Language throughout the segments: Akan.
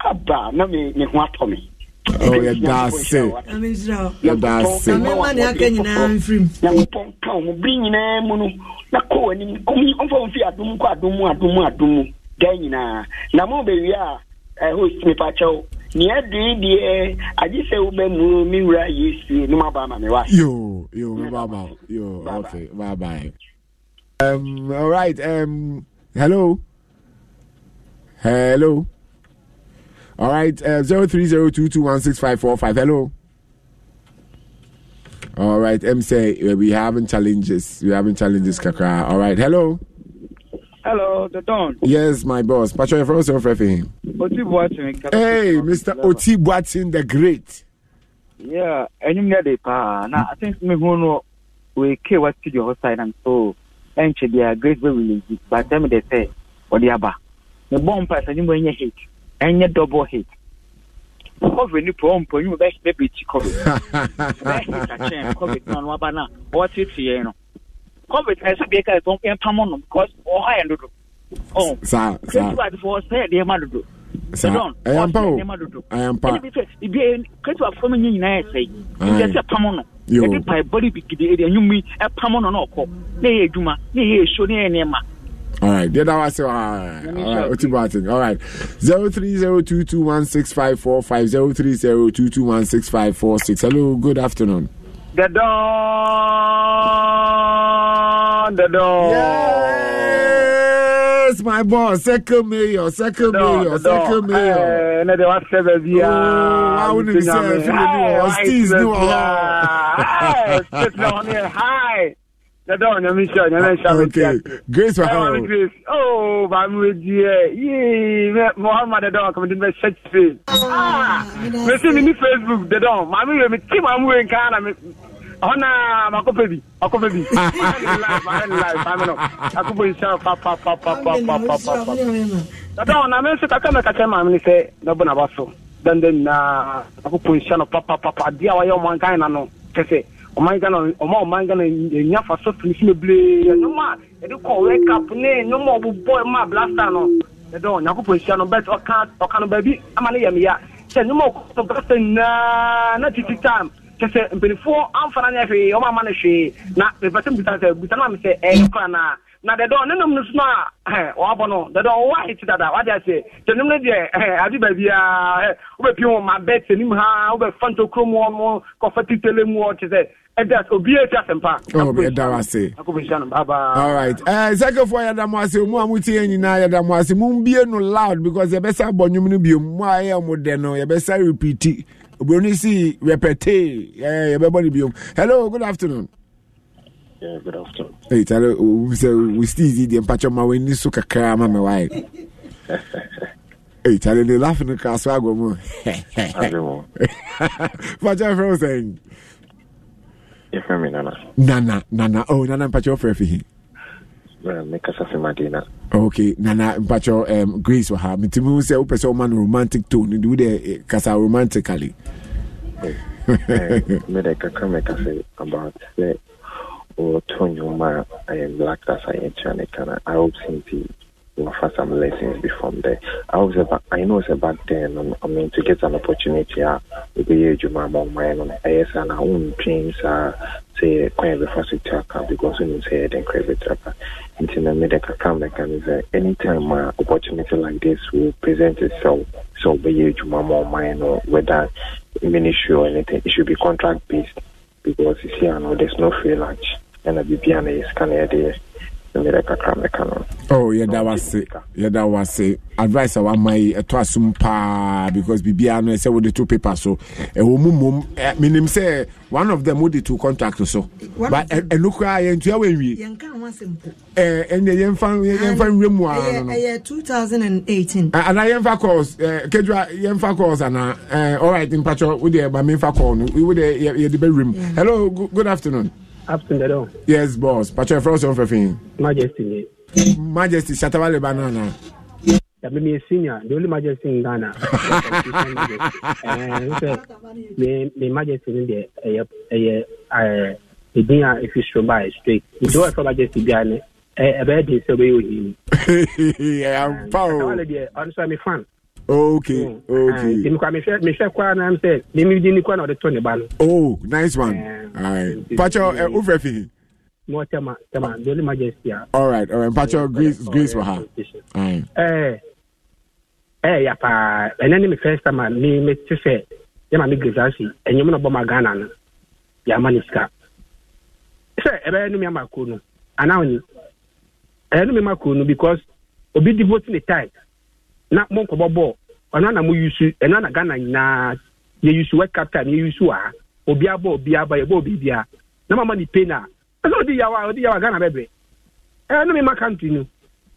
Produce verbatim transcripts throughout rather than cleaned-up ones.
aba na me me ho atomi. Oh yeah, that's it. I mean, so that's it. I mean, man, I can't even free. Yankopon kan bring na mu no na ko ani komi onfo mfi adum ko adum adum adum dan nyina na mo be wi a eh host me pa chow ni adu die aji se wo be mu mi wura Yesu no ma ba ma me wa yo yo me ba ba yo okay bye bye. Um all right, um hello hello all right, uh, zero three zero two two one six five four five. Hello. All right, M say we having challenges. We having challenges, Kakra. All right, hello. Hello, the Don. Yes, my boss. Pacho, you're also referring. Oti Boatin. Hey, Mister Oti Boatin the Great. Yeah, and you know the pa. Now I think me who know we care what to your side and so, and they are great very easy. But them they say, or the aba. The bomb pass and you when you hit, and you double hit. Cover any problem, you best baby cover. Cover on Wabana, what it's here, no. Cover as a baker don't pay Pamon because all I do. Oh, sir, sir. For say the amount do. Sir, I am Paul. I am Paul. If you get to a family in United States, just a Pamon. You by body big the area, you mean a Pamon or cop. Nay, Duma, nay, show near Nema. All right, did I say all right? All right, what's your all right, zero three zero two two one six five four five zero three zero two two one six five four six. Hello, good afternoon. The Dawn, the Dawn. Yes, my boss, second mayor, second mayor, second mayor. No, there was seven years. I wouldn't say Steve's new. Hi. The Dawn, you miss you, you okay. Grace, wow. Grace. Oh, my dear. Yeah, Muhammad the Dawn coming to my church. Ah, we see me Facebook, the Dawn. Mammy, we team I'm wearing Ghana. Oh, na, my baby, my baby. I'm live, I'm live, I'm not. I could be shot, papa, papa, papa, papa, papa. The Dawn, I mean, I come and catch my man, say, no, but I then, then, uh, I could put shot, papa, papa, dear, I am one kind, I know. Say, oh my God, oh my God, and you for so finish me blade. No more, you call wake up, no more boy, my blaster. No, the Dawn, you could put shot, bet or can't, or can't, baby. I'm an yeah. Say no more, nah, not this time. Just say, before I'm for an F A, or my money, not the person because I'm say, eh, Kana. Now the Dawn, no, no, no, eh, or the Dawn, why it's that? What I say, the number there, eh, I did baby, uh, with you on my bed, and him, how, over Fanto Chrome, more, coffee, tell him what to say. And that's obvious, and pa. Oh, that was it. All right. Uh, second for Yadamasi, Muamuti, and Yadamasi, Mumbia no loud because the best about you, why am Modeno, your best I repeat. When you see, repeat, yeah, everybody be. Hello, good afternoon. Yeah, good afternoon. Hey, tell you, we say we still see the patch of my way, so kakama, my wife. Hey, tell you, they laugh in the car, so I go more. What's your friend saying? Nana. Nana, Nana, oh, Nana, Pacho Frefi. Make us a Madina. Okay, Nana, Pacho, um, Grace will have me to move, say, open so man romantic tone, do the Casa romantically. Made a cafe about the or Tonyo Ma, I am black as I am Chanic, and I hope simply offer some lessons before there. I was about, I know it's about then, I mean, to get an opportunity, uh, with the age of my mom, and I yes, and our own dreams are, say, quite before to talk, because when you say it, then crave it, into the medical mechanism, anytime uh, opportunity like this will present itself, so the age of my mom, or whether ministry or anything, it should be contract based, because you see, I know there's no free lunch, and a B P N is kind of there. Oh, yeah, that was it. Yeah, that was it. Advice I want my twasum pa because Bibiano said with the two papers. So, a woman, meaning say one of them with the two contractors. So, but a look, I and two we and the young family, young family, year two thousand eighteen. And I am for course, Kedra, young for course, and all right, in Pacho with the Bamin for corner. We would the bedroom. Hello, good afternoon. Afternoon. Yes, boss. Pacho from Something. Majesty. Majesty, Shatawale Banana. That made me a senior, the only Majesty in Ghana. The Majesty in the a dinner if you should buy straight. You do it for Majesty Ghana. A bed is away with him. Yeah, I'm power. I'm sorry, fan. Okay, okay. Me kwa me share me share kwa na am say me me di ni kwa na de to ne ba no. Oh, nice one. All right. Pacho ufrefi. No tema tema Doli Majesty. All right, all right. Pacho Grace Grace for her. All right. Eh eh ya pa enani me first time me me te say ya ma me Grace enyum no bo magana no. Ya maniska. Say ebe enu me amako no. Ana oni. Enu me amako no because obi devote the time. Na mon ko bobo ona na mu yusu ena na Ghana na ye yusu world cup time ye yusu a obi aba obi aba ye bo obi bia na mama ni pena so di yawa odi yawa Ghana bebe eh no me ma country no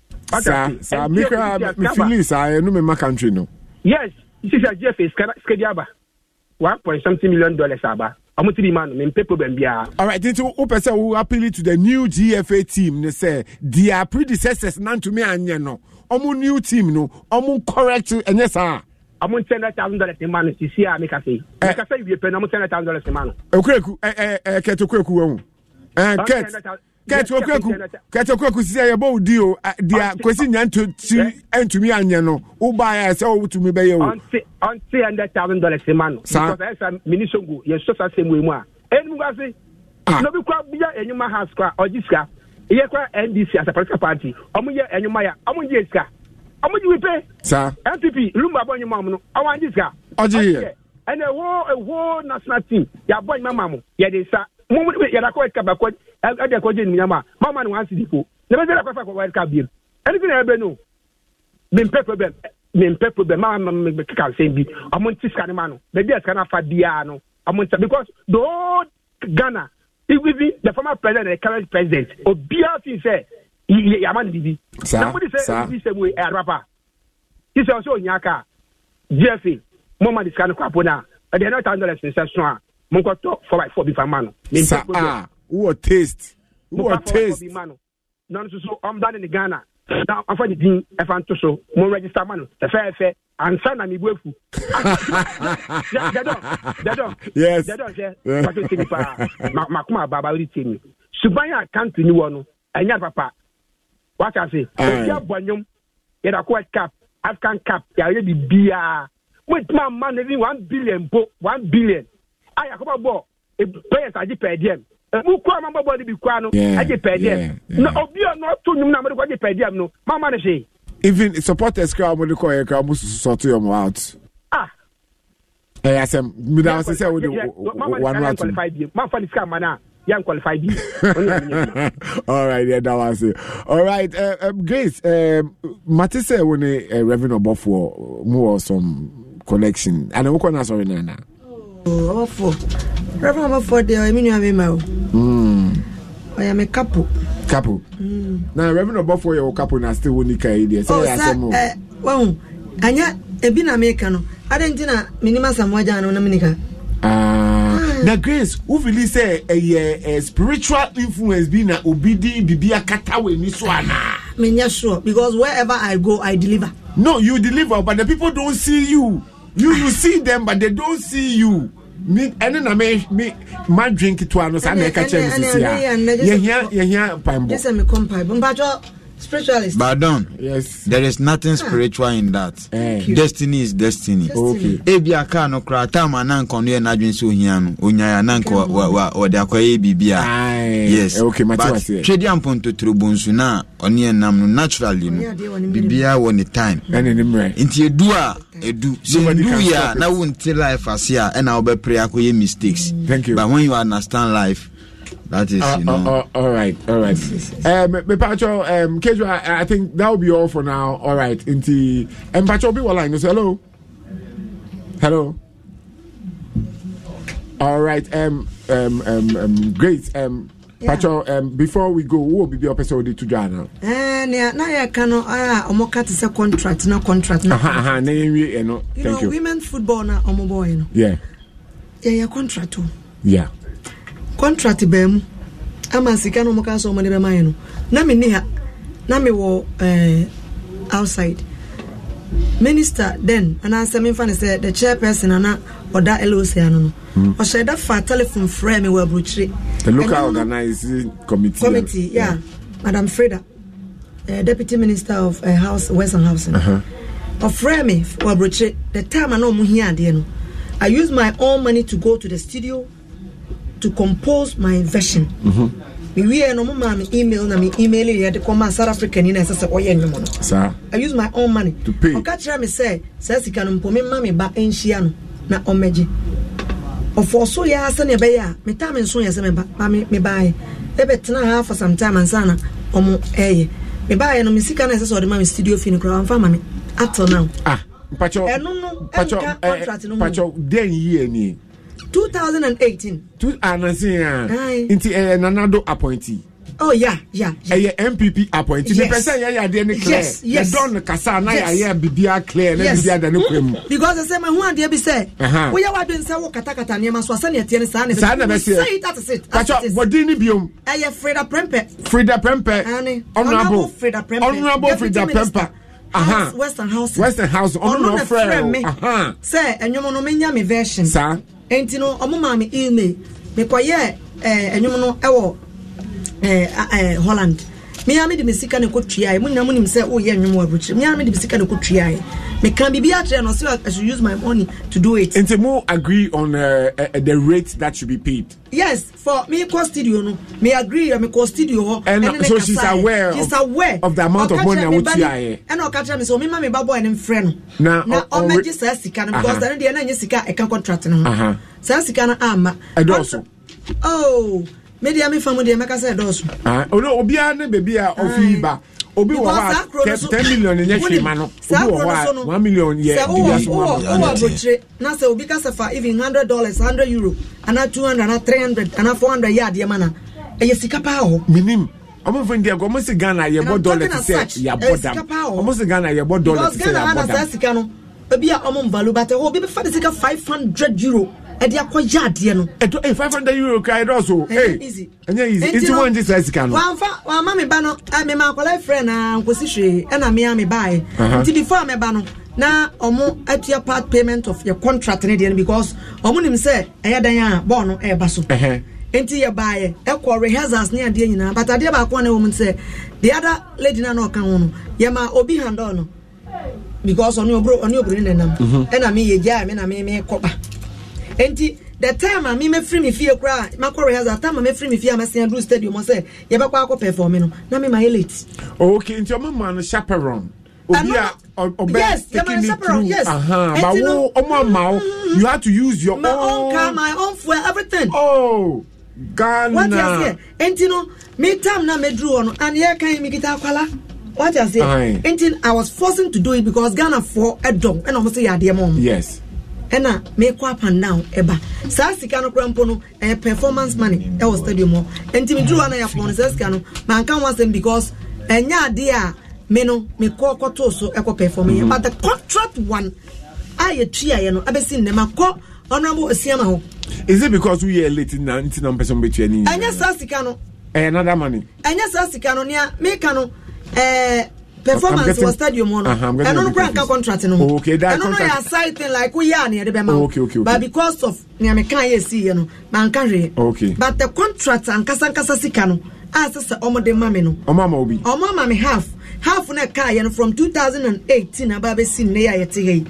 sa sa me ka me feel sa no me ma country no yes this is a G F A skedi aba one point something million dollars aba amu tiri man me pe problem bia. All right, into o person who appeal to the new G F A team they say their predecessors nan to me anya no omu new team no omu correct and yes sir omu ten thousand dollars man si si a make say make say we pay no ten thousand dollars man okweku eh eh ketokweku wo eh ket ketokweku ketokweku si say about deal dia kwesi nyanto ti entumi anya no wo ba ya say wo tumi be ye wo on on ten thousand dollars man because esa minisongo ye so sa same we mu a enu ga say no bi kwa bia enyuma house kwa ojiska iye kwa N D C as a political party omu ye enyuma ya omu ye ska omu ji we pay sir N P P lumba bo enyuma mu no awan jiska oji ye and a whole a whole national team ya boy mama mu ye de sa mu mu ya da ko ka ba ko e de ko je ni nyama mama no ansi dipo ne be de ko fa ko world cup bi anything e be no me pay problem me pay problem mama me ka say bi omu tiska ne ma no be dey ska na fa dia no omu because the whole Ghana even the former president and the current president, Obia say, Yaman Didi. Somebody say, this way, a rapper. He's also Nyaka, Jeffy, Mama is kind of crapona, but they're not under the sensation. Monko talk for like four before man. Ah, what taste? What taste? None so I'm done in Ghana. Now I'm finding the if I'm to so more register man, the fair fair, and son and me wefu. They don't, they don't, yes, they don't say, but you see, Makuma Baba will tell me. Subaya can't renew one, and your papa. What I say, your bonum, you're a quite cap, African cap, you're already beer. With my man living one billion, one billion. I have a ball, a players I did pay them. Who come on body be quano? I get paid them. No, obvious not to number what you pay them. No, Mamma say. Even supporters crowd when you call a crowd must sort you out. Ah, I said, without say, one round qualified you. My funny scam, man. Young qualified you. All right, yeah, that was it. All right, uh, um, Grace, um, Matisse, when a revenue above for more some collection, and I'm going to sorry, Nana. Oh, for Reverend Abafo there, I mean you have him out. Hmm. I am a couple. Couple. Mm. Now Reverend Abafo your couple na still woni kai there. So eh well, anya ebi na make no. Adentina minima samwaja no na minika. Ah. Na Grace, who feel say a spiritual influence be na obidi bibia kata we ni so ana. Menya sure because wherever I go I deliver. No, you deliver but the people don't see you. You you see them but they don't see you. Me ene na me me my drink to ano sa na ka chere sisi ya. Ye hia ye hia pambo. Yes me compare. Mbajo spiritualist. But don't. Yes. There is nothing spiritual in that. Eh. Destiny is destiny. Okay. Ebi aka no kra ta ma na nko no na adwen so hia no. Onya ya na nko wa wa de akoye bibia. Yes. Okay, but trade amponto trobonsu na oni enam no naturally no. Bibia won the time. Ene ni mre. Inti edu a edu. So do ya na won't life as ya and na obe pray akoye mistakes. Thank you. But when you understand life, that is, uh, you know. Uh, uh, all right, all right. um, me Pacho, um, Kejo, I, I think that will be all for now. All right, inti. Um, Pacho, be line. Hello, hello. All right. Um, um, um, um great. Um, yeah. Pacho, um, before we go, who will be the episode to Jana? Eh, na na ya kano ah, omoka te say contract, na contract, na. Aha, aha, na yenwi, you know. You Thank know, you. Women's football na omo boy, you know. Yeah. Yeah, yeah, contract too. Yeah. Contract bem ama sika no moka so mo de be man no na me ni ha na me wo eh outside minister then and I say me fan say the chairperson ana oda L O C ano no o say that for telephone frame me we brochire the local organizing committee committee yeah, yeah. Madam Freda uh, deputy minister of uh, house Western Housing uh-huh. offer me for broche the time I know mu here ade no I use my own money to go to the studio to compose my version. Mhm. Me we no mama me email na me email here the come South African in say oye nwom no. Sir. I use my own money to pay. Oka kira me say say sika no mpo me ma me ba enhia no na omeje. Ofo so ya asa na be ya me time nso ya se me ba me me buy. E betena ha for some time ansa na omo eye. Me buy no me sika na say so de ma me studio fee no kra amfa ma me until now. Ah, Pacho. Eno no contract no. Pacho den year ni. twenty eighteen. Two anasia. Inti eh nanado appointee. Oh yeah, yeah. yeah. Eh M P P appointee. The person ya ya de ni clear. Yes, yes. The don kasa na ya ya bibia clear na bibia da ne kwem. Because I say my hu ade bi say. We ya wadun say wo kata kata ne ma so asa ne tie ne sa ne. Sa na be say. Say that is it. Pacho body ni biom. Eh Freda Prempe. Freda Prempe. Honorable Freda Prempe. Honorable Freda Prempe. Aha. Western House. Western House. On no friend. Aha. Say enyomo no menya me version. Sa. Enti no omo ma me email. Me kwaye eh enyomo no ewo eh eh Holland. Me ya me de mesika ne kotua e. Munya munim say o ye enyomo abrochi. Me ya me de mesika ne kotua e. Me can be be atre no so I should use my money to do it. Enti mo agree on uh, uh, the rate that should be paid. Yes, for me co studio no. Me agree me co studio and, and so she's aware she's of, aware of the amount of money I would see. And o catch me so me ma me ba boy ne friend no. Na o me just say sika no because then dey na nya sika e kan contract no. Aha. Say sika na ama. Edoso. Oh, me dey me famu dey make say edoso. Ah, o no obi a na baby a ofi ba. Obi wo ha ten million nya hwema no. Obi wo ha one million ye dia so ma. O abrotre na say obi ka say for even one hundred dollars, one hundred euro, and two hundred and three hundred and four hundred yard ye mana. E ye sika pa ho. Minim. Omo fendi go mo se Ghana ye bo dollar to say ya bodam. Omo se Ghana ye bo dollar to say ya bodam. Ghana sika no. Obi a omo value but ho obi be fa sika five hundred euro. E dia kwa yade no. E five hundred euro kai do so. Hey. Easy. Enya easy. Into one just sika no. Wan fa wan ma me ba no, me ma akola friend na nkosi hwe e na me a me buy. Until before me ba no na omo atua part payment of your contract ne dey because omo nim say e yadan a bo no e ba so. Eh. Enti ye buy e ko rehearsals ne ade nyina but ade ba ko na wo say the other lady na no kan ho no ye ma obi handle no because oni obro oni obro ne nam e na me ye ja me na me me koba. Enti the time I me free me fear cry my career has time me free me fear me say do stadium I say ye be kwa perform no na me my late. Okay, into your mama no chaperone. Obia obe yes, taking me through. Yes. Aha. But wo omo ma you have to use your my own own car, my own fuel, everything. Oh. Ghana. What you say? Enti no me time na me drew on and here can me kita kwala. What you say? Enti I was forcing to do it because Ghana for a dog and almost say ya dear mom. Yes. Ena make up and down eba sa sika no krampo no eh performance money e was stadium mo enti me drew na ya phone sa sika no man kan wan say because enya ade a me no me ko koto so e ko perform mm-hmm. But the contract one aye tua ye no abesi ne makọ honorable Asiama ho. Is it because we are late na nti na person betu ani enya sa sika no eh another money enya sa sika no nia me ka no eh performance was stadium on and no grant contract no okay that and no ya side thing like we are near the bema okay, okay, okay. But because of near me can you see you know man can re okay but the contract and kasa kasa sika no as say omo de mama no o mama obi o mama me half half na car you know from two thousand eighteen aba be sin na ya yete hey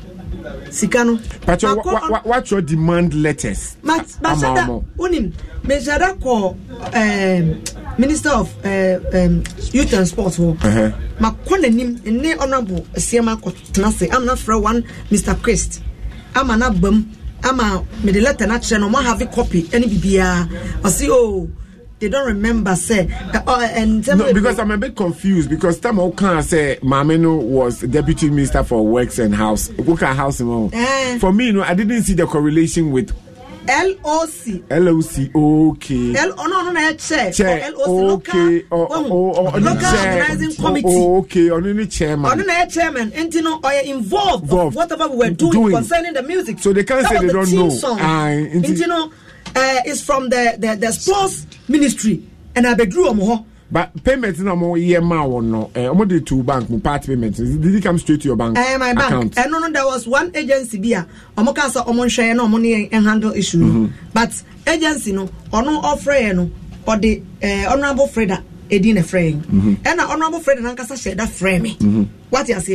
sika no but what what your demand letters but but unim me jada ko um Minister of uh, um, Youth and Sports ho uh-huh. Makona nim ne honorable Asiama Kotenase I'm not for one Mister Christ I'm an album I'm a me the letter na channel ma have a copy any bibia I see oh they don't remember say uh, uh, and no, because I'm a bit confused because time I can say Mameno was Deputy Minister for Works and House Worker House uh, for me no I didn't see the correlation with L O C L O C okay L oh no no na chair L O C okay oh oh oh local organizing committee okay on any chairman on the chairman and you know are involved of whatever we were doing, doing concerning the music so they can't say they the don't know and you know uh, it's from the the, the sports ministry and I bedrew omo but payment na mo year ma won no eh omo dey to bank mo part payment did it come straight to your bank uh, my bank account and no no there was one agency bia omo ka say omo nhwe na omo ne handle issue mm-hmm. But agency no ono offer no or the uh, honorable Freda edin a friend and honorable Freda na kasa share that frame me mm-hmm. What you say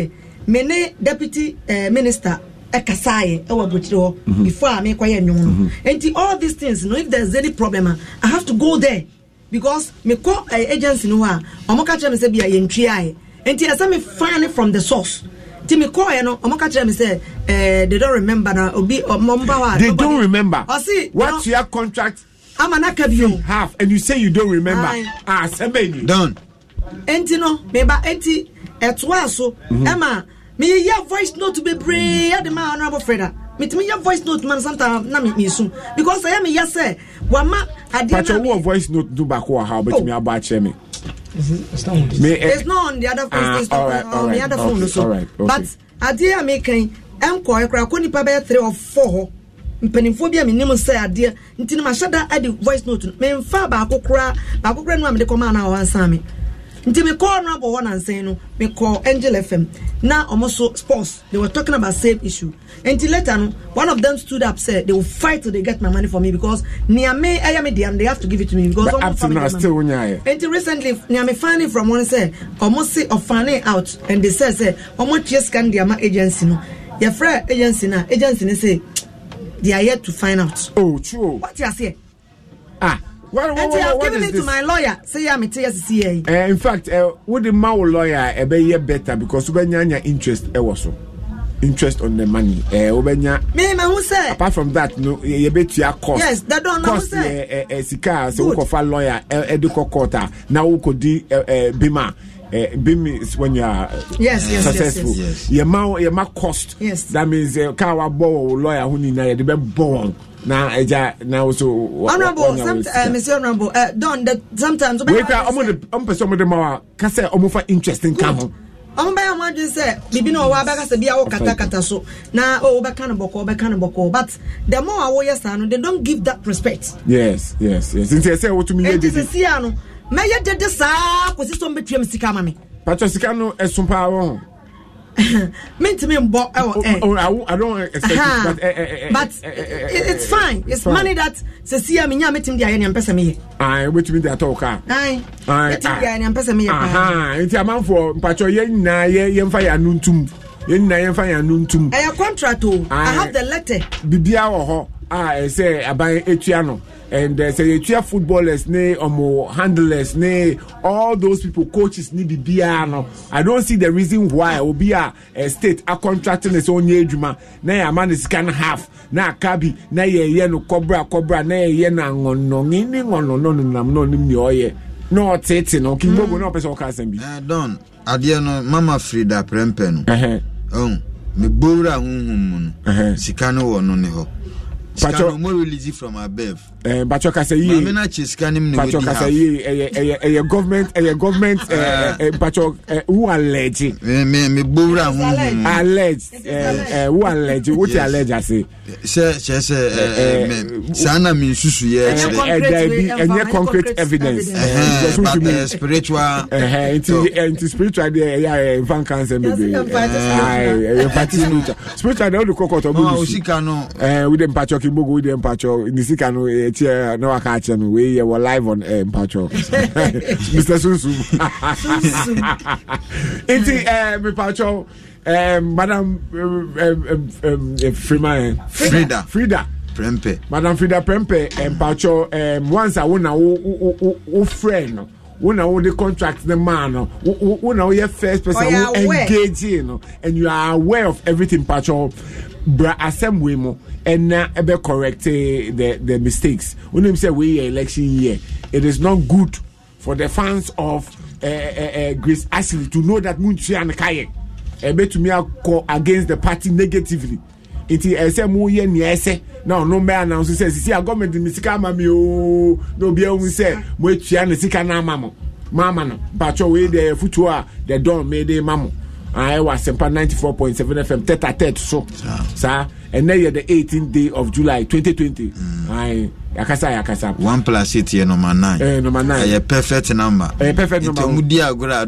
mene deputy uh, minister ekasaye ewa botiro before I make quiet nyono. And all these things, you know, if there's any problem, I have to go there because me call uh, agency no ha. Omo ka tell me say be a yentria. And I say me find it from the source. Till me call you know, omo ka tell me say uh, they don't remember na obi omba. They don't remember. Oh, see, what's you know, your contract? I'm an academy half, and you say you don't remember. Aye. Ah, seven done. And you know, me ba enti etwa so. Emma, me ya voice note to be brave. At the man honorable Freda. Me to me ya voice note man sometimes na me me soon because I am me ya say wama adi na. But your voice note do back or how? But me about check me. It's not on this. It's not on the other phone. Ah, it's not right, on right, the other okay, phone. So, right, okay. But idea making enquire krakoni pa be three or four. Mpenimfobia me nim say ade ntini ma shada ade voice note me mfa ba akokora ba akokora no am de koma na wansa me nti me call no abo na nsen no me call Angel F M na almost sports they were talking about same issue until later no one of them stood up said they will fight till they get my money for me because near me I am they have to give it to me because almost up to now still unya until recently near me finding from one say almost say of finding out and they say say almost just can their agency no your friend agency na agency say they are yet to find out. Oh, true. What you say? Ah, what, what, and what, they have what given it this? to my lawyer. Say I'm a T S C A. Uh, in fact, uh, with the my lawyer, a be better because we have interest. Uh, also, interest on the money. Uh, we have. Me, me, who say? Apart from that, no, you bet your cost. Yes, that don't know. Cost. Uh, uh, sika. So we could file lawyer. Educo quarter. Now we could do bima. Uh, Bim is when you are uh, yes, yes, successful. Yes, yes, yes. Your ma, your ma cost. Yes. That means uh, car bow lawyer who need na the be born. Now, eja now so. Honorable, some uh, Monsieur Honorable, uh, don't that sometimes. Wait, I'm the I'm person with the more. Can say I'm for interesting come. I'm by what you say. Bibi no wa baka se bia wo kata kata so. Na o be kan boko, be kan boko. But the more awo yesa no, they don't give that respect. Yes, yes, yes. Since I say what to me, it is a siano. Me ye de de sa ko si so betwem sika ma me. Pacho sika no esumpa won. Me ntimi mbo eh. Oh, I don't expect it, but eh, eh, but eh, eh, it's fine. It's fine. Money that se sia me nya metim dia ye nyam pesa me ye. Ah, wetin dey talk ah. Ai. Metim dia ye nyam pesa me ye. Aha, enti amanfo pacho ye nyina ye ye mfa ya nuntum. Ye nyina ye mfa ya nuntum. Eh contract o. I have the letter. Bibia wo ho. Ah, I say aban etua no. And uh, say so footballers, ne or handlers, ne all those people, coaches need to be no. I don't see the reason why will be a, a state a contracting its own ejuma. Na a man is can have na kabi na ye ye no cobra cobra na ye na ngon no ni ni ngon no no no no ni oye no tete no kimbo no person can say bi. Eh don ade no Mama Frida Prempe no. Eh oh me bowra hunhum no. Sika no wo no ne ho. Pacho more release from above. Eh, Pacho ka say yi. Me na chiska nim ne. Pacho ka say yi. Eh, eh, eh, government, eh, government. Eh, Pacho, who allege? Me, me, me bowra hu. Allege. Eh, who allege? What you allege? I say. Say, say, say. Sana mi susu ye. Eh, there be any concrete evidence. Eh, but spiritual. Eh, into into spiritual there. Yeah, fan cancer maybe. Ah, spiritual. Spiritual. They all the cocoa. Oh, usika no. Eh, with them Pacho. Bogo with them Pacho in the Sikano eh no catch and we were live on eh Pacho. Mister Susu. Inti eh me Pacho eh Madam Frima Frida Frida Prempe. Madam Frida Prempe and Pacho eh once I wanna o friend when I the contract the man when I your first person who engage you know and you are aware of everything Pacho bra asem we mo and na ebe correct the the mistakes when him say we election year it is not good for the fans of uh, uh, uh, Grace Ashley to know that Munchi and Kaye ebe to me go against the party negatively it is say mo ye ni ese now no me announce say see a government misika ma me o no be ehun say mo etua na sika na mamo mama no pacho we the futua the don me dey mamo I was Sempa ninety-four point seven F M tete a tete so sir and then the eighteenth day of July twenty twenty I yakasa yakasa one plus eight here number nine eh number nine a perfect number a perfect number mudi agora don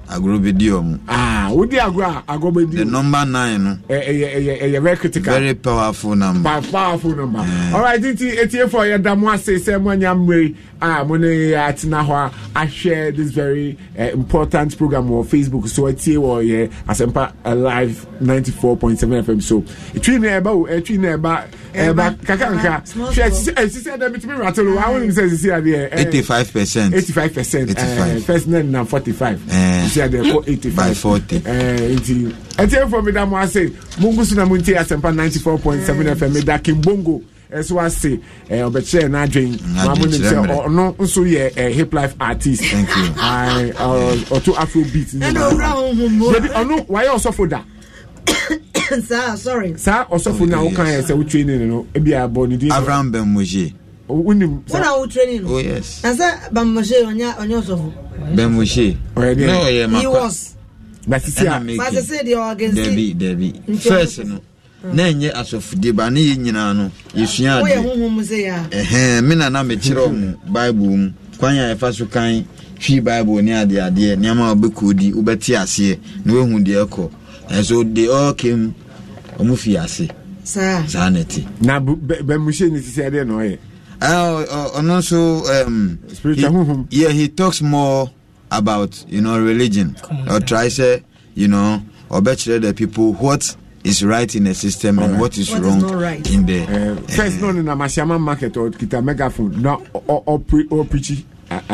Agrobedium. Ah, would the agra agrobedium? The number nine. A very critical, very powerful number. Powerful number. All right, it's here for your Damwase, someone Yamwe. Ah, Mone at Nahua. I share this very uh, important program on Facebook. So it's here or yeah, Asempa Live ninety-four point seven F M. So it's in there about, it's in there about, about Kakanka. She said that it's me rattle. I want to say this here. eighty-five percent. eighty-five percent. eighty-five. First name now forty-five. She said there for eighty-five. By forty. Uh, and here for me, Damwase. Mungu Sunamunti Asempa ninety-four point seven F M. Meda Kimbongo. As I say, uh, but share not drink. Or no, so yeah, a hip life artist. Thank you. I uh, or to Afro beats. Oh no, why also for that? Sir, sorry. Sir, also for now, can I say we training? You know, maybe I born it. Abraham Bemoje. When are we training? Oh yes. I said Bemoje on your on your sofa. Bemoje. No, yeah, he was. But see, but I said you are against. Debbie, Debbie. First, no. Na nye asofde ba na ye nyina no yesua ade. Wo ye honhom se ya. Eh me na na me kire mu Bible mu kwan ya efa so kan hwi Bible ni ade ade ne ma obekodi ubeti ase na we hu de ekọ. And so they all came omufi ase. Sir. Sanity. Na be mushe ni sisi ade no ye. Ah ono so um spiritual honhom. Yeah, he talks more about, you know, religion. Or try say, you know, or better the people what is right in the system and right. what is what wrong is right. in the uh, first no na Mashama market or kita megaphone no or or or preachy.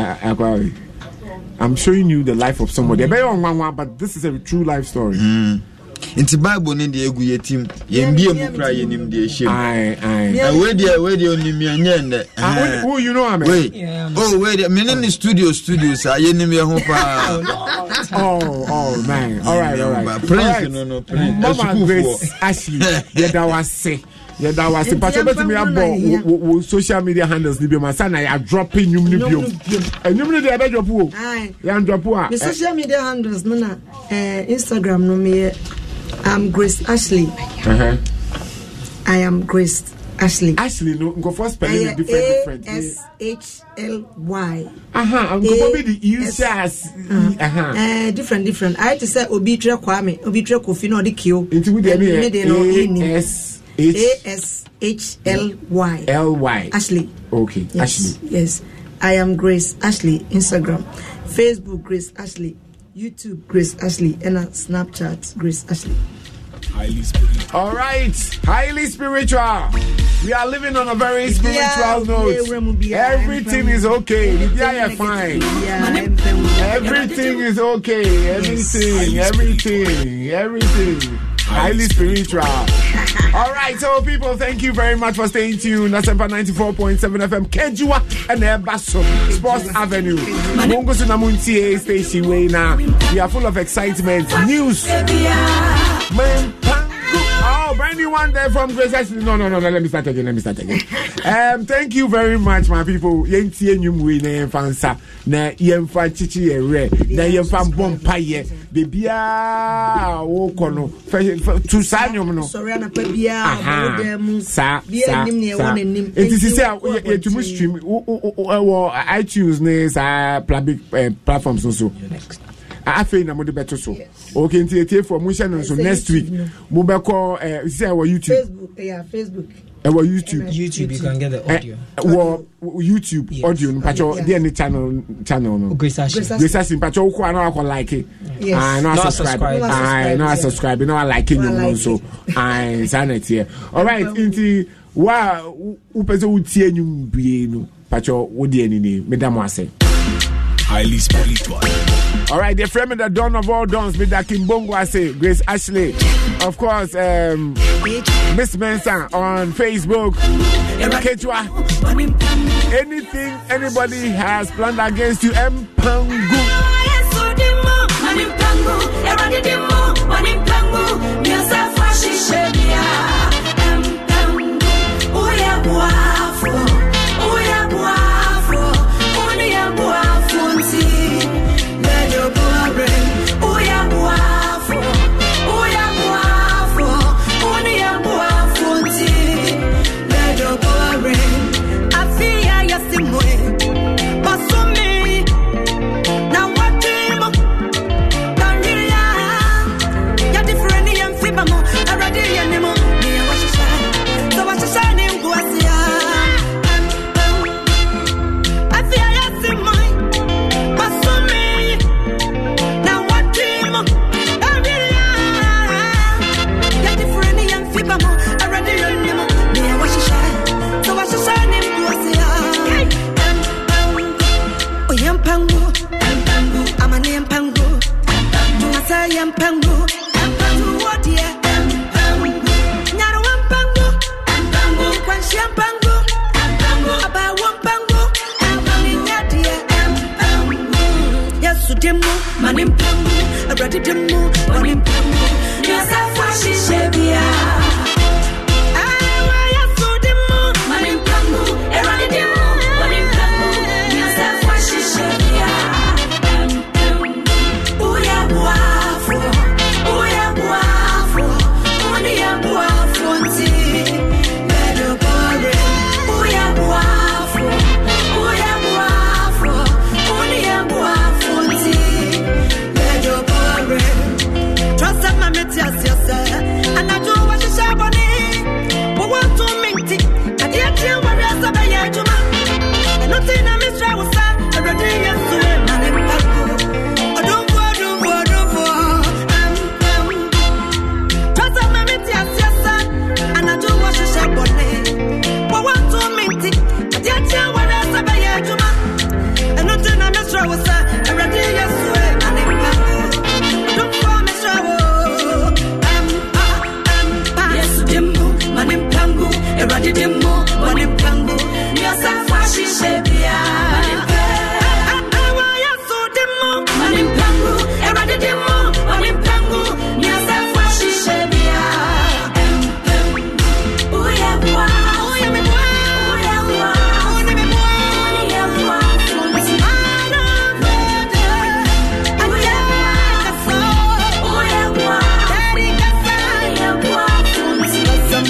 I'm showing you the life of somebody. Mm. But this is a true life story. Mm. In the Bible, in the Egu team, Yembia Mukra Yenim de Shim. Aye, aye. And where the where the only me and who you know, I mean? Wait, oh, wait, I'm in the studio, studios. I Yenim Oh, oh, man. All right, all right. Prince, no, no, Prince. Mama Grace Ashley, yeah, that was say. Yeah, that was the pastor. But me about social media handles. Libya, my son, I are dropping you, Libya. And you know the other drop. Aye, yeah, drop. The social media handles, no, no, Instagram, no me. I'm Grace Ashley. Uh-huh. I am Grace Ashley. Ashley, no, go for spelling it different, different. S H L Y. Uh-huh. I'm going to be the users. Uh-huh. Uh, different, different. I had to say Obitra Kwame, Obitra Kofi, no, the Q. Into the A S H A S H L Y. L Y. Ashley. Okay, yes. Ashley. Yes. I am Grace Ashley. Instagram. Facebook, Grace Ashley. YouTube, Grace Ashley, and a Snapchat, Grace Ashley. Highly spiritual. All right, highly spiritual. We are living on a very spiritual yeah, note. Yeah, everything is okay. Yeah, you're fine. Everything is okay. Everything, everything, everything. Highly spiritual. All right, so people, thank you very much for staying tuned. That's Sempa ninety-four point seven F M, Kejua and Ebaso, Sports Avenue. Mungo Sunamunti station way now. We are full of excitement. News. Man, oh, brand new one there from Grace Ashley. No, no, no, no. Let me start again. Let me start again. Um, thank you very much, my people. Yenti enyumwe na fansa na yemfa chichi ere na yemfa bompaye. Bebia wo kono tu sanyom no. Sorry na pa bia dem sa bia nim ne won nim. It is say you to stream wo iTunes ne sa platforms also. I feel na mo de beto so. Okay, nti for mo share so next week. Mo be call eh say our YouTube. Facebook, yeah, Facebook. Our YouTube. YouTube, you can get the audio. Uh, well, YouTube yes. audio. Pacho, yeah. Any channel, channel. No. Grace Ashley. Grace Ashley. Pacho, who I know I can like it. Yes. I know I subscribe. I know I subscribe. You know I like it. You know so. I sanity here. All right. Inti wa upeze utie nyumbi no. Pacho, odi eni ni. Madam wase. Highly spiritual. All right, the friend the dawn of all dawns, with that Kimbongo, I say, Grace Ashley. Of course, um, Miss Mensa on Facebook. Kechua. Anything anybody has planned against you, Mpangu. Now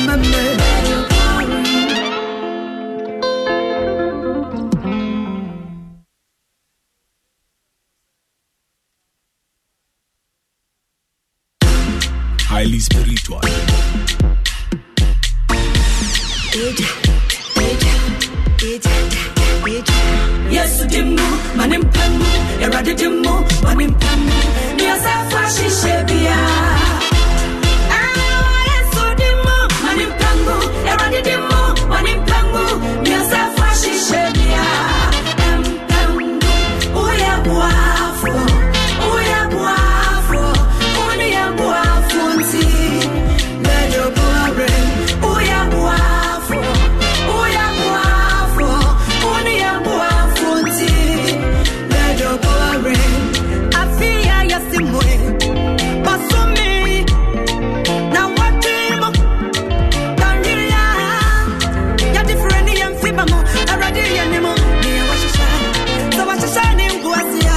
Highly spiritual. Yes, Dimu, Manimpamu, Eradidimu, Manimpamu, Niasafa Shishebia. Yes, Dimu, Manimpamu, Eradidimu, Manimpamu, Niasafa Shishebia. Uya Buafo, Uya Buafo, Uya Buafunti, Medo Buare, Uya Buafo, Uya Buafo, Uya Buafunti, Medo Buare, Afia Yasimwe, Basumi, Nawatimu, Tangiria, Yatifreni and Fibamo, Aradi Yanimo, Nia Washisha, so what's the shining Guasia?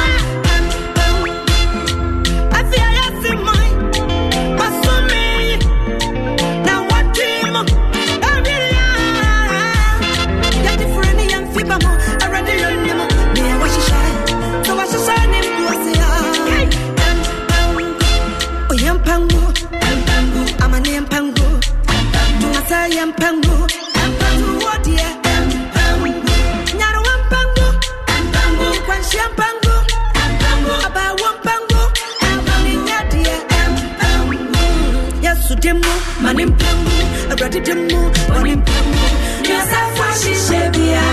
Afia Yasimwe, Basumi, Nawatimu, Tangiria, Yatifreni and Fibamo, Aradi Yanimo, Nia Washisha, so what's the shining Guasia? Oyampangu, Amani Ampangu, Masai Ampangu, Ampangu, what dear? Naro Ampangu, Ampangu, Quanshi Ampangu, Ampangu, Aba Wampangu, Ampangu, Nadia, Ampangu. Yes, Demu, Manimpangu, Abrati Demu, Manimpangu, yes, I fashi Shebia.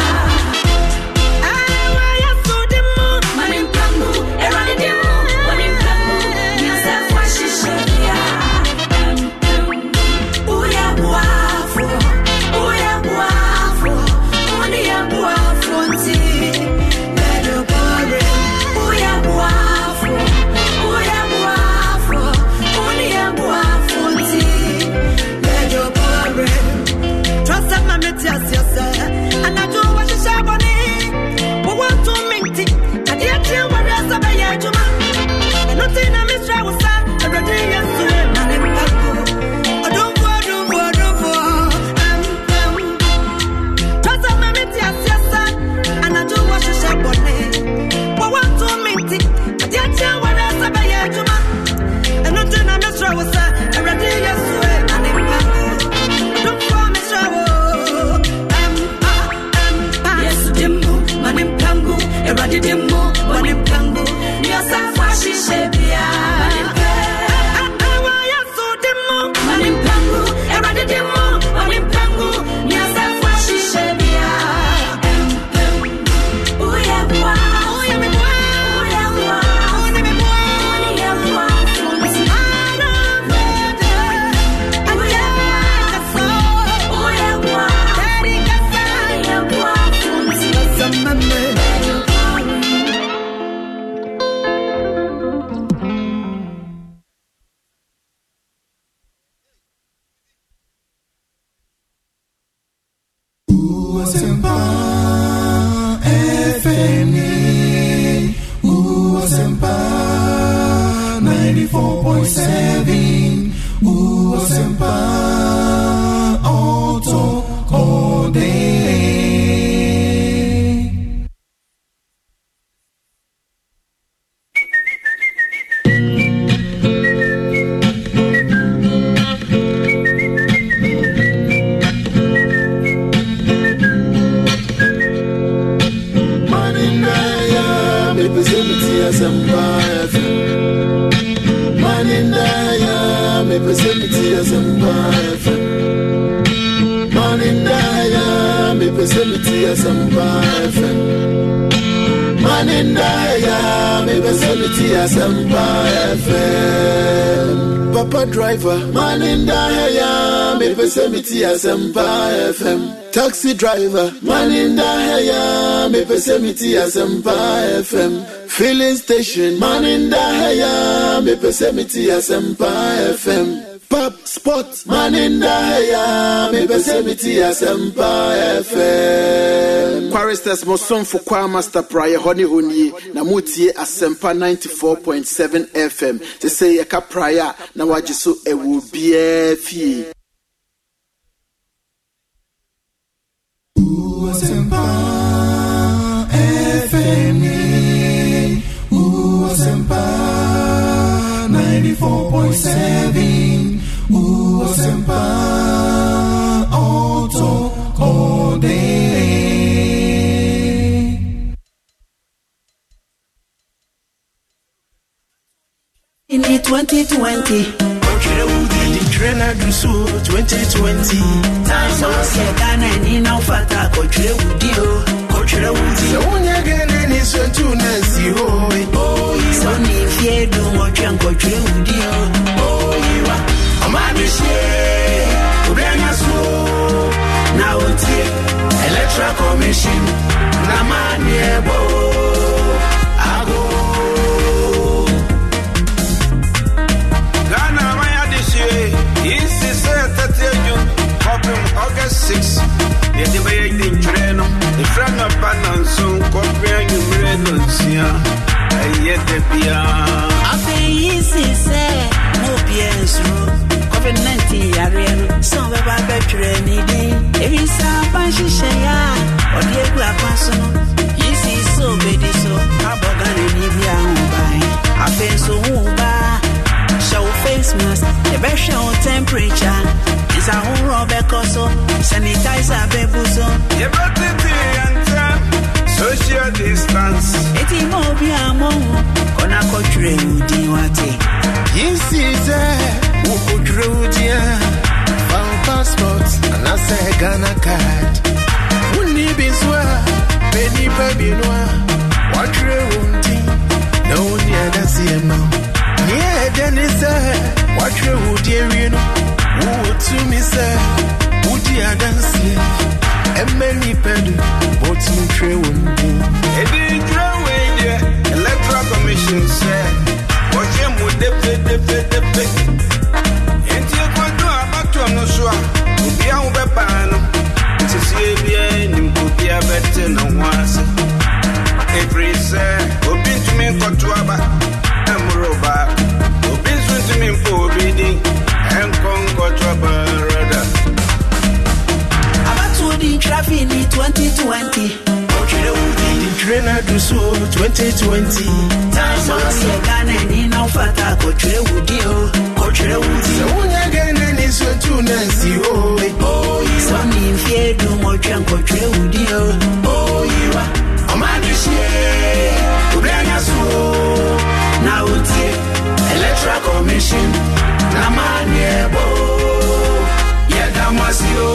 ninety-four point seven Uwasempa Auto all day. Manindaya, me present as a Manindaya, me present as a Manindaya, me present as a Manindaya, me present as a Papa driver, Manindaya, me present as a F M. Taxi driver, Manindaya, me present as a F M. Filling station, Manindaya, me present as a F M. Pop spot, Manindaya, me present as a F M. Quaristers Moson for Choir Master Prior Honey Honey, Namuti Asempa ninety-four point seven F M. They say a prior, now I just so it will be a fee. seven, Uosempa, Auto, all day. In the twenty twenty, the trainer do so twenty twenty. Time was a Ghana and in our fata, Coach Lewudio, Coach Lewudio. So when you're getting is so too nice, oh, he's only if you do what you're Coach Lewudio. Oh, you are a man, share, Ubanga so now it's here, Electra Commission, Namania Bo, Ago. August sixth, the debate in Treno, the friend of Pananson, Corpian, you Renuncia, and yet the Pia. After easy, say, no Piers, COVID nineteen, Arian, some of our veteran, if it's a Banshi Shaya, or Diego Apason, easy so, baby, so, Abogan and Nivia, I feel so, show face mask, the best show temperature. Is a whole rubber coso, sanitizer bebuzo. You better social distance. It's immobile among Kona Kotre Udiwati. Yes, is a Ukudrudia. Found passports and I say Ghana card. Wouldn't it be swear? Penny baby noir. What you want? No, yeah, that's the amount. Yeah, then it's a what you would you know. Who to me say, would you dance here? And many pedal, but you tray one day. A big drawway, Electoral Commission said, watch him with the pit, the pit, the pit. And you could do a back to a no sure, to be on the pan. To see a bien, you could be a better no once. Every say, open to me, Kotuaba, and Muroba, open to me for reading. And Congo Trabarada. About to the traffic in twenty twenty. Coach Lewudio, the trainer do so twenty twenty. Time was a Ghana and in our fata, Coach Lewudio, Coach Lewudio. So when you're getting is so too nice, oh, he's only if you do more than Coach Lewudio. Oh, you are a man, you share, Ubanga so now it's here, Electoral Commission. Namaniebo, yeah, Damasio.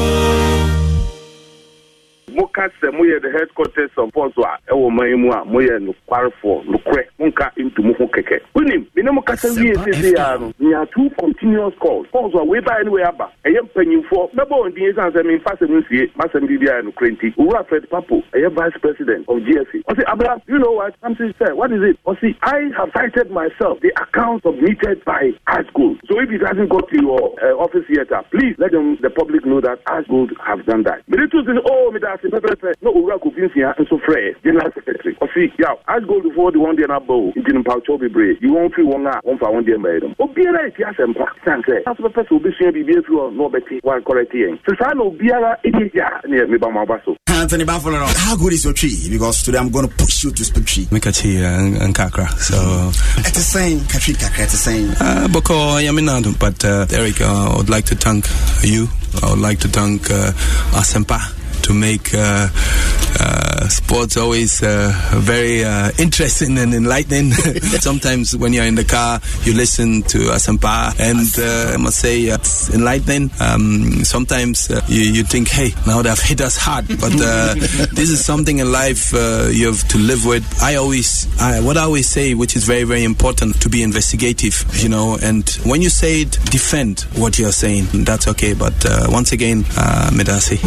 Moka se moye the headquarters of Poswa, Ewo Maimua, Moye no Quarfo, no Cre, Monka into Mufu Keke. Unim, Minamoka Savi, we are two continuous calls. Poswa, way by anywhere, but I am paying for Mabo and the answer, I mean, Fasamusi, Massambia and Crenti, Urafed Papo, I am vice president of G S C. I say, Abra, you know what? I'm saying, what is it? I see, I have cited myself the account submitted by high school. So if it hasn't got to your uh, office yet, please let them, the public know that high school have done that. But it was, oh, me that's no, Ura Kufinsia and so Frey, General Secretary. Or see, yeah, I go before the one day na bow, it didn't pouch over brave. You won't feel one hour, one for one day, madam. Oh, be right, yes, and Sanse. That's the person will be saying, be beautiful, no betting, while correcting. So, I know Biara, it is ya, near me by my basso. Anthony Buffalo, how good is your tree? Because today I'm going to push you to speak tree. Make a tree and Kakra. So, it's the same, Katri Kakra, it's the same. Uh, Boko, Yaminado, but uh, Eric, uh, I would like to thank you. I would like to thank uh, Asempa. To make uh, uh, sports always uh, very uh, interesting and enlightening. Sometimes when you're in the car, you listen to Asampa, and uh, I must say uh, it's enlightening. Um, sometimes uh, you, you think, hey, now they've hit us hard, but uh, this is something in life uh, you have to live with. I always, I, what I always say, which is very, very important, to be investigative, you know, and when you say it, defend what you're saying. That's okay, but uh, once again, uh, Medasi.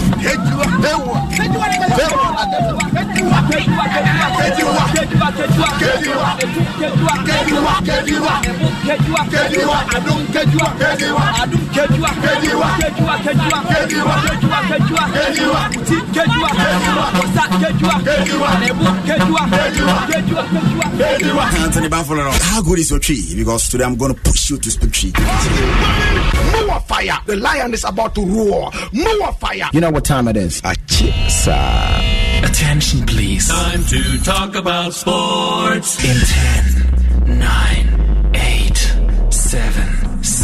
Anthony Buffalo, how good is your tree? Because today I'm going to push you to speak tree. More fire! The lion is about to roar. More fire! You know what time it is? Attention, please. Time to talk about sports. In ten, nine, eight, seven,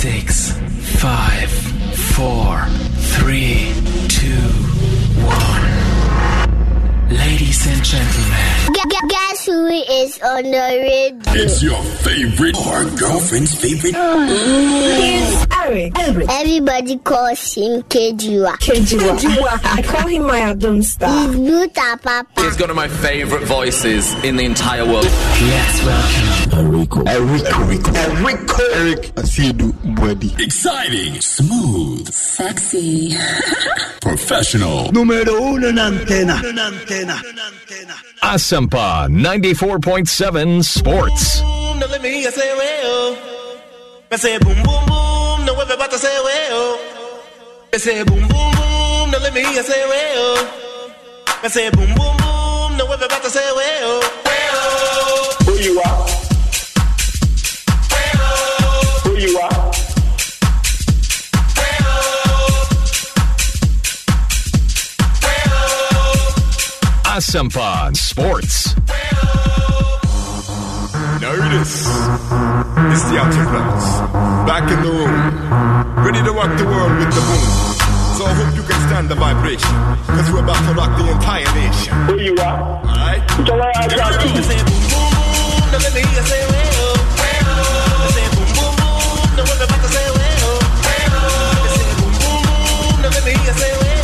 Six, five, four, three, two, one. Ladies and gentlemen, guess who is on the radio? It's your favorite or girlfriend's favorite. It's Eric. Eric. Everybody calls him Kejua. Kejua. Kejua. I call him my Adon star. He's Buta Papa. He's one of my favorite voices in the entire world. Let's welcome Erico. Erico. Erico. Eric Asidu Bwedi. Exciting, smooth, sexy, professional. Numero uno in antena. Asampa ninety-four point seven Sports. No let me hear say well. I say boom boom boom. No ever about to say well. I say boom boom boom. No let me hear say well. I say boom boom boom. No ever about to say well. Well. Who you are? Well. Who you are? Asampa Sports. Notice. It's the Altiplans. Back in the room. Ready to rock the world with the boom. So I hope you can stand the vibration. Cause we're about to rock the entire nation. Who you are? Alright? So I say boom boom boom. No let me hear say well. I say boom boom boom. No what about to say well. I say boom boom boom. No let me hear say well.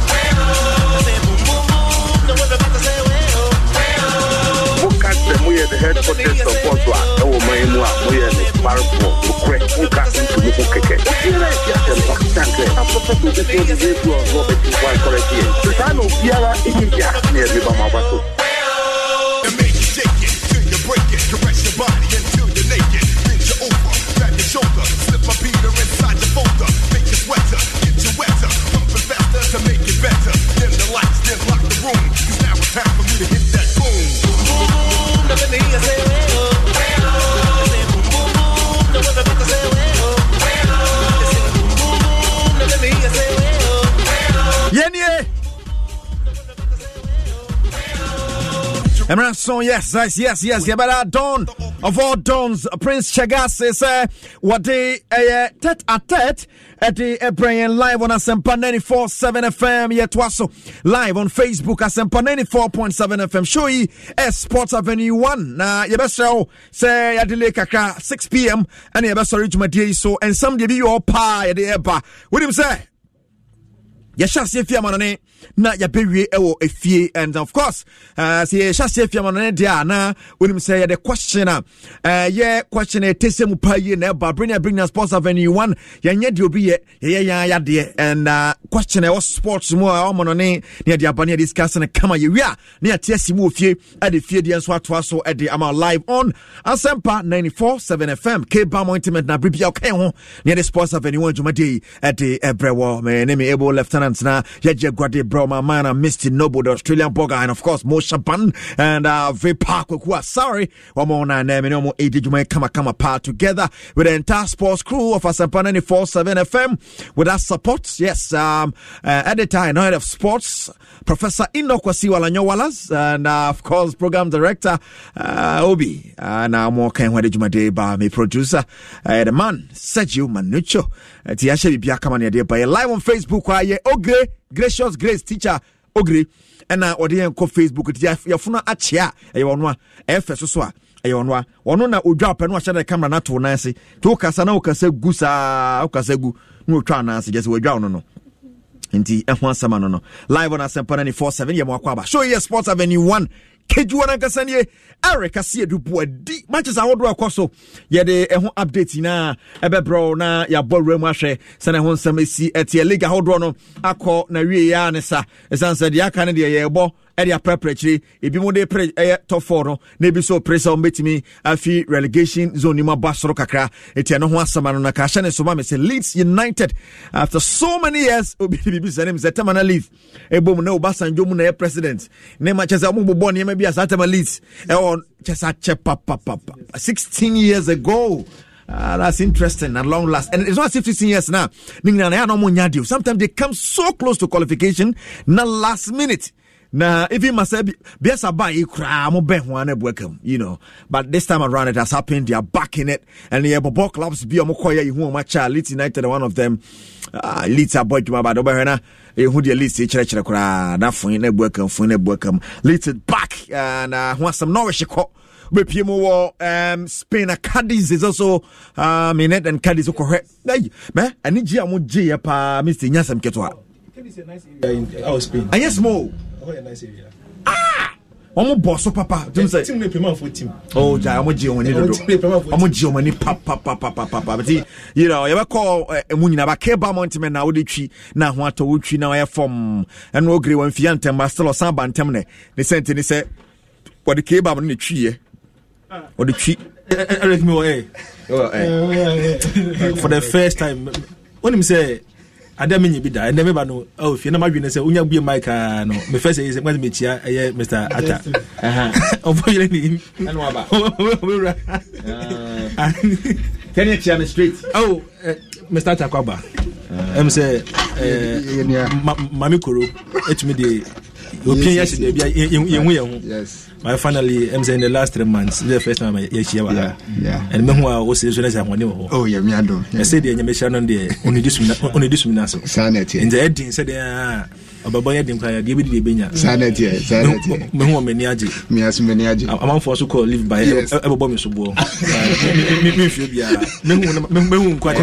We are the headquarters of Boswa. Our main one, we are the powerful, quick, who got into the Keke. I'm supposed to be the day to Robert White Correction. The time of Yara is near the Bamabato. And make you shake it till you break it. Caress your body until you're naked. Bend you over, grab your shoulder, slip my Peter inside your folder. Make you sweater, get you wetter, pumping faster to make it better. Dim the lights, then lock the room. Cause now it's time for me to hit that boom. No let me hear say well. I say boom boom boom. No what about to say well. I say boom boom boom. No let me hear say well. Yenye. Emran son, yes, yes, yes, yes. Yeah, but uh, Don of all Dons, Prince Chagas says, uh, what they uh, tete a tete at the Ebrain live on Asempa ninety-four point seven F M. Yet Twaso live on Facebook, Asempa ninety-four point seven F M. Show ye S Sports Avenue one. Now, you best show say at the lake at six p.m. and you best reach my day so and some give you all pie at the Eba. What do you say? Yasha se fia manone na ya bewie ewo efie and of course uh se yasha se fia manone dia na wonim say the question uh yeah question e tese mu pa ye na ba bring bring na Sports Avenue one ya nya de obi ye ye ya ya de and uh question e was sports mu o monone na dia ba na discuss na kama ye wia na tiasi mu ofie e de fie dia so ato aso e de am live on Asempa ninety-four point seven F M K Bam Intimate na bibia okay ho na the Sports Avenue one jumadi e de ebrewo me ne me able lieutenant na Yaje Gwade bro my man and Misty Noble the Australian blogger and of course Mo Shaban and uh V Park who are sorry one more nine name no more eight Juma kama kama part together with the entire sports crew of Asempa ninety-four point seven F M with our support yes um uh, editor and head of sports Professor Inokwasi Walanyowalas and uh, of course program director uh, Obi and uh, more can where Juma day by me producer uh, the man Sergio Manucho ti ya shebi bia kama ne dey by live on Facebook why Ogre Gracious Grace teacher Ogre and uh odi en ko Facebook ti ya funa achia e wono a efeso so a e wono a wono na odwa pa no a share camera na to na ase to kasa na okasa gu sa okasa gu no twa na ase just odwa wono no nti ehho asama no no live on Asempa ninety-four point seven ye mo akwa ba show ye Sports Avenue one Kejuwa na kasanie Eric Asiedu Bwedi matches ahodo akoso ye de ehho update na ebebro na ya ballroom ahwe sene ho nsam esi etie league ahodo no akọ na wie ya ne sa esanse de aka ne de ye bo area preparatory ebi mo de pre eh, top four no na ebi so pressure on betimi afi relegation zone ni ma basoro kakra etie no ho asama no na ka hye ne so ma me say Leeds United after so many years obi bibi sanem zetamana leave ebom na Obasanjo mu na president ne ma chese mo bobo ne ma bi asatama Leeds e on chese che papa papa sixteen years ago. Uh, that's interesting and long last. And it's not fifteen years now. Sometimes they come so close to qualification, not last minute. Now, if you must say, yes, I buy you cry, I'm a ben one welcome, you know. But this time around, it has happened. They are back in it, and the Bobo clubs be a Mokoya, you my child, Leeds United, one of them, uh, Leeds are boy to my bad over who the Leeds church, na for in welcome, for in welcome. Leeds back, and uh, want some Norwich. But Pimo, um, Spain, Cadiz is also, um, in it, and Cadiz are correct. Hey, man, I need you, I'm J, pa, Mister Nyasam Ketwa. Cadiz is a nice area in our Spain. And yes, more. Oh, a nice area. Ah! I'm boss, papa. Don't say. Team payment for team. Oh, ja, I'm a G on it. I'm a G on it. Papa, papa, papa, papa. You know, you ever call a Munina Bakeba Mountain now? Would you now want to which now I from and no agree when Fiantem Master or Samban Temne? They sent in, they said, what the Keba on the tree, or the tree. Eric Moe. For the first time, when him say, I don't mean you be there. I never know. Oh, if you're not my business, when you be my car, no. My first is when meet here, Mister Atta. Oh, you need him. And what about? Can you cheer me straight? Oh, Mister Atta Kwaba. I'm say, Mami Kuru. It's me the opinion yesterday. Yes. I finally, I'm saying the last three months, the first time I hear yeah, yeah. And meanwhile, I was saying, oh, yeah, me, I don't. I said, the animation on the only this only this minaso. Sanity. In the editing said, ah, about boy, I didn't cry, give it the Benya. Sanity, sanity. Meho Meniaji. Me as Meniaji. I'm for so called live by a bomb so well. Me feel, yeah. Meho quite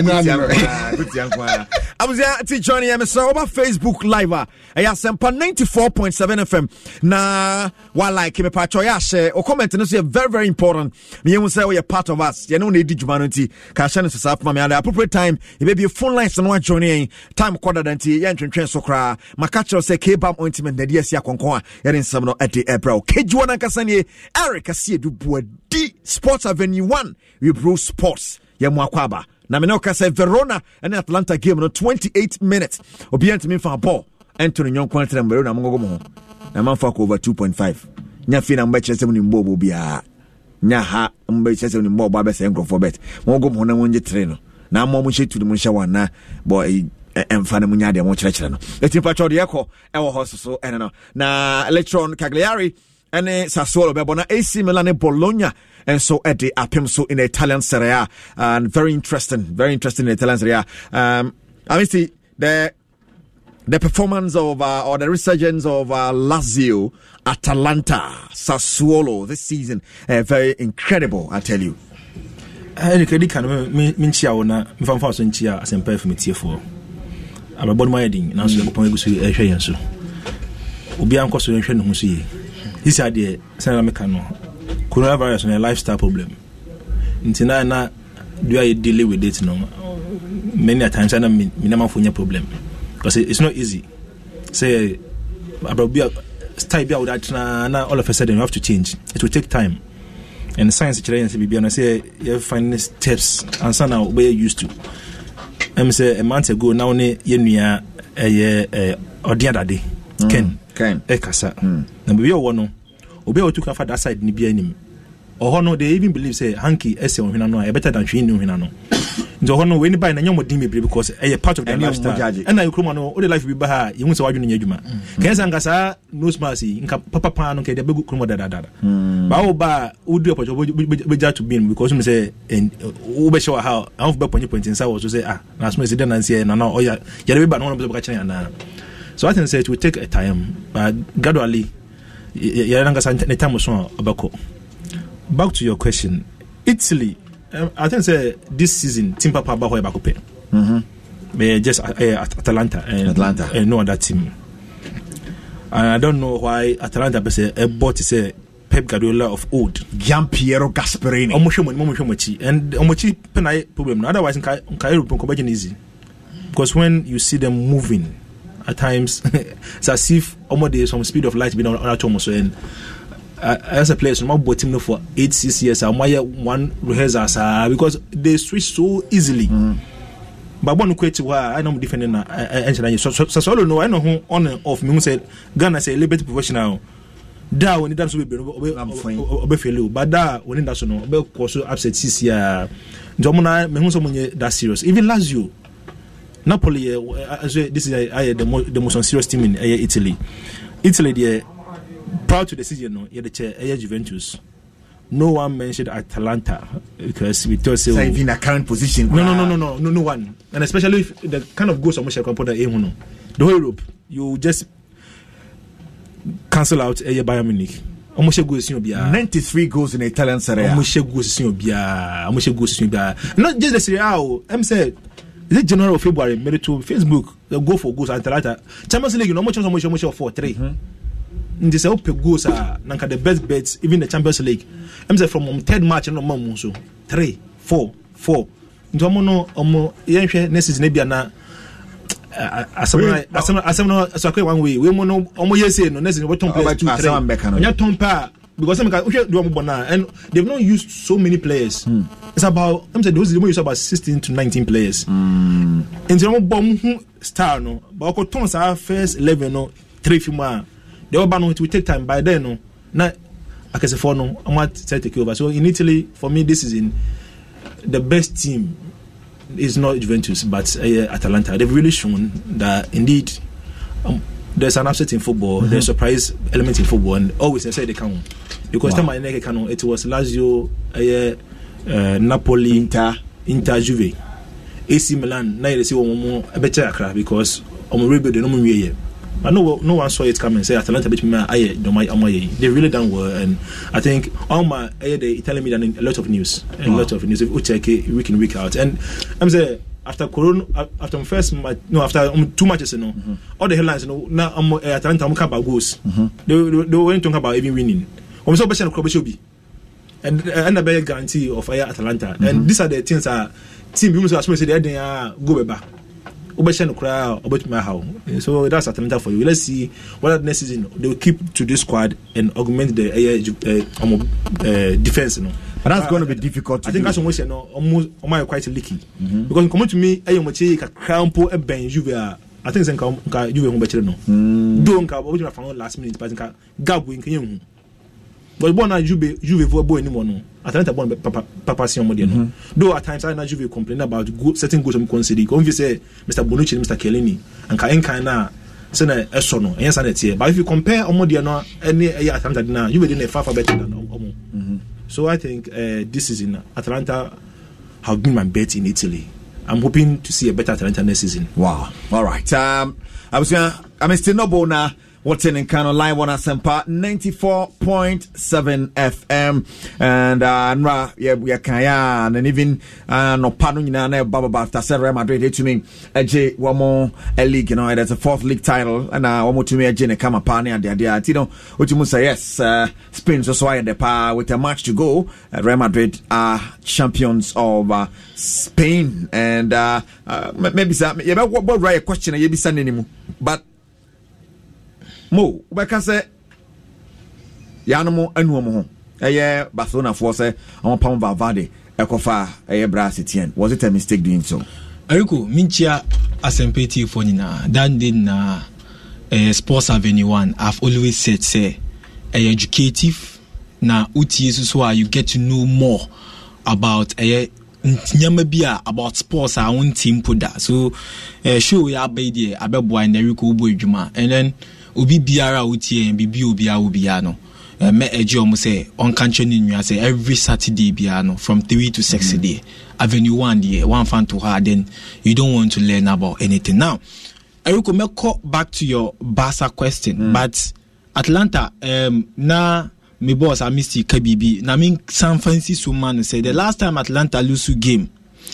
a I was there to Johnny M S O about Facebook Live. I have Sempa ninety-four point seven F M. Na while like me pacho ya share or comment no say very very important. Me you say we are part of us. You know need humanity. Ka share no say up me at the appropriate time. It may be a phone line no joining time quarter than ti ya ntwentwen so kra. Makacho say K-Bam ointment the yes ya konkon ya den sam no at the April. Kejuan ankasa ne Eric Asiedu Buadi Sports Avenue one. We Bruce Sports. Ya mwakwaba. Na me no ka say Verona and Atlanta game no twenty-eight minutes. Obi antimi fa ball. Anthony Nyon kwantena Verona mongogo mo. Na man fa over two point five. Nya fi na mba chese mu ni mbobo bia. Nya ha mba chese mu ni mbobo ba se nkrofo bet. Mongogo mo na wonje tre no. Na mo mo shetu mu hye wana boy emfa na mu nya de mo kire kire no. Eti pacho de yakọ e wo hoso ene no. Na Electron Cagliari ene Sassuolo be bona A C Milan and Bologna. And so at the Apim so in the Italian Serie A, and very interesting, very interesting in the Italian Serie A. Um, I mean, see the the performance of uh, or the resurgence of uh, Lazio, Atalanta, Sassuolo this season, uh, very incredible. I tell you. I can mean chia na mfam fa so nchia asempa for me tie for. Ababon my din na so ko egusu e hwe yen so. Obi anko so hwe no ho so yi. This ade say me kan no. Coronavirus is a lifestyle problem. Until now, do I deal with it? No, many times I am minimum for your problem because it's not easy. Say, about be style be out that now all of a sudden you have to change. It will take time. And science experience be be. I say you find steps and so now we are used to. I'm say a month ago now ne yenuya eh or the other day Ken Ken ekasa. Na be we no. Obi o took that side ni bia nim. Oho no they even believe say hanky ese on hwina no e better than hwin ni hwina no. Nzo ho no we ni buy na nyom din me because e part of the lifestyle. And na you kroma no o the life be ba ha you say wadwene nya adwuma. Kan san kasa no smart si nka papa pa no ke de begu kroma dada dada. Ba o ba o do opportunity be ja to be because me say o be show how I have be point point inside was to say ah na smart si den na say na na o ya ya be ba no be ka chen na. So I think say it will take a time but gradually back to your question. Italy, um, I think say this season Team Papa Bahoy Bakope. Mhm. Just uh, Atalanta and Atlanta and no other team. And I don't know why Atalanta say a bought say Pep Guardiola of old. Giampiero Gasperini. Omoshimo Momochi and Omochi penai problem. Otherwise in Cairo Pon easy. Because when you see them moving at times it's as if almost there's some speed of light being on our Thomas and uh, as a player so my team for eight six years I one rehearsals uh, because they switch so easily. Mm. But one question why I know defending uh, so so so no I know who on and off me say Ghana say a little bit professional da when it dance will be obe but da when it does no obe so upset six year njomuna me hu so munye that serious even Lazio Napoli, uh, this is uh, the, mo- the most serious team in uh, Italy. Italy, they proud to the season. No, yeah, the chair, Juventus. No one mentioned Atalanta because we thought so. In a current position. No, no, no, no, no, no, no one. And especially if the kind of goals I'm going to put the aim on the whole Europe, you just cancel out a Bayern Munich. ninety-three goals in the Italian Serie A. Not just the Serie A. I'm saying, is it January or February? Made to Facebook. The go for goals Atalanta. Champions League. No much, no much, no much for three. In this open goals are nanka the best bets. Even the Champions League. I'm saying from third match no more so three, four, four. Into amono amono. Yenche next is nebi ana. Asamna asamna asamna asakwe one way. We mono omo yese no next is we turn players two three. Onya turn pa because some we do am bona and they've not used so many players. Hmm. It's about I'm saying those use about sixteen to nineteen players. Hmm. Into omo bom star no. But ko turn sa first eleven no three fima. The other no it will take time by then no. Na akase for no I want to take over. So in Italy for me this is in the best team. It's not Juventus, but uh, Atalanta. They've really shown that indeed um, there's an upset in football, mm-hmm. there's a surprise element in football, and always I say they can. Because wow. time I can, it was Lazio, uh, uh, Napoli, Inter, Inter, Juve, A C Milan. Now they say one a better crack because I'm rebuild the normal way. But no, no one saw it coming. Say Atalanta beat me. I don't mind. They really done well, and I think all my the Italian media a lot of news, a wow. lot of news. We check it week in week out, and I'm saying after Corona, after my first match, no, after um, two matches, you know, mm-hmm. all the headlines, you know, now I'm uh, Atalanta. I'm talking about goals. Mm-hmm. They, they they weren't talking about even winning. I'm so passionate about Kobe and and a better guarantee of uh, Atalanta, mm-hmm. and these are the things that team you must say they are go back. So that's Atalanta for you. Let's see what next season they will keep to this squad and augment the uh, uh, uh, defense. You know. But that's uh, going to be difficult to I think do. that's almost you know, almost almost quite leaky. Mm-hmm. Because come to me, I am a crampo a ben Juve. I think it's a Juve home better no. Don't come over from last minute, but Gab win can but born a Juve Juve for boy anymore no. Atalanta born papa papa si omo no. Though at times I na Juve complain about go, certain goals I'm considering. Come you say Mister Bonucci, Mister Chiellini, and ka enka na say na eso no. Yes na tie. But if you compare omo de no any Atalanta na Juve dey na far far better than omo. Mm-hmm. So I think uh, this season Atalanta have been my bet in Italy. I'm hoping to see a better Atalanta next season. Wow. All right. Um I was gonna I'm still no bona. What's in Kano live on Asempa ninety-four point seven F M and uh nra yeah we are kaya and even uh no pano nyina na baba after Real Madrid to me eje one a league you know there's a fourth league title and uh one more to me eje ne kama pani and there you know what you must say yes uh Spain so so the power with a match to go uh, Real Madrid are champions of uh, Spain and uh, uh maybe some yeah but what right question you be sending him but Mo, because say Yanamo and Womo, a year Barcelona for say on Pound Valverde, Ecofa, a Brasitian. Was it a mistake doing so? Eriko, Minchia Asempeti Fonina, Dan did na Sports Avenue one. I've always said, say, a educative na uti so you get to know more about a Nyamabia about sports our own team put that. So uh, show we are by the Abebo and Eriko Boyjuma and then Obi biara utie and bibi obi a obiano. Me eji omo say on country ni say every Saturday biano from three to six mm. day. Avenue one day one fan to her then you don't want to learn about anything. Now, Eriko, me call back to your Barca question, mm. but Atlanta um na me boss I missed K B B. Na mean San Francisco man say the last time Atlanta lose a game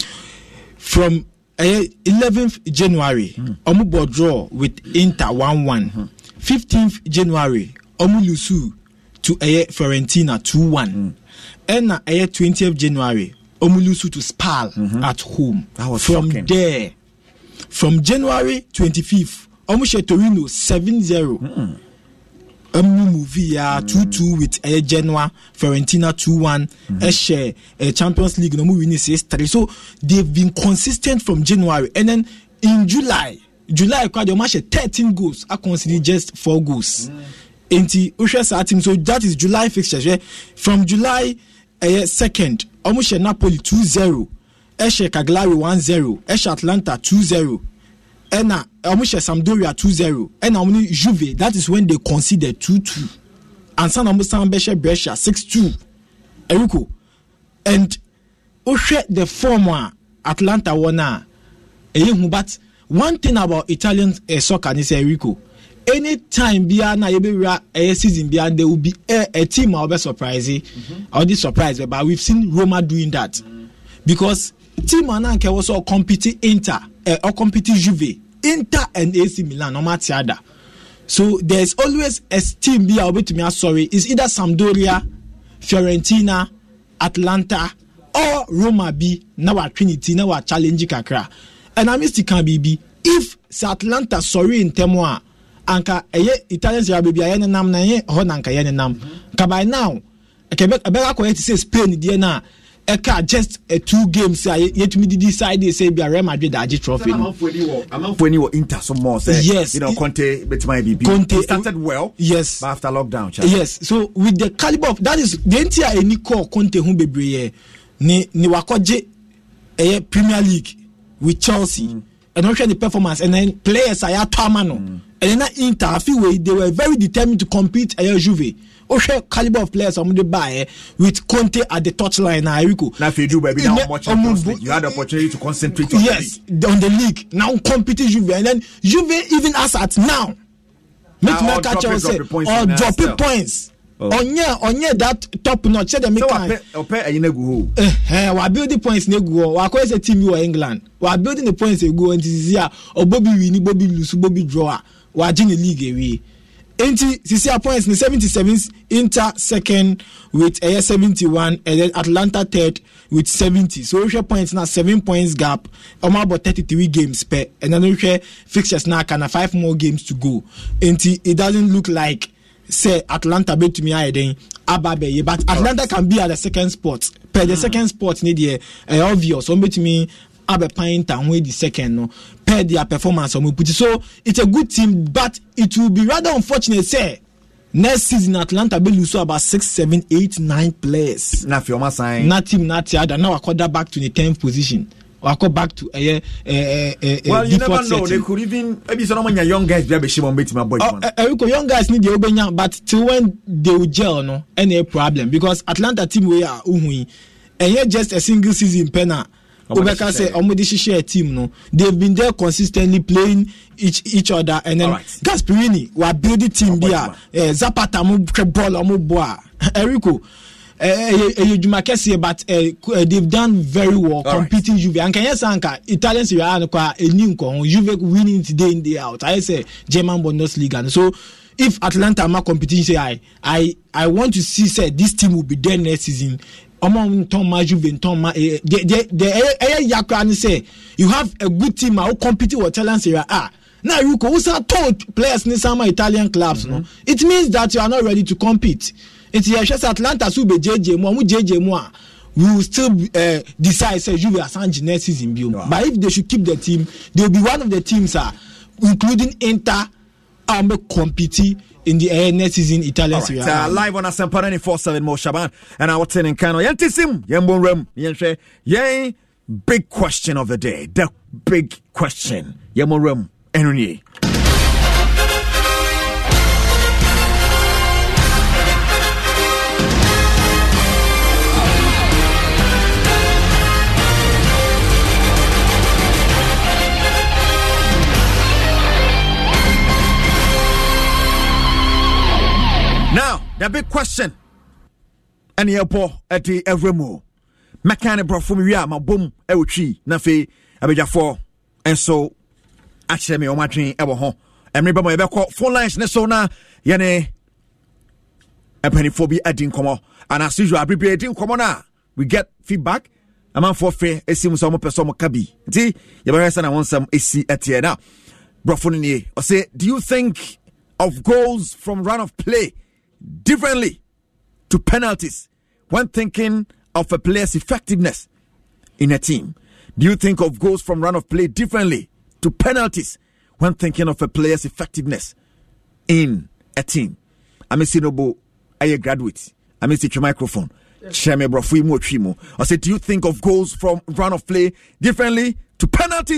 from uh, eleventh January, mm. omu draw with Inter one one. Mm-hmm. fifteenth January, Omulusu to Aye Fiorentina two one. Mm. And na Aye twentieth January, Omulusu to Spal mm-hmm. at home. That was from shocking. There. From January twenty-fifth, Omushe Torino seven zero. Mm. Omu movie uh, two two with Aye Genoa, Fiorentina two one. Eshe mm-hmm. Champions League no winning six three. So they've been consistent from January. And then in July, July quite the match thirteen goals. I consider just four goals. Enti Usha team. So that is July fixtures. Yeah? From July uh, second, Omushe Napoli two zero, Eshe Cagliari one zero, Eshe Atlanta two zero, and na omo Sampdoria two zero and na omo Juve, that is when they conceded two two and san omo san beshe Brescia six two Eriko and ohwe the former Atlanta wona eyehu. But one thing about Italian uh, soccer is Eriko, anytime bia na yebe a season bia there will be a, a team will be surprising mm-hmm. or this surprise, but we've seen Roma doing that mm-hmm. because team ananke also competing Inter uh, or competing Juve, Inter and A C Milan, no matter other. So there's always a team bia will to me sorry is either Sampdoria, Fiorentina, Atlanta or Roma B now at Trinity now at challenge kakra. And I miss the can be if Atlanta sorry in Temoa anka eye Italians ya baby aye nam na ye ho nanka ye nam ka by now Quebec abega ko say Spain die na e ka just a two games say yet me decide say be Real Madrid agi trophy no amount for any Inter some more say yes, you know Conte bet my B B Conte started well yes but after lockdown child. Yes, so with the caliber of that is the entire any call Conte hu bebre ni ni wakoje e Premier League with Chelsea mm. and also the performance and then players are Tamano mm. and then Inter I feel they were very determined to compete at Juve. Also caliber of players on the buy with Conte at the touchline now Eriko. Now if you do baby now much you had the opportunity to concentrate on yes, the league. on the league. Now competing Juve and then Juve even as at now make me catch or say or dropping points. Oh. Onye onye that top notch say them make so ope ayine go eh eh we building points na go we call say team we England we building the points go and this here or Bobby win Bobby lose Bobby draw we in the league away eighty six points in seventy-seven Inter second with a seventy-one and then Atlanta third with seventy, so we share points now seven points gap almost about thirty-three games per and then we share fixtures now kind of five more games to go and it doesn't look like say Atlanta bet to me I then Ababe, but Atlanta can be at the second spot. Per the mm. second spot need the uh, obvious. So bet me Abe Pint and wait the second no per their performance on put it. So it's a good team, but it will be rather unfortunate say next season Atlanta will lose about six, seven, eight, nine players. Na fioma sign. Not team, not the other. Now I quarter back to the tenth position. Or go back to a, a, a, a well, you never know. setting. They could even maybe some of your young guys be able to beat my boy. Uh, uh, young guys need the Obenya, but till when they will gel, no, any problem because Atlanta team we are uhui, and yet just a single season penna. Obeka say Omodishi share team no. They've been there consistently playing each each other, and then right. Gasperini we are building team there. Zapata mo ball mo boa. Eriko. Uh, but uh, they've done very well all competing right. Juve and can you say Italian Serie A a new Juve winning today in day out I say German Bundesliga so if Atlanta are competing say I I I want to see say this team will be there next season among Thomas Juve Thomas the the the Yakran say you have a good team who compete with Italian Serie A now you can also told players in some Italian clubs mm-hmm. no it means that you are not ready to compete. It's just Atlanta so be J J mo mu J J mo we will still uh, decide say Juve as next season bio wow. But if they should keep the team they will be one of the teams uh, including Inter um competing in the uh, next season Italian Serie A. Uh, live on Asempa ninety-four point seven Mo Shaban and our ten in Kano Yantisim Yembon Rem Yay big question of the day the big question Yembon Rem Enuni. Now, the big question. And the airport at the Evremo. Mechanic brought from me, my boom, Ewichi, Nafe, Abeja four. And so, actually, me on my train, ever home. And remember my back phone lines, Nesona, Yane, a penny for be adding come and as usual, I be adding come on. We get feedback. I'm on for fair, it seems some person kabi. See, you better say I want some A C at here now. Brought from me, or say, do you think of goals from run of play differently to penalties when thinking of a player's effectiveness in a team? Do you think of goals from run of play differently to penalties when thinking of a player's effectiveness in a team? I'm a Sinobo, I a graduate. I'm a teacher microphone. Cheme Brofimo Chimo. I said, do you think of goals from run of play differently to penalties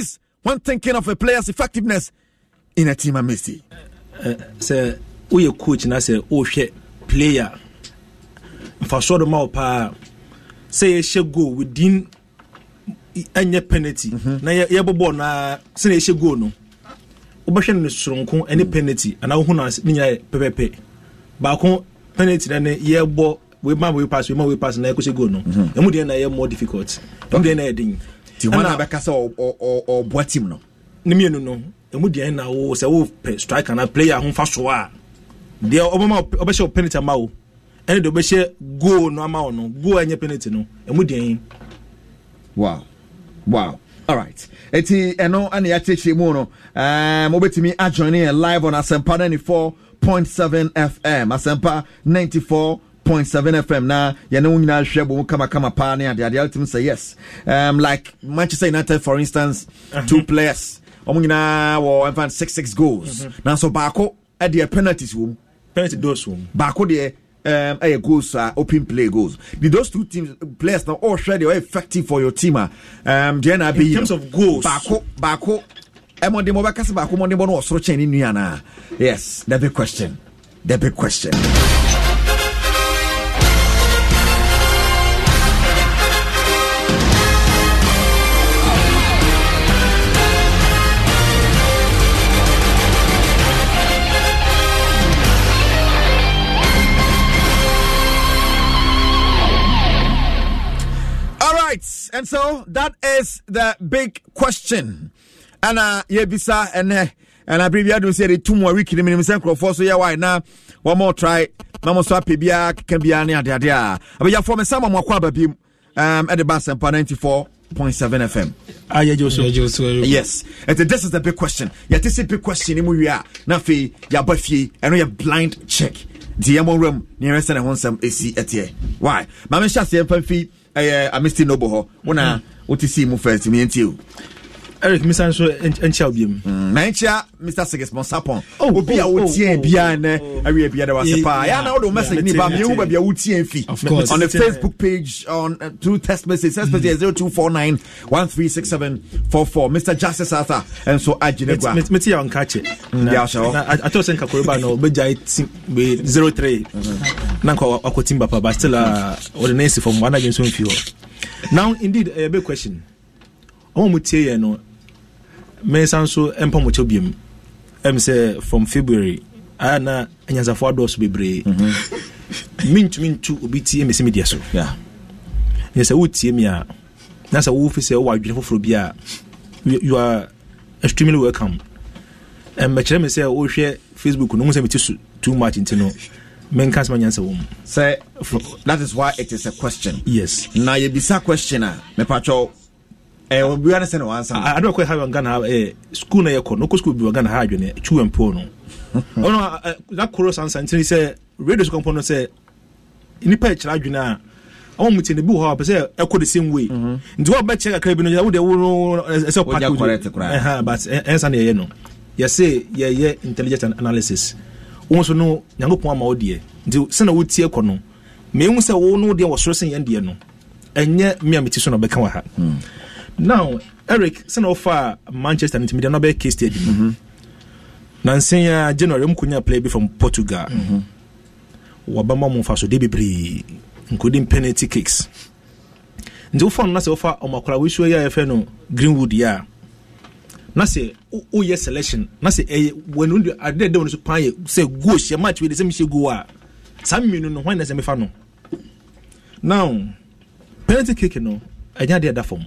when thinking of a player's effectiveness in a team, Misty? Uh, say, we a coach na say, oh shit, player. For sure, the more pa say she go within any penalty. Na ye bobo na say she go no. Obashe no sronko any penalty and I hu na nya pepepe. Ba ko penalty na ye bo we man we pass we man we pass na e ko she go no. Emu dey na ye more difficult. Emu dey na e din. Ti wana be kasa o o o boatim no. Ni mienu no. Emu dey na wo say wo striker na player hu fa so a. Dey obama obashe penalty ma wo. And the best go no amount no go any penalty no emu wow wow all right eti eno ana ya cheche mu no um obetimi a join in live on Asempa ninety-four point seven F M Asempa ninety-four point seven F M na ya no nyina hwe bo kama kama pa na ade ade ultimate say yes um like Manchester United for instance uh-huh. two players omo nyina wo in fact six six goals uh-huh. now so baako e de penalties wo penalty dose wo baako de Um, a goals, uh, open play goals. Did those two teams players now all share they are effective for your team? Um, in terms of goals, Bako, Bako, Emon de Mobakas, Bako, Monday Bono, Srochen in Niana. Yes, the big question. The big question. And so that is the big question. And uh yebisa and uh, and I believe you do say the two more week in the minimum for so yeah why now one more try mama so pebia can be any ade ade a but ya for me some more kwa babi um at the Asempa ninety-four point seven F M. Ah yeah Joso. Yes. And this is the big question. Yeah, this is the big question in we are. Na fe ya bafie and you blind check. The amon room nearest and one some A C at here. Why? Mama sha say pamfi eh a Mister Noble ho. Una what you see mu first me and you. Eric Mister so encha obiam. Na encha Mister Sigismond Sapon. Obi a wo tie bia na awie bia da was pa. Ya na wo message ni ba me wo ba bia wo tie fi. On the Facebook page on uh, through text message text message zero two four nine one three six seven four four. Mister Justice Arthur and so Ajinegwa. Me me on catch it. Ya sure. I thought sen kakoroba no be jai be zero three. Na ko akotimba pa but still uh ordinance from one against one few. Now indeed a big question. Omo mutie no me sanso empa mo chobiam em say from February ana anyazafo ados bebre mint mint obi tie me se media so yeah yes I would tie me a na say wo fi say wo adwene foforo bia you are extremely welcome em me kire me say wo hwe Facebook no mo say me tisu too much intino men kas manyansa wo say that is why it is a question. Yes na ye bisa questioner me pacho eh we understand no answer. I don't quite have on Ghana eh school na yeko no school bi Ghana ha adwene chu empo no oh no that chorus answer until he say radio component say inipa e kira adwene a awon muti ne bi ho ba say echo the same way nti wo ba check akra bi no wo de wo say pack eh but answer na ye no you say ye ye intelligent analysis wo so no nyangopon ama wo de nti se na wo tie ekọ no me hu say wo no de wo soro sen ye de no enye me ameti so no be kan wa ha. Now, Eric, send offer Manchester and Media Nobel case study. Nansenya January mkunya play from Portugal. Wabama mfaso de bebre including penalty kicks. Ndio fa na se offer omakora we show ya fe no Greenwood ya. Na se o ye selection, na se eh when we ade de won so pan say go she match we the same she go a. Sam minu no when na se me fa no. Now, penalty kick no, anya de da form.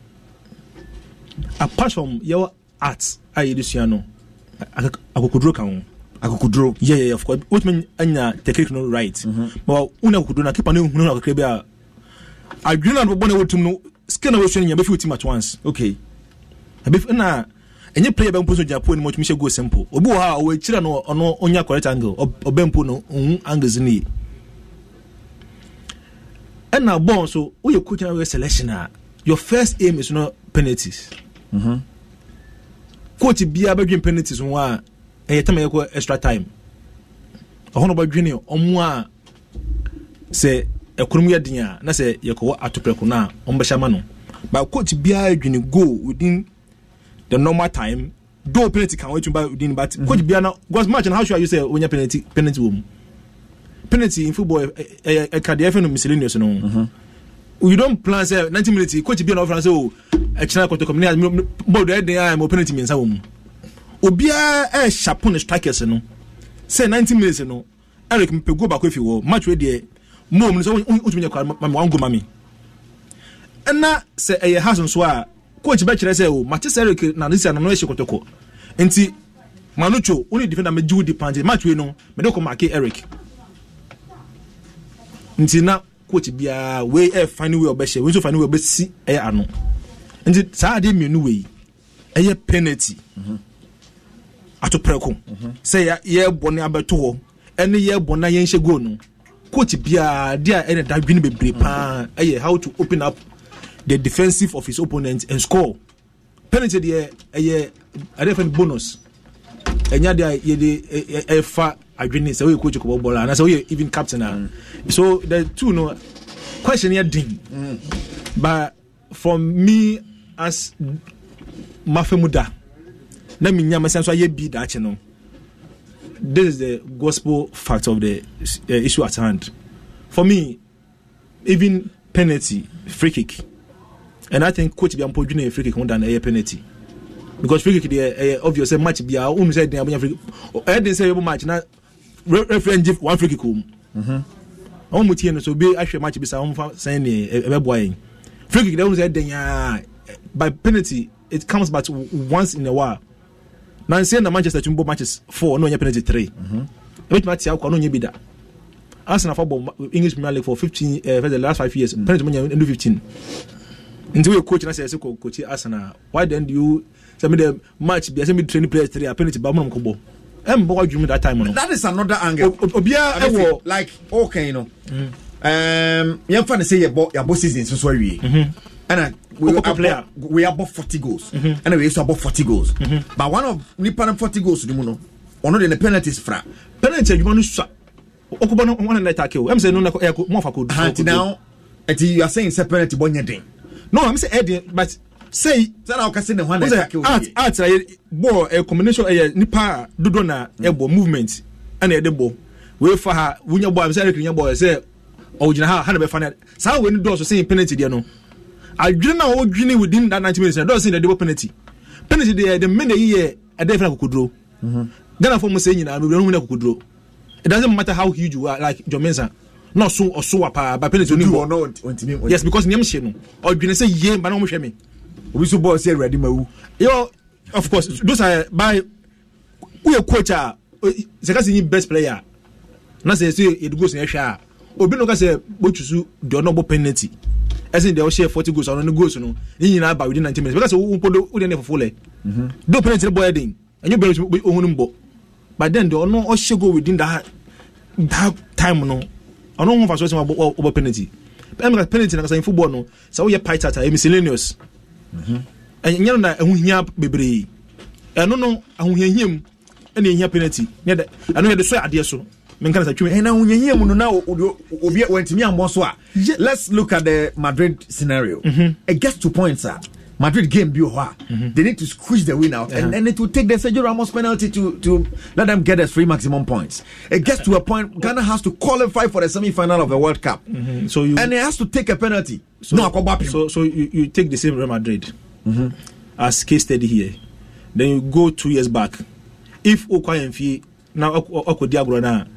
Apart from your arts, I Luciano, Akukudro can Akukudro. Yeah, yeah, of course. What mean anya technical right? Well, una kuduna keep on no akrebia. I do not want to know skin of ocean your team at once. Okay. If na any player ben poso Japan much me go simple. Obu ha we chira no ono onya correct angle or bempo no angles ni. And now bon so we you coach our selection your first aim is not penalties. Mhm. Coach bia badwin penalties ho a e yetama yeko extra time. Ohono badwin omo a se ekonomu yedin a na se yeko atopreko na ombehama no. But coach bia adwin go within the normal time do penalty can wait by within but mm-hmm. coach Biana was match and how sure you say when you penalty penalty room penalty in football a a card F N miscellaneous no mm-hmm. you don't plan say ninety minutes coach Biana offer say oh a channel to community but there they are penalty means home obia e sharpen strikers no say ninety minutes no Eric mpego back if you wo match we there mom so utumi yakwa mama wango mami na say e has so a coach be kire say o match Eric na this na no e shikotoko enti Manucho only defender me Judy Panje match we no me dey ko mark Eric enti na coach bia we e find way obehye we so find way obesi e ano enti sa ade mienu we e penalty mhm ato preko say ye bone abeto ho ene ye bona yen hye go no coach bia dia ene da dwine bebre pa eh how to open up the defensive of his opponent and score penalty there eh a different bonus enya dia ye de e fa adwene say we coach ko ball and say we even captain mm. so the two no question here ding mm. but from me as Mafemuda na me nyama senso ye bi da che no this is the gospel fact of the uh, issue at hand. For me, even penalty, free kick, and I think coach be am podune free kick more than a penalty because free kick the uh, obvious match be our own say dey am free. I didn't say match na referee give one free kick home. Mhm. On mutie no so be ahwe match be say on fa say ne e be boy. Free kick dey on say dey by penalty it comes but once in a while. Now say na Manchester Tumbo matches four no nya penalty three. Mhm. Ebit match ya kwa no nya bi da. Arsenal for English Premier League for fifteen uh, for the last five years. Mm-hmm. Penalty nya do fifteen. Until we coach na say say coach Arsenal. Why then do you say me the match be say me training players three penalty ba mo ko em bo adwum that time no. That is another angle. Obia e wo like okay you know. Mm. Um yemfa na say ye bo ya bo season so so awie. Mhm. And we are we are about forty goals. Mm-hmm. And we used to about forty goals. Mm-hmm. But one of Nippon forty goals to the mono. One of the penalties fra. Penalty you want to Okuba no one and attack you. I'm saying no more for good. Now you are saying say penalty bonya den. No, I'm saying but say say na okase ne one attack you. Art art ball a combination eh nipa dodo na ebo movement and e de ball. We for her wunya ball I'm saying wunya ball say original ha na be fa na. Say we ni do so say penalty there no. I dream now dreaming within that ninety minutes. I don't see the double penalty. Penalty there the minute year a different could draw. Ghana for saying I don't could draw. It doesn't matter how huge you are, like John Mensah. Not so or so apa by penalty no no. Yes, because name she no. Or you say yeah, but no me. We so boy say ready ma. Yo, of course, those are by we a coach ah. Sekasi best player. Na say say it goes in hwa. Obi no ka say bochusu do no penalty. As in they share forty goals on the goals no you know about within ninety minutes because we podo we dey for full mhm do penalty boy den and you be ohun mbo but then they no all share go within that that time no I don't want for so about penalty but penalty na say in football no so we fight at miscellaneous mhm and you know na ehun hia bebre e no no ehun hia him and hia penalty ne de anu ye de so ade so menkana satwe e na hunyanyia mu no na obi wantimi ambo so a let's look at the Madrid scenario. Mm-hmm. It gets to points sir. Madrid game bi ho mm-hmm. They need to squeeze the win out, uh-huh. and then it will take the Sergio Ramos penalty to to let them get us three maximum points. It gets to a point Ghana has to qualify for the semi-final of the World Cup. Mm-hmm. So you and it has to take a penalty. So, no, so so you, you take the same Real Madrid mm-hmm. as case study here. Then you go two years back. If Okwayenfi now Okodiagro na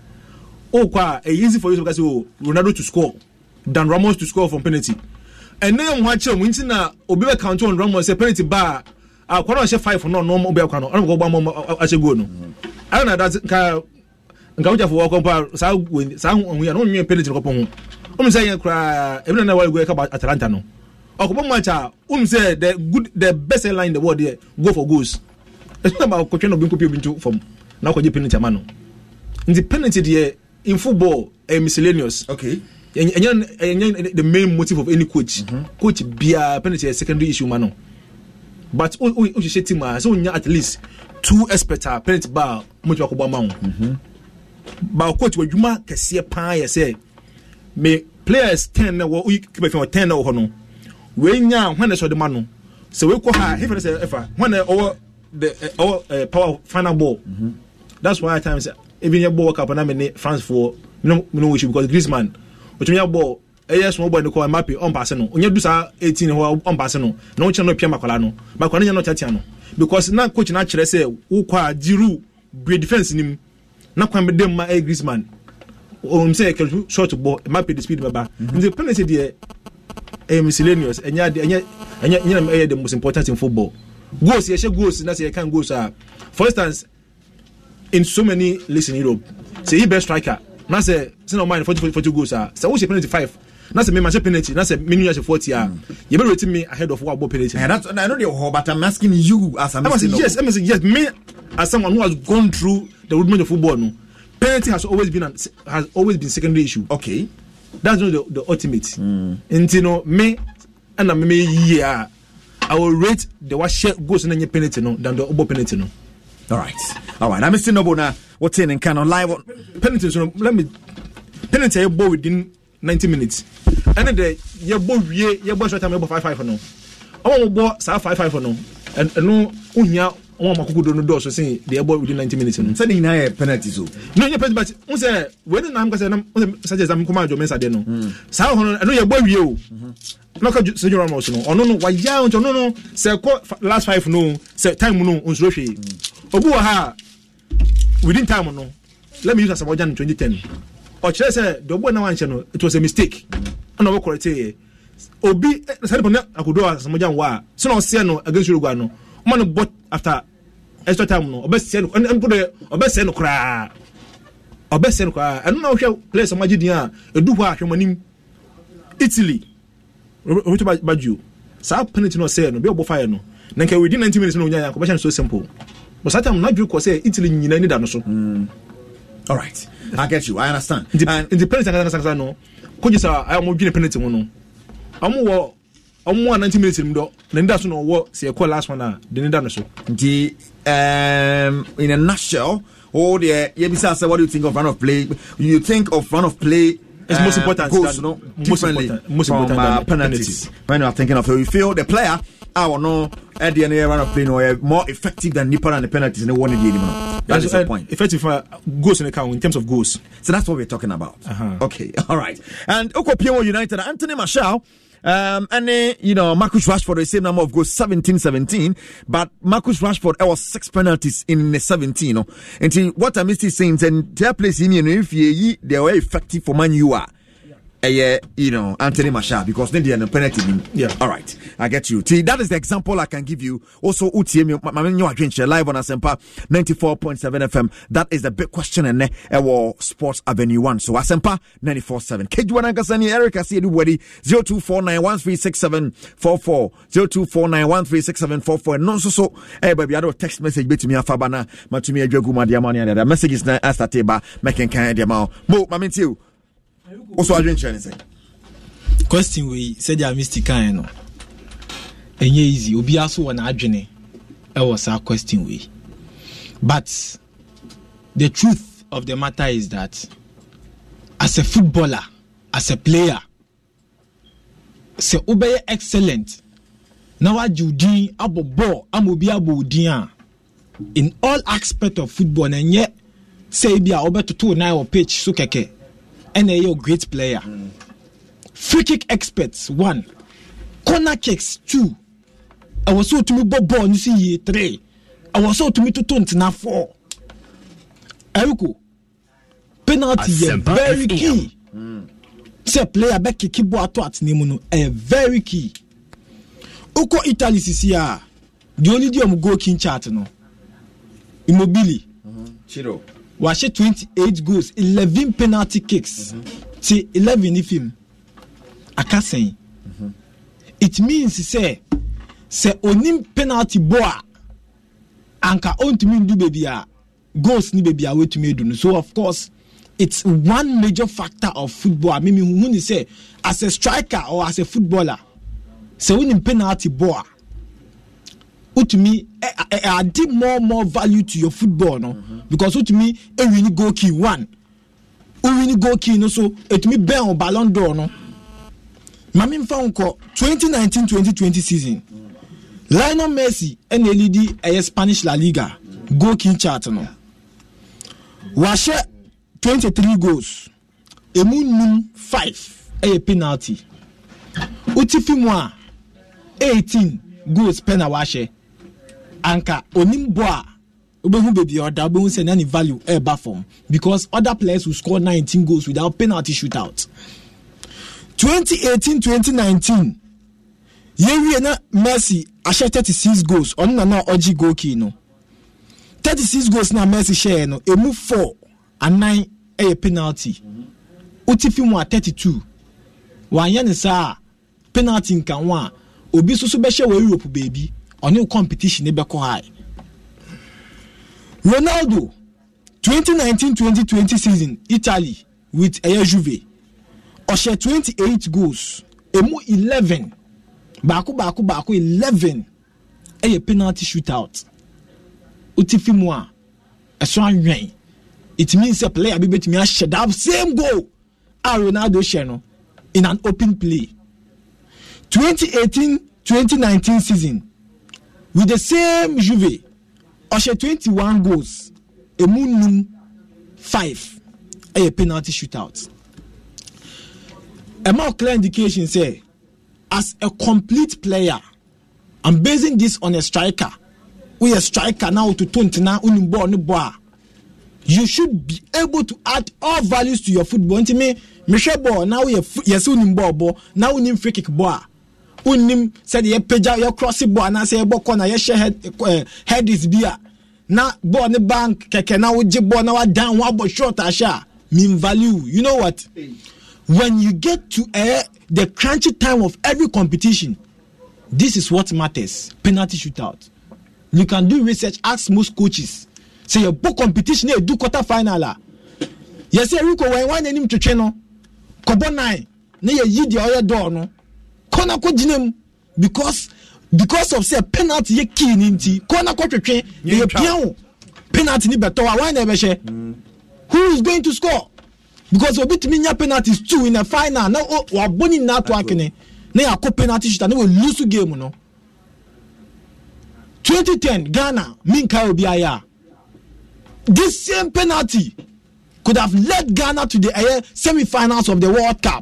Okwa easy for you because Ronaldo to score than Ramos to score from penalty. And then watch him winning na obi be count on Ramos say penalty bar ah kwano she five for no no obi kwano no go gba mo a she go no I don't know that ka nka uja for kompa sa sa hu ya no nwe penalty ko pon um say kra e na wale go ka Atalanta no okobo match ah um say the good the best line in the world there go for goals it's not about coaching no bin copy bin to from na ko je penalty amano the penalty there in football a miscellaneous okay. And, and, and, and the main motive of any coach, mm-hmm. coach be a penalty a secondary issue, man. But oh, oh, oh, she team so at least two experts are penalty bar much like Obama. But coach, when you mark a see a pie, say, may players ten or we keep it from ten or no. When you when they saw the man, So we call her. If I say if I when our the our power final ball. Mm-hmm. That's why at times even your ball cup and I'm in France for no no issue because Griezmann, which me ball. A small boy no call Mbappe on passing no. Onye do sa eighteen ho on passing no. No che no pia makola no. Makola nya no tatia no. Because na coach na kire say wo kwa Giroud great defense nim. Na kwa me dem ma e Griezmann. O say short ball Mbappe the speed baba. The penalty there eh miscellaneous. Enya enya enya enya the most important in football. Goals ye she goals na say you can goals are. For instance in so many leagues in Europe, say he best striker. Na say say no mind forty forty goals are. Say wo she penalty five. Na say me match penalty, na say me new forty ah. You be rating me ahead of what penalty. And that's I know the whole, but I'm asking you as a Mister Yes, I'm saying yes. Me as someone who has gone through the rudiment of football, no. Penalty has always been an, has always been secondary issue. Okay. That's not the, the ultimate. Mm. And you know, me and I'm me yeah. I will rate the what share goes in any penalty no than the obo penalty no. All right. All right. I'm Mister Noble now. What's in and kind of live penalty so let me penalty you ball within ninety minutes. And then the your boy we your boy short time five five for no. Our boy sa five five for no. And no unya o makuku do no do so say the boy within ninety minutes no. Say the na penalty so. No your penalty but we say when na am say na suggest am come ajo mensa de no. Sa ho no your boy we o. No ka say you Ramos no. Ono no wa ya on no no say last five no say time no on so hwe. Obu ha within time no. Let me use as about twenty ten. Or say the boy na wan no it was a mistake. And we correct it. Obi say pon akudo asamoja wa. So no say no against Uruguay no. Man bought after extra time no. Obe say no and put the obe say no kra. Obe say no kra. And now hwe play some magidin a edu ho ahwemanim Italy. Roberto Baggio. Sa penalty no say no be obo fire no. Na nka within ninety minutes no nya ya ko so simple. But that time na dwe ko say Italy nyina ni da no so. All right. I get you. I understand. The, and in the penalty I understand no. Coach say I am doing penalty no. Amu wo amu ninety minutes nim do. Na nda so no wo say call last one na the nda no so. The um in a nutshell, oh the Yebisa say what do you think of run of play? You think of run of play it's um, most important goals, than, no? most important most from, important uh, penalties. penalties. When you are thinking of so you feel the player I will know at the end of the run of play no more effective than Nippon and the penalties and the one in the anymore. That is the point. Effective uh, goals in the count in terms of goals. So that's what we're talking about. Uh-huh. Okay, all right. And Okopio United, Anthony Martial, um, and uh, you know Marcus Rashford the same number of goals, seventeen seventeen. But Marcus Rashford there was six penalties in the seventeen. No? And see, what I missed is saying, and their place in you know, if you they were effective for Man U are. Uh, you know, Anthony Martial, because then they are no penalty. Yeah. All right. I get you. See, that is the example I can give you. Also, U T M, live on Asempa ninety-four point seven F M. That is the big question in our Sports Avenue one. So, Asempa ninety-four point seven. Kejuanagasani, Erica, see everybody. zero two four nine one three six seven four four. zero two four nine one three six seven four four. And no, so, so, eh, baby, I don't text message to me, Fabana, Matumi, Joguma, Diamani, and the message is not as that table, making kind of the amount. Mo, Mamin, you. Also, I didn't say question we said ya Mister Kan no enye easy obi aso wona adwene e was a question we but the truth of the matter is that as a footballer as a player say obey excellent now ajudin abobo amobi abodin in all aspect of football enye say bia obetutu na o pitch so keke and a great player. Mm. Free kick experts one, corner kicks two. I was so to me ball you see three. I was so to me to twenty now four. Eriko penalty is very key. Mm. Say player back kick ball to at nemuno a very key. Oko Italy is here. The only day I'm go king chart no. Immobile. Mm-hmm. Chiro. Was twenty-eight goals, eleven penalty kicks. Mm-hmm. See, eleven if him. I can't say. Mm-hmm. It means say, say onim penalty boa. Anka on to me do baby a goals ni baby a way to me do. So of course, it's one major factor of football. I mean, who say as a striker or as a footballer, say onim penalty boa. To me, I, I, I did more more value to your football, no, mm-hmm. because to me, a really go key one, a really go key no so it me bear on Ballon d'Or no. Mami found call twenty nineteen twenty twenty season. Mm. Lionel Messi and L E D a Spanish La Liga goal king chart no. Washe twenty-three goals. Emunum five a penalty. Utifimwa eighteen goals pena washe. Anka onimboa obehu baby or double say any value e ba form because other players will score nineteen goals without penalty shootout. twenty eighteen twenty nineteen Yewi na Messi ashe thirty-six goals on na na oji goal key no. thirty-six goals na Messi share no emu four and nine a penalty. Utifimwa thirty-two. Wanya ne sa penalty nka wa obi susu be share we Europe baby on new competition e be ko high. Ronaldo twenty nineteen twenty twenty season Italy with Ayer Juve Oshe twenty-eight goals emu eleven baku baku baku eleven a penalty shootout. Utifimwa eso anwen it means a player be betimi a shed up same goal a Ronaldo share no in an open play. twenty eighteen twenty nineteen season with the same Juve Oshe twenty-one goals emunum five a penalty shootout. A more clear indication say as a complete player, I'm basing this on a striker. We a striker now to twenty now unimbo no boa. You should be able to add all values to your football. Nti me me share ball now we yes unimbo ball now unim free kick ball. Unim said ye peja ye cross ball na say ball corner ye share head uh, head is beer. Na ball ne bank keke na uji ball na wa down wa ball short asha mean value. You know what? When you get to uh, the crunchy time of every competition, this is what matters. Penalty shootout. You can do research, ask most coaches. Say your book competition, you do quarter final. Yes, you go when one name to channel. Kobo nine. Ne ye yi the other door no. Kona ko jinem because because of say penalty ye key ninti. Kona ko twetwe ye pian. Penalty ni beto wa why na be she. Who is going to score? Because obi timi nya penalties two in a final na wa boni na to akene na ya ko penalty shooter na we lose game no. twenty ten Ghana Minka Obi Aya. This same penalty could have led Ghana to the uh, semi-finals of the World Cup.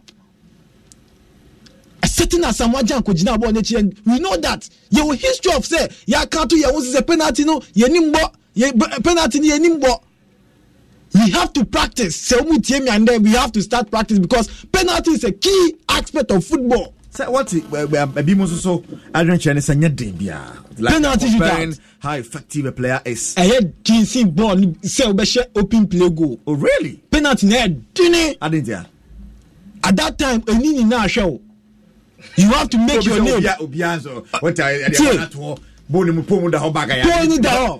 A certain Asamoah Gyan kojina bo nechi, we know that your history of say ya can't do ya was a penalty no ye nimbo ye penalty ni ye nimbo. We have to practice. So and then we have to start practice because penalty is a key aspect of football. So what? Maybe most so I don't change. It's a penalty shootout. How effective a player is. I had G C ball. Say open play goal. Oh really? Penalty. I didn't. I didn't. At that time, a nini na show. You have to make your name. What I Boni mupomu da hobaga ya. Boni da ho.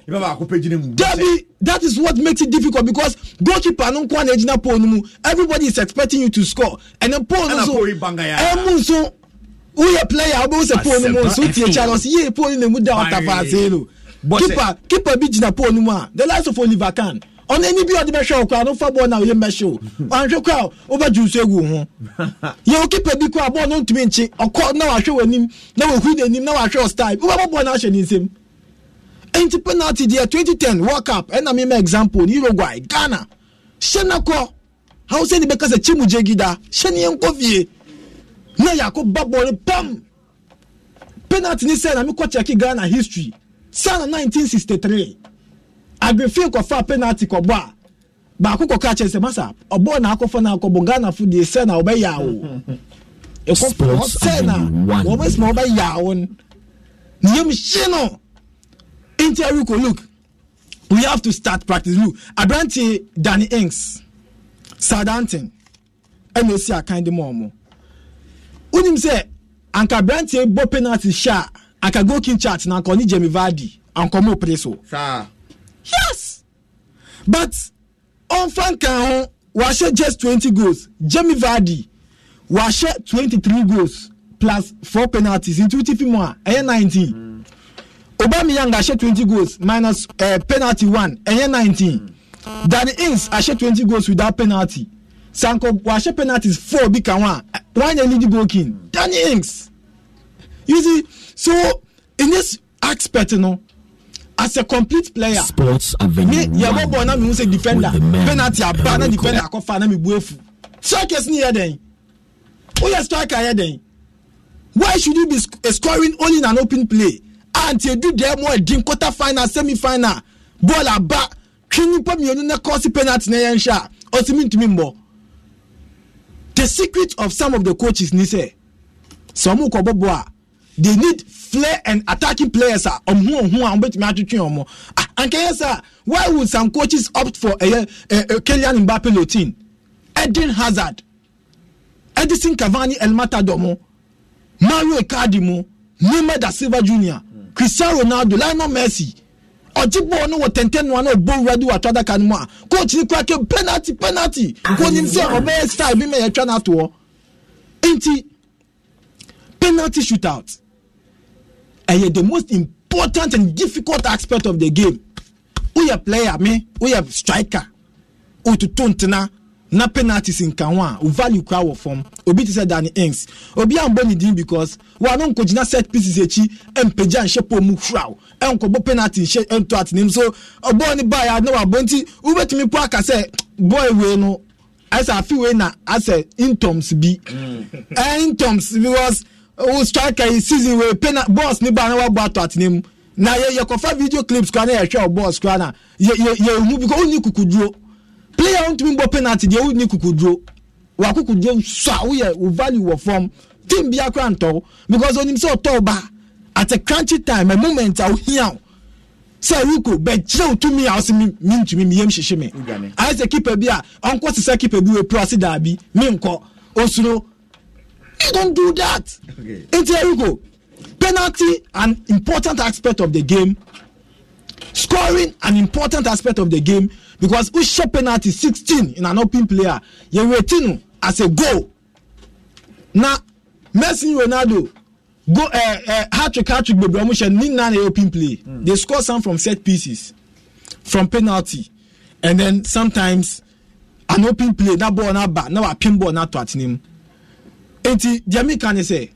That is what makes it difficult because goalkeeper no kwa na ejina ponu mu. Everybody is expecting you to score. And then ponu so. Emu so we a player obo se ponu mu so tie Charles ye ponu na mu da otafase no. Keeper keeper bi jina ponu mu a. The likes of Oliver Kahn. On any bi odi be show kwa no fa ball na we be show. An hwe kwa over juice egu ho. Ye keeper bi kwa ball no ntumi nchi. Okọ na wa hwe wanim na we hu denim na wa hwe style. Uba ball na hwe ni nsem. Enti penalty there twenty ten World Cup. And I mean my example Uruguay, Ghana. Shenako. How say the because a chimuje gida. Sheni enko vie. Na yakọ ball pam. Penalty ni say na me ko check Ghana history. Sana nineteen sixty-three. Agrifin ko fa penalty ko ba ba ko ko ka che se masa obo na akofo na akọ Ghana fu de se na oba ya o e ko se na wo be small oba ya o niyem shino interview ko look we have to start practice look Abranti Danny Ings Southampton and you see a kind of momo unim say anka Abranti bo penalty sha aka go king chat na ko ni Jamie Vardy anko mo preso sha. Yes, but on Franca, Washe just twenty goals. Jamie Vardy, Washe twenty-three goals plus four penalties in twenty more. And nineteen. Mm. Aubameyang Ashe twenty goals minus uh, penalty one. And nineteen. Mm. Danny Ings Ashe twenty goals without penalty. Sanko Washe penalties four big one. One lead goal king. Danny Ings. You see, so in this aspect, you know, as a complete player, Sports Avenue. Me, yeah, boy, na me say defender, penalty, a banner defender, I can na me buefu. Strikers near then. Oh, yeah, striker here then. Why should you be sc- scoring only in an open play? And you do there more in quarter final, semi final, ball a back. Can you put me on the course penalty na yan sha? Or to me to me more. The secret of some of the coaches ni say, some who boa, they need flair and attacking players. Ah, um who who am bet me atwetwe omo. Ah, and can you say why would some coaches opt for a, a, a Kylian Mbappe routine? Eden Hazard, Edison Cavani, El Matador, Mario Icardi, Neymar da Silva Junior, mm. Cristiano Ronaldo, Lionel Messi. Ojibo no ten ten one no bo ready wa twada kan mo. Coach ni kwa ke penalty penalty. Ko nim say obey style bi me yetwa na to. Enti penalty shootout. And the most important and difficult aspect of the game. Who a player me, who a striker. Who to tontena na penalties in Kanwa, who value crowd form. Obi to say Danny Ings. Obi am boni din because we are not going set pieces echi and peja and shepo mu crowd. And ko bo penalty she ento at him. So obo ni buy I know abonti. Who bet me po aka say boy we no. As I feel we na as a intoms be. Intoms because who striker is season we penalty boss ni ba na wa bo at him. Na ye ye kofa video clips kwa na ye hwe boss kwa na ye ye ye hu because oni kukuduro. Player want to win penalty they would need kukuduro. Wa kukuduro so we value of form team be akranto because on him so toba at a crunchy time a moment out here say you could bet show to me as me mean to me yem shishime I say keeper be uncle say keeper be we proceed abi me nko osuro you don't do that. Okay. It's here you go. Penalty an important aspect of the game. Scoring an important aspect of the game because who shot penalty sixteen in an open player you waiting as a goal. Now Messi Ronaldo go uh, uh, hat-trick hat-trick baby almost need nine open play. Mm. They score some from set pieces, from penalty, and then sometimes an open play that ball not bad now a pin ball not to at him. Enti Jamie can say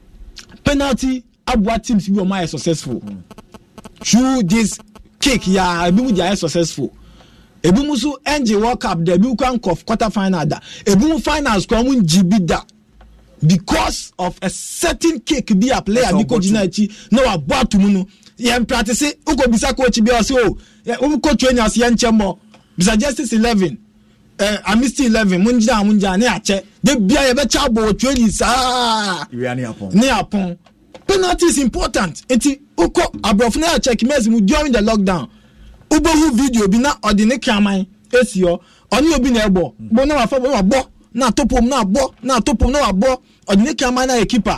penalty abwa teams be more successful. Mm. Through this kick yeah ebi mu dey successful. Ebi mu so engine World Cup there ebi kan of quarter final da. Ebi mu finals ko mu G B da. Because of a certain kick be a player because Ginachi no about to muno yem practice uko bisa coach be also o coach train as yan chemo bisa justice eleven eh amisti eleven munja munja na ache de bia ye be cha bo train sa we are near upon near upon penalty is important enti uko abrof na check mess mu during the lockdown ubo hu video bi na ordinary kraman esio oni obi na ebo bo na wa fa bo bo na topom na bo na topom na wa bo ordinary kraman na keeper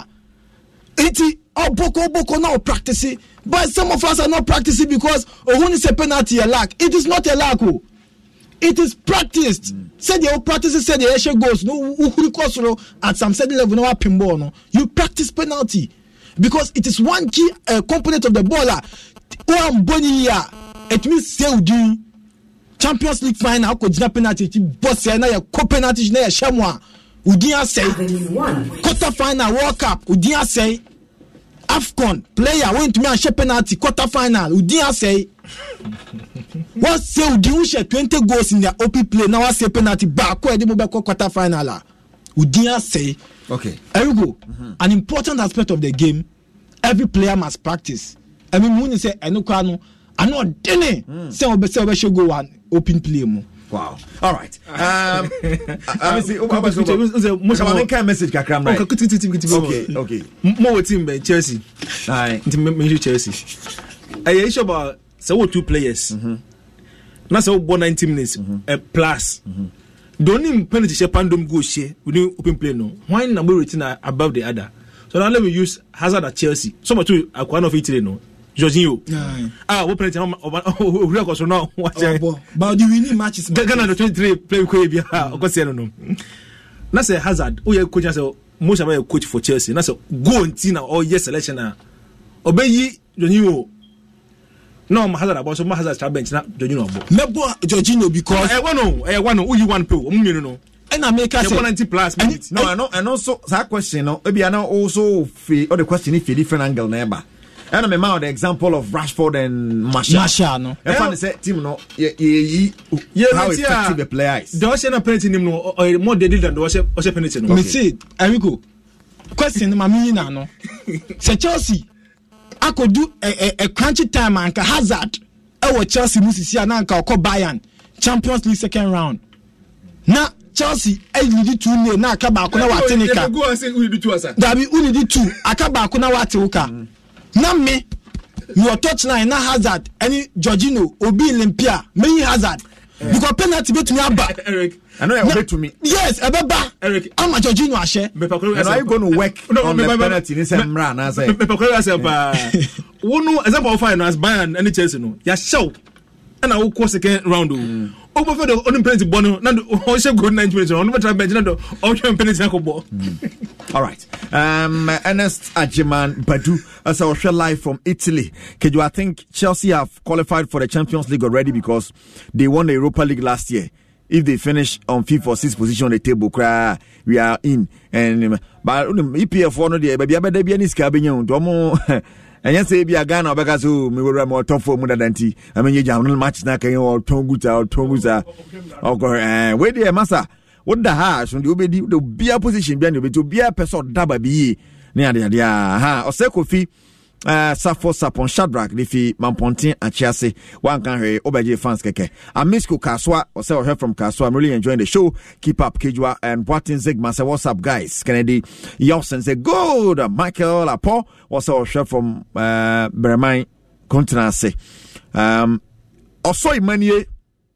enti oboko oboko na practice but some of us are not practicing because ohun is a penalty a lack it is not a lack oh. It is practiced. Mm. Say they practice say the issue goes no who course at some certain level no pinball no you practice penalty because it is one key uh, component of the baller one bony here it means say we do Champions League final ko jina penalty boss na ya co penalty na ya shamwa udin say quarter final World Cup udin say AFCON player went to me and share penalty quarter final udin say what say udin share twenty goals in their O P play now say penalty back ko e dey mobile quarter final ah udin say okay here we go. Mm-hmm. An important aspect of the game every player must practice. I mean when you say eno kwa no ano dene say obe say obe show go one open play mo. Wow. All right. Um, I mean, see, most of my message kakram right. Okay, okay. More team by Chelsea. Aye. Into Chelsea. I issue about so two players. Mhm. Na so one ninety minutes a plus. Mhm. Don't even penalty share pandom go share. We do open play no. Why number rating above the other? So now let me use Hazard at Chelsea. Some two are one of Italy no. Jorginho. Ah, what penalty? Oh, we are also now. What? But the winning matches. Ghana the twenty-three play with you. Of course, I don't know. Na say Hazard. Oh, you coach say most of my coach for Chelsea. Na say go on Tina or yes selection na. Obey Jorginho. No, my Hazard about so my Hazard bench na Jorginho abo. Mebo Jorginho because eh one no, eh one no. Who you one pay? Omu no no. And I make us ninety plus minutes. No, I know, and also that question no. Maybe I know also or the question if different angle neighbor. And I'm a the example of Rashford and Martial. Martial, no. If I say team, no, yeah, yeah, yeah. How effective the player is. Don't say no penalty him no, or more deadly than the say penalty no. Me say, Enrico. Question my meaning now, no. Say Chelsea, I could do a a, a crunchy time and Hazard. Our Chelsea musisi ananka ko Bayern Champions League second round. Na Chelsea I need two name na aka ba ko na wate nika. Go and say we need two asa. Dabi we need two aka ba ko na wate uka. Na me your touchline na Hazard any Jorginho Obi Olympia me Hazard. Yeah. Because penalty bet me aba. Eric, I know you bet to me. Yes, ebeba. Eric, I'm a Jorginho ashe. And are you going to work no, on me, the me, penalty in some run as I. Me pekolo say ba. One example of fine as Bayern and Chelsea no. Ya show. And I will go second round. Oh, but for the only penalty bono, na o she good ninety minutes. On try bench na do o penalty ko ball. All right. Um, Ernest Ajiman Badu, as I was live from Italy. Keju, I think Chelsea have qualified for the Champions League already because they won the Europa League last year. If they finish on fifth or sixth position on the table, cry, we are in. And but E P F one of the baby, I bet they be any scabbing. Domo. And yes, be a gun or Bagazu, me will more top for Mudanti. I mean, you don't match na can or Tonguta or Tonguza. Okay, where the massa? What the hash? And you be the be a position behind you to be a person double be near the idea. Ha, or Sekofi, uh, Safo Sapon Shadrach, Lifi, Mampontin, and Chelsea. One can hear Obaji fans keke. I miss Kaswa, or say her from Kaswa. I'm really enjoying the show. Keep up, Kejua and Boatin Zigman. Say, what's up, guys? Kennedy Yawson say, good. Michael Apo, also her from uh, Bermai Continency. Um, also, Emmanuel.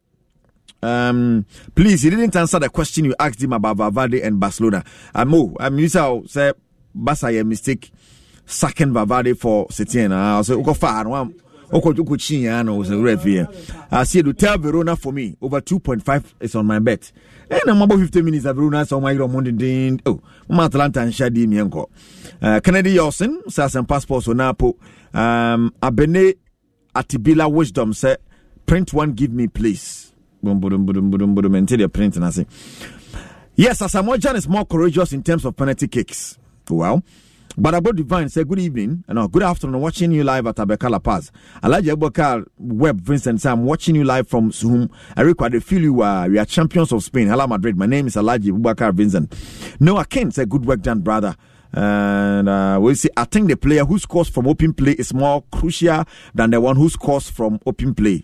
Um, please, he didn't answer the question you asked him about Valverde and Barcelona. Um, oh, I mean, you say, Barca a mistake, second Valverde for Setien. I say, go far, one, Oko Chukuchiano was a red fear. I see to tell Verona for me, over two point five is on my bet. And I'm about fifty minutes of Verona, so my Monday Dane. Oh, Atlanta and Shadi Mianko. Uh, Kennedy Yawson, Sass and passports on Napo. Um, Abene Atibila Wisdom said, print one, give me, please. Boom, boom, boom, boom, boom, until you're printing. I say, yes, Asamoah Gyan is more courageous in terms of penalty kicks. Well, but about Divine say good evening and no, good afternoon. Watching you live at Abekala Paz. Elijah Abubakar Webb Vincent. I'm watching you live from Zoom. I require to feel you are we are champions of Spain. Hello Madrid. My name is Elijah Abubakar Vincent. Noah Ken say good work done, brother. And uh, we see. I think the player who scores from open play is more crucial than the one who scores from open play.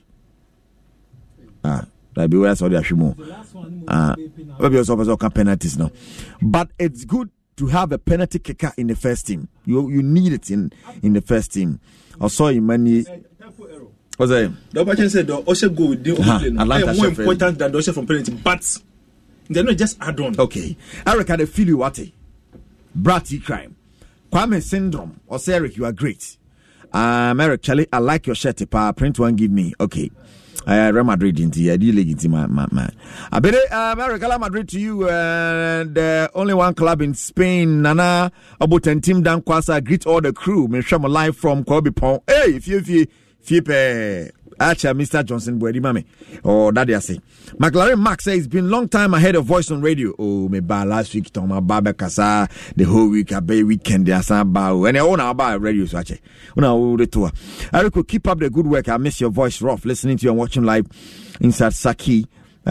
Ah. Like be where sorry Ashimo. Uh maybe also also penalties now. But it's good to have a penalty kicker in the first team. You you need it in in the first team. Also in many what's that? The option said the also go with the Atlanta more important than the also from penalty, but they're not just add on. Okay. Eric had a feel you what Bratty crime. Kwame syndrome. Or say Eric, you are great. Um Eric Charlie, I like your shirt, pa print one give me. Okay. Uh, Real Madrid into the league into my man. I bet America Real Madrid to you. Uh, the only one club in Spain. Nana about ten team down Kwasa. Greet all the crew. Me share my live from Kobe Pong. Hey, if you if you if you Archer, Mister Johnson, Bwedi Mame. Oh, that I say. McLaren Max says it's been long time ahead of voice on radio. Oh, me ba last week to my Baba Kasa the whole week a bay weekend there some ba and I own our radio so actually. Una o the tour. Eric, keep up the good work. I miss your voice rough listening to you and watching live inside Saki.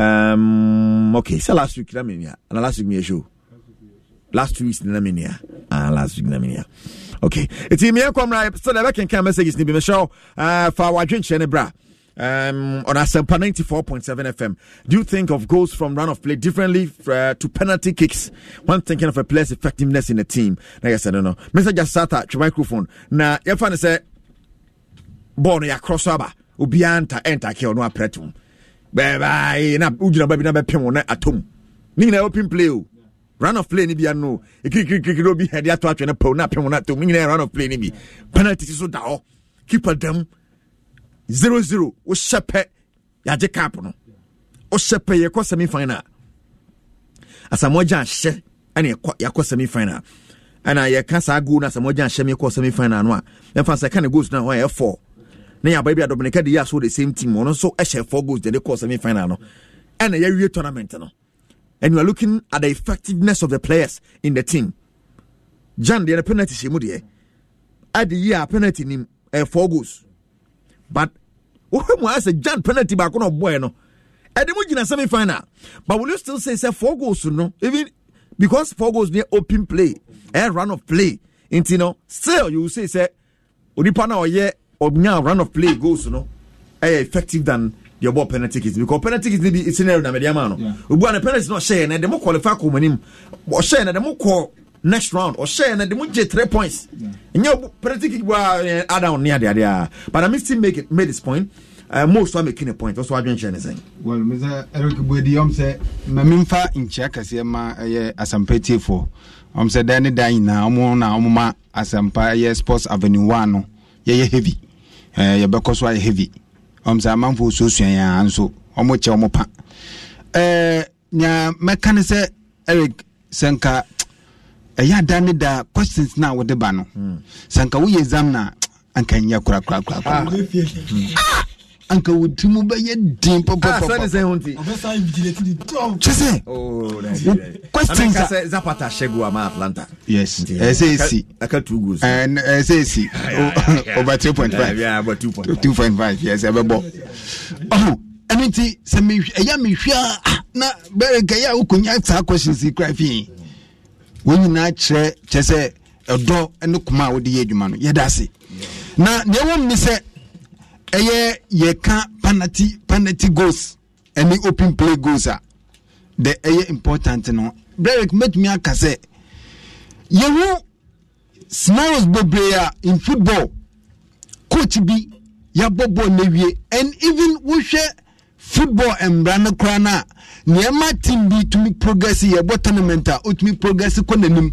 Um okay, so last week I mean yeah. And last week me a show. Last two weeks in Laminia. Ah, last week in Laminia. Okay. It's me come right. So the back can messages ni be show uh for our drink chene bra. Um on Asempa ninety-four point seven F M. Do you think of goals from run of play differently uh, to penalty kicks when thinking of a player's effectiveness in the team? Like I said, I don't know. Mister Jasata to microphone. Na your fan say ball no ya crossover. Obi anta enter kill no apretum. Bye bye na ujina baby na be pem na atom. Ni na open play o. Run of play ni bi ano e kiri kiri kiri obi head ato atwe na po na pem na to mi na run of play ni bi penalty so da ho keeper dem zero zero o shepe ya je cap no o shepe ye ko semi final Asamoah Gyan hye ana ya ko semi final ana ye ka sa go na Asamoah Gyan hye me ko semi final no a em fa say kan goals na ho e four na ya baby Dominica de ya so the same team no so e hye four goals de ko semi final no ana ya wie tournament no. And you are looking at the effectiveness of the players in the team. Jan, the penalty she mudi. at the year penalty nim uh, four goals. But who has a giant penalty back on bueno? At the Mujina semi final. But will you still say say four goals no? Even because four goals near open play, a run of play. Into you know, still you will say say Odipana or yeah or now run of play goals no effective than your ball penalty kicks because penalty kicks maybe it's in there na mediamano. We want a penalty not share and the more qualify come him or share and the more call next round or share and the more get three points. And your penalty kick were add down near there. But I still make it made this point. Uh, most are making a point. That's what I'm saying. Well, Mister Eric Buedium say Mamimfa in Chakasema Asampeti for. I'm said Danny Dina, Omona, Omma, Asampa, yes, Sports Avenue one, ye heavy. Eh, your because why heavy. I'm say man for so and so, Omocha Omopa. Eh, nya mekanise Eric Sanka. Eh, ya Danny da questions now with the bano. Sanka we examina and can ya crack crack crack. Uncle would Timu by your dim papa. Chese. Oh, questions. Zapata Shegua Atlanta. Yes, S A C. I got two goals. And S A C over two point five. Yeah, about two point two point five. Yes, I have oh, I mean, some yummy share. Na very gaya ukunya questions. He cry fee. When you not share, Chese a door and look ma with the age man. Yadasi. Now, they won't miss it. Eye ye can penalty penalty goals any open play goals are the eye important no Derek met me akase ye wo scenarios bobrea in football coach bi ya bobo na wie and even wo hwe football embrana krana niema team bi to me progress ye bo tournament a to me progress ko nanim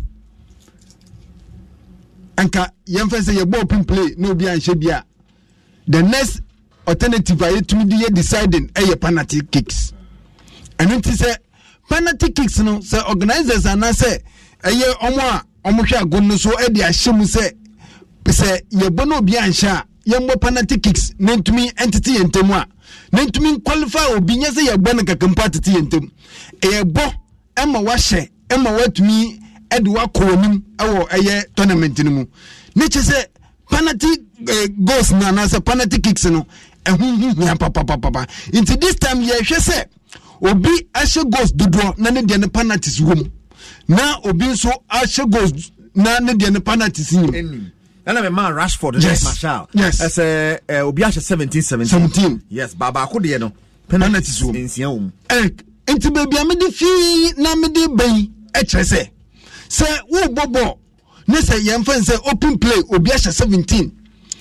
anka yemfa say ye bo open play no bi anhye bia. The next alternative I to me deciding a penalty kicks. And it is a penalty kicks no say organizers and I say a year omwa omusha gonu so e dia shemu say say ye bono bi ansha ye mo penalty kicks na to me entity entemu a na to me qualify obi nya say ye gbo na kakampa entity entemu e bo e ma wa hye e ma wa to me e de wa ko nim e wo eye tournament ni mu ne che say penalty uh, goals na na say penalty kicks no ehun hu papa papa into this time ye hwe say obi ashe goals dodo na ne de ne penalties wom na obi nso ashe goals na ne de ne penalties nim na me man Rashford yes. Marshall yes as uh, uh, obi ashe seventeen seventeen yes baba ko de no penalties wom ensia wom eh into baby am de fi na me de ban e kire say say wo bobo ne say yemfa say open play obi ashe seventeen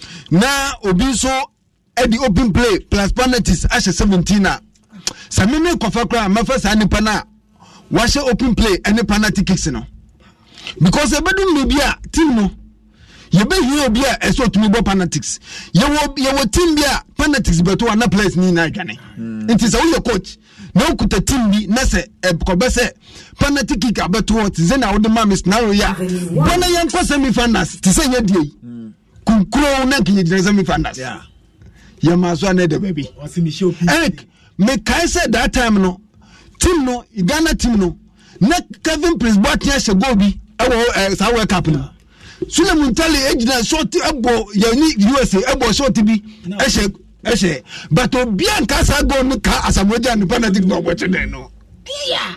na obi so e di open play plus penalties ashe seventeen na sa me me kofa kra mafa sa nipa na wa she open play any penalty kicks no because e bedum no bia team no ye be hie obi a e so tumi bo penalties ye wo ye wo team bia penalties beto na players ni na adwane it is a coach na okuta team bi na se e ko be se penalty kick abeto what zena wo de ma miss na ro ya bona yan ko semi finals ti se ye die kunkuro na kinye di semi finals yeah ye ma so na de baby Eric me kai say that time no team no Ghana team no na Kevin Prince Boateng she go bi e wo sa World Cup no Sule Muntali ejina short ebo ye ni U S A ebo short bi e she e she but obi anka sa go no ka asamoja no penalty no bo chede no yeah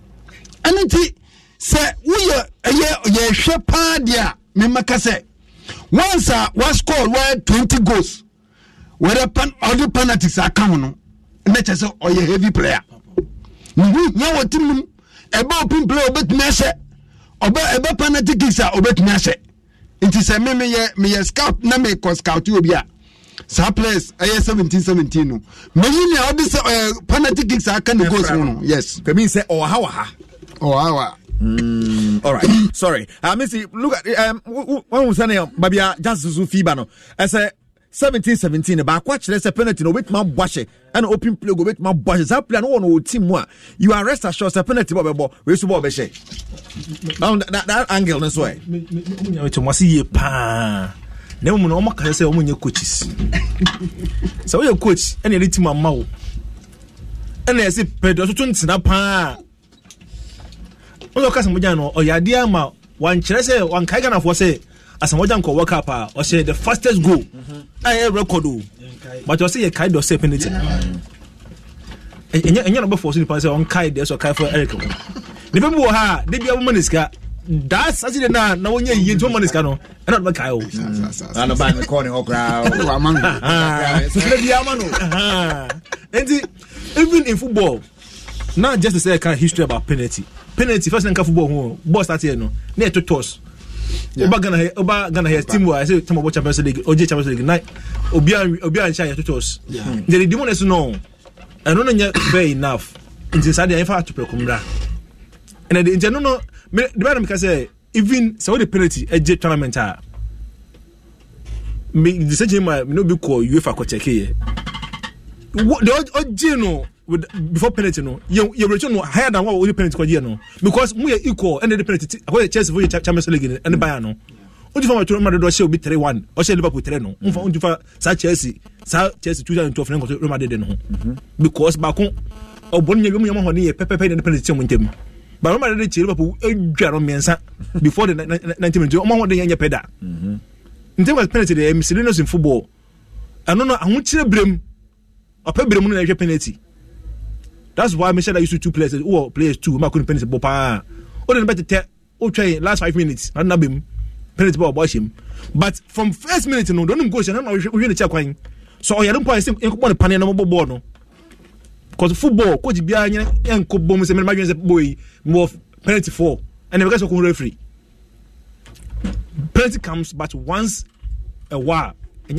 aniti say we ye ye hwe pa dia me maka say once a was score where twenty goals where pan all the penalties are come no na say o ye heavy player ni nya wo team e ba open play obetumi ahye oba e ba penalty kicks a obetumi ahye inti say me me ye me ye scout na me ko scout obi a sa players aye seventeen seventeen no me ni all this penalty kicks are can goals no yes can mean say o ha wa ha o ha wa Mm, all right. Sorry. I mean, see, look at um when we say Babia just Zuzu Fiba no. I say seventeen seventeen about watch let's a penalty no wait my wash and open play go wait my wash that play no one team one. You are rest assured a penalty bobo we so bobo she. On that that angle this way. It must see pa. Na mu no maka say omunye coaches. So we coach and the team amawo. And I say Pedro so twenty na pa. Ozo kasa mo jano o yade ama wan kire se wan kai Ghana for say as a wajan ko work up or say the fastest goal I record but you say you kind of say penalty and you number four so pass on kai there so kai for Eric the people ha they be a woman is got that's as na na wonye yi nto man is got no and not be kai o and no ban recording okra so the be amano and even in football not just to say kind of history about penalty penalty first in football who ball start here no near to toss oba gana oba gana here team I say team of Champions League O J Champions League night obi obi an share to toss the demon is no and no nya fair enough inside the infa to prekumra and the no no the man because say even so the penalty a J tournament ah me the same me no be call UEFA ko check here the O J no with before penalty no you you return no higher than what only penalty ko no because we are equal and the penalty according to Chelsea for Champions League and Bayern no only for my to Madrid show be three one or say Liverpool three no only only for sa Chelsea sa Chelsea twenty twelve no Real Madrid no because back on obonye we mo ho ne pepepe the penalty mo ntem but Real Madrid Liverpool edwaro mensa before the ninety minutes o mo ho de yanya peda ntem was penalty the miscellaneous in football and no no ahunchire brem opa brem no na penalty. That's why I mentioned I used to two players. Oh, players two. I couldn't penalty ball. Pa. Oh, then better tell. Oh, try last five minutes. I don't know penalty ball watch him. But from first minute, no, don't go. I'm not really checking. So I don't point. You want to pan no ball no. Because football, coach Bianya and coach Bomus and my boy more penalty four, and the guys are referee. Penalty comes, but once a while. And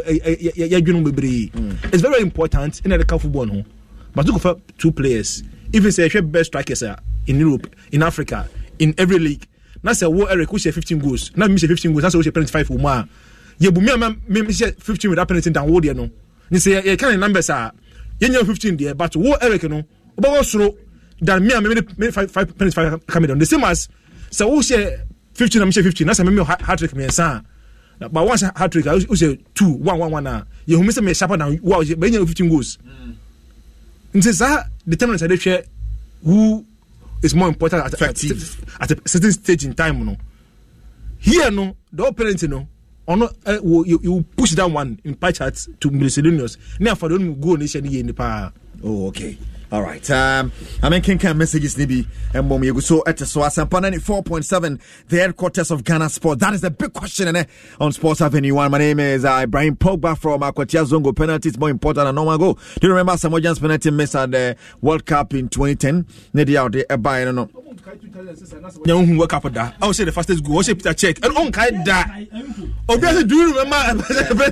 it's very important in the football no. But look for two players. Even say best strikers are in Europe, in Africa, in every league. Now say wo Eric who say fifteen goals. Now me say fifteen goals. Now say we say penalty five more. Yeah, but me me me say fifteen without penalty down wo there no. You say you kind of numbers are. You know fifteen there, but wo Eric no. About slow than me me me five five penalty five come down. The same as so wo say fifteen and me say fifteen. Now say me hat trick me san. But once hat trick I say two one one one now. You me say me sharper than wow. But you fifteen goals. It is that determines I share who is more important at, at, at a certain stage in time. No, here no, the opponent no, or no, uh, you, you push that one in pie charts to miscellaneous. Now for them go nation in the power. Oh, okay. All right. Um, I mean, can can messages maybe and bomb you so at so Asampa ninety-four point seven, the headquarters of Ghana Sport. That is the big question eh, on Sports Avenue One. My name is uh, Ibrahim Pogba from Akwatia Zongo. Penalties more important than normal go. Do you remember Samojan's penalty miss at the World Cup in twenty ten? Nedi out there, I don't know. Young work up that. I would say the fastest goal. I say Peter check and on kind that. Oh, do you remember?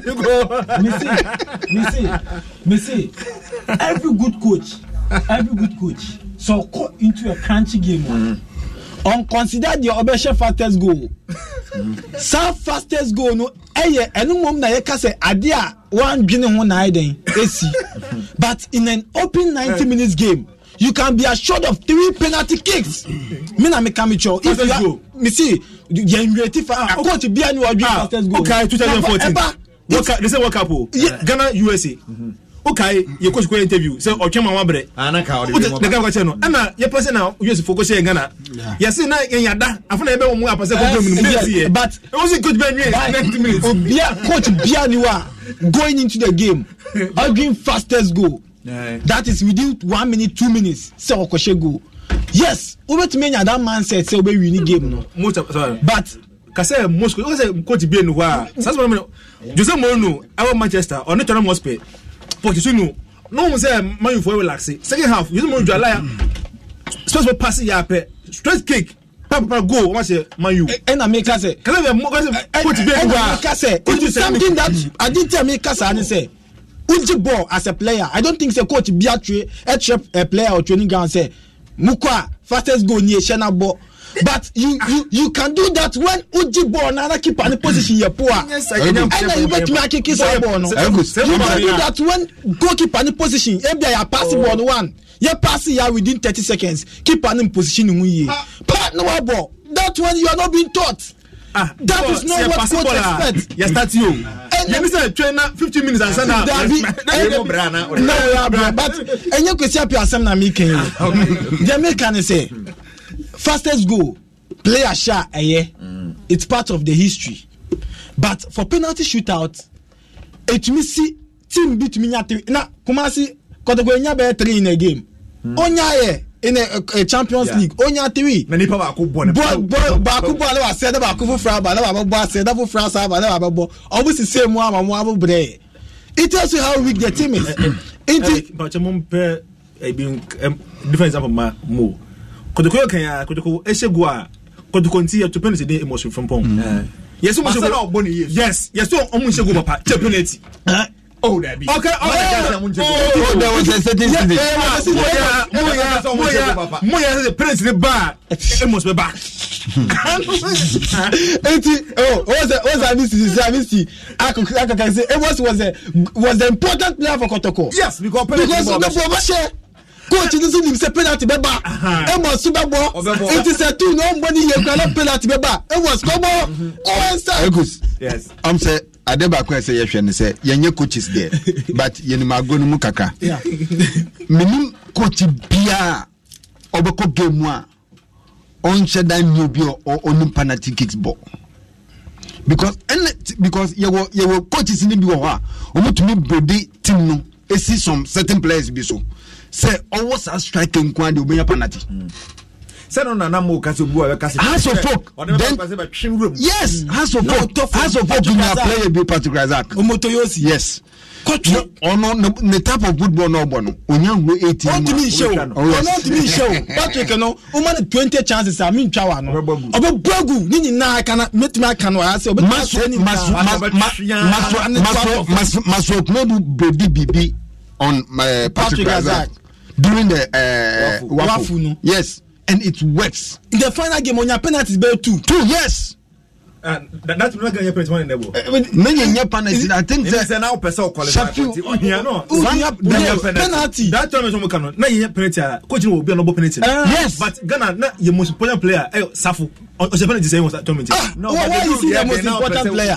Me see, me see. Every good coach. Every good coach so go into a crunchy game mm. on consider the obesha fastest goal mm. some fastest goal no eh enu mom na ye ka say ade a wan dwene ho na aiden esi but in an open ninety minutes game you can be assured of three penalty kicks me na me come cho if you are, me see you ready for ah, coach bia ni wadwe fastest goal okay twenty fourteen what they say what couple Ghana U S A mm-hmm. Okay, you coach go interview. So or chema wabre. Anaka the guy go no. Ana ye person now you just focus here Ghana. You see na yada. Afuna ebe omu apase go go minute. But it was good ben ninety minutes. Bia coach bia ni wa going into the game. Arguing fastest goal. That is within one minute, two minutes. Say okoshe goal. Yes, over to me that man said say we win game no. Most sorry. But kase Moscow you say coach bia ni wa. Sasa Jose Mourinho our Manchester or Tottenham Hotspur. Pochettino, no one say man you for relax. Second half, you don't know liar. Supposed to pass ya pe straight kick. Papa go. What say man you? And I make us say. Can I more coach be say? It is something that I didn't tell me Kasa and say. Uji ball as a player. I don't think say coach Biatre a player or training ground say Mukwa fastest goal near Shana ball. But you, you you can do that when Uji ball na keep any position you poor. Yes, I can. And you bet me I kick his ball. No. You can do that when goalkeeper any position. Maybe I pass the ball one. You pass it within thirty seconds. Keep any position in one. Part no ball. That one you are not being taught. Ah, that is not what coach expects. Yes, that's you. You miss trainer fifteen minutes and send out. No, but and you can see up your some na me can. The American say fastest goal player shot eh mm. It's part of the history but for penalty shootout it me see team beat me nya three na Kumasi Kotoko nya be three in a game mm. onya ye in a, a, a Champions yeah. League onya three many people ba ko bon ba ko bon wa say ba ko fu fra ba na ba bo say da fu fra sa ba na ba bo almost the same one ma mo abubre. It tells you how weak the team is. It but you compare a being different example ma mo Kotoko kan ya Kotoko esegu a Kotoko continue to penalty dey emotion from pom yes mo se yes yes so omo se go papa penalty oh that be okay oh there was a certain thing mo ya penalty bar almost be back eighty oh was it was I miss this I could I can say it was was a was the important player for Kotoko. Yes, because because the share coach doesn't even say penalty beba e mo super ball it is a two nobody you cannot penalty beba it was come on oh inside yes I'm say Adeba ko say yehwe say yenye coaches there but yenima go no mu kaka yeah minim coach bia obeko game a on sheda new bi or on penalty kicks ball because because you were you were coaches ni bi wo ha omutumi body team no e see some certain players bi so say always a striking kwande obenya penalty say no na na mo kasi obu a kasi has of folk then yes has of folk has of folk na play be particular Isaac Omotoyosi yes coach ono the type of football no bono onya wo eighteen on to me show on to me show Patrick no o man twenty chances I mean twa no obo bagu ni nyina kana metumi aka no ase obo maso maso maso maso no do body bibi on my Patrick Isaac during the uh Wafu. Wafu no. Yes, and it works. In the final game on your penalties be two. Two, yes. And uh, that's not going to penalty one in the ball. Many penalty. I think that now person qualify. No, penalty. That time is on cannot. Now you penalty. Coach will be on no penalty. Yes, but Ghana na your most important player. Eh, Safu. On the penalty say was that tournament. No, why is he the most important player?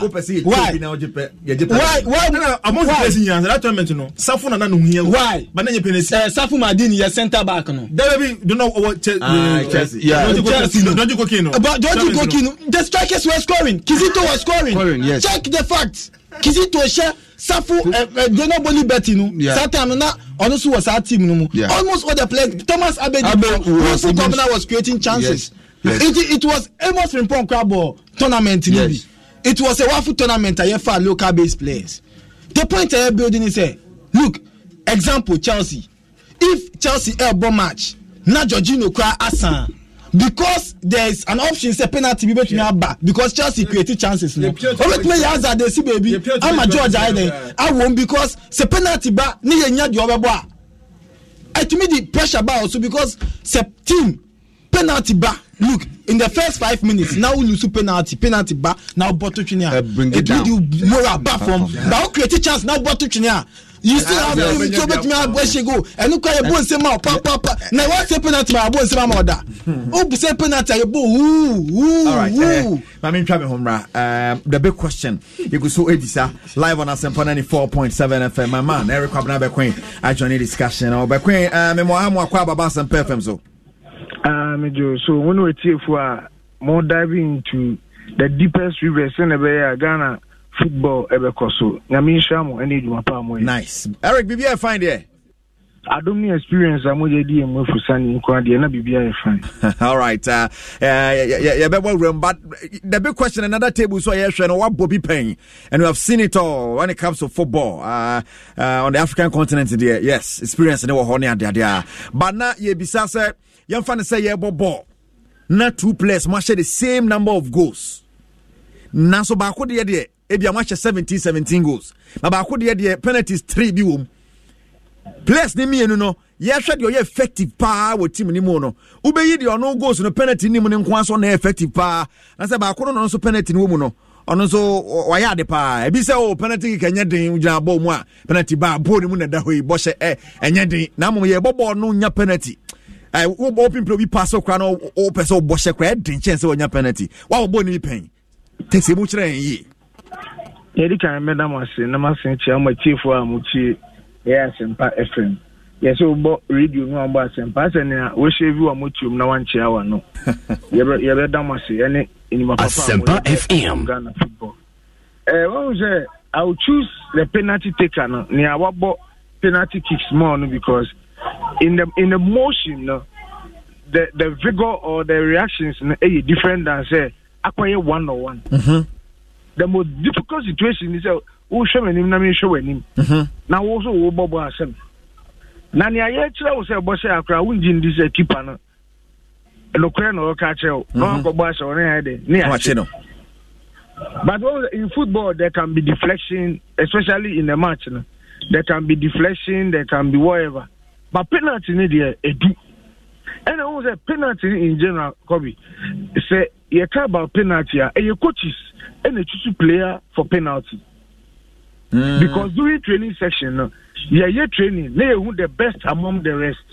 Why? Why? Why? Among the players in that tournament, no. Safu na na no here. Why? But then you penalty. Safu Madini, your centre back, no. There be don't know what Chelsea. Yeah, don't you go Kino. But don't you go Kino. The strikers were scoring. Kizito was scoring. scoring yes. Check the facts. Kizito share Safu they no boli betting no. Satam na also was our team no. Yeah. Almost all the players Thomas Abedi who governor was creating chances. Yes. Yes. It it was almost in Pong Crab tournament yes. It was a Wafu tournament I for local based players. The point I building is say look example Chelsea. If Chelsea air ball match na Jorginho cry asan because there is an option say penalty be between yeah. back because Chelsea created chances no. Always play as they see baby. I'm a George I there. I won because say penalty ba ni yenya di obebo. And to me the pressure ba also because say team penalty ba look in the first five minutes now we lose penalty penalty ba now bottle chinia. Uh, bring it, it down. You moral back from now create chance now bottle chinia. You still have to so make me a where she go and look at your bones say ma pa pa pa now what say penalty my bones say ma order oh be say penalty your boy woo woo all right uh, I mean try me home um the big question you go so edisa live on Asempa ninety-four point seven F M my man Eric Kwabena be queen I join the discussion or be queen uh me mo amu akwa baba Asempa F M so ah me jo so when we tie for more diving into the deepest rivers in the Ghana football ever koso nyamisha mo ene djuma pa mo nice Eric bibia find here I don't need experience am we dey am for sani nko dey na bibia fine all right uh yeah yeah yeah be room but the big question another table so yeah hwe no what Bobby Pen and we have seen it all when it comes to football uh, uh on the African continent there yes experience ne wo ho ne ade ade but na ye bisa say yam fa ne say ye ball na two players must share the same number of goals na so ba ko de de ebia match seventeen seventeen goals ba ba ko de de penalties three bi wom players ni mienu no ye hwe de o effective pa wo team ni mu no ubeyi de ono goals no penalty ni mu ni nko aso na effective pa na se ba ko no so penalty ni wo mu no ono so waya de pa ebi se o penalty kenya den ujina ball mu a penalty ba ball ni mu na da hoi bo hye eh enya den na mo ye bobo no nya penalty eh wo open play bi pass okra no o pese o bo hye kra den chance o nya penalty wa wo ball ni pen take se mu kire yi Yedi kan madam ase na masen chia ma chiefo a mu chi ya Asempa F M. Yes o bo radio no amba Asempa se na wo shevi wa mu chium na wan chia wa no. Ye ye be dam ase ene inima papa Asempa F M. Ghana football. what say I will choose the penalty taker no near what penalty kicks more no, because in the in the motion no, the the vigor or the reactions no, is different than say acquire one on one. Mm-hmm. The most difficult situation is who show him na me show him. Now also wo bobo asem. Na ne aye kire wo say boss akra wo ngin this keeper no. No kre no ka kire no go boss o ne ade. Ne ache no. But in football, there can be deflection, especially in the match. No? There can be deflection, there can be whatever. But penalty, there, a do. And I was a penalty in general, Kobe. Say, you care about penalty, and your coaches, and you choose player for penalty. Mm. Because during training section, no, yeah, you're training, they are the best among the rest.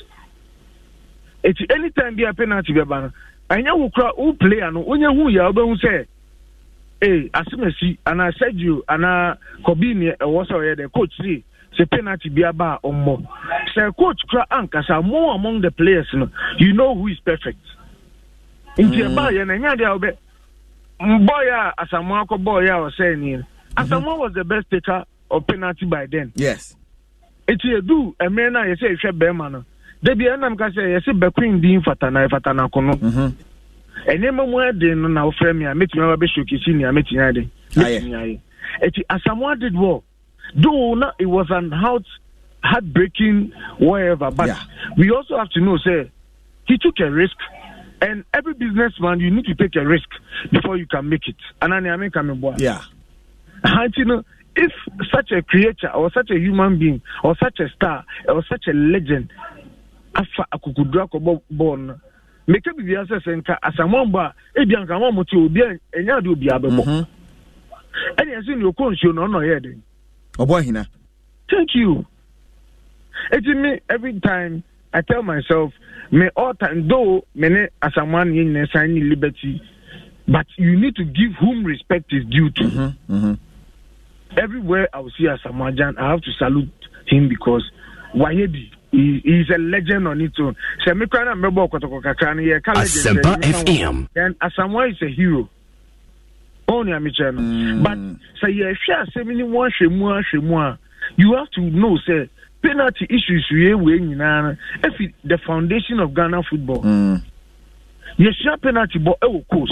It's anytime be a penalty, and you will play, and when you who say, hey, Asimesi, and I said you, and I Kobini, was already the coach, see, say penalty be about or more. Say, coach, Ankas are more among the players, you know, you know who is perfect. In the Bay, and any other boy, as a Marco boy, I was saying, Asamoah was the best taker of penalty by then. Yes. It's a do, a man, I say, Shabberman. They be an Amka say, I say, Bequeen Dean Fatana, Fatana Kono. And then more than now, frame me, I met you, I bet you, Kissini, I met you. Asamoah did well. Though not, it was an heart, heartbreaking, whatever. But yeah. We also have to know, say, he took a risk. And every businessman, you need to take a risk before you can make it. And I mean, coming boy. Yeah. And you know, if such a creature or such a human being or such a star or such a legend, afa akukudra ko born, make it be answer senka asamomba e bi anka mo ti obi enya de obi abebo. And you see your conscience no no here then. Obo hina. Thank you. It's me every time I tell myself, me all time though many as a man in signing liberty, but you need to give whom respect is due to. Mm-hmm. Mm-hmm. Everywhere I will see as a Majan, I have to salute him because Wahedi he is a legend on its own. Semikana Mebo Kotokakani, Asempa F M. And Asamoah is a hero. Only a Michano. But say, yeah, share seventy-one Shemua Shemua. You have to know, say, penalty issues we if the foundation of Ghana football. Mm. You share penalty, but it will cost.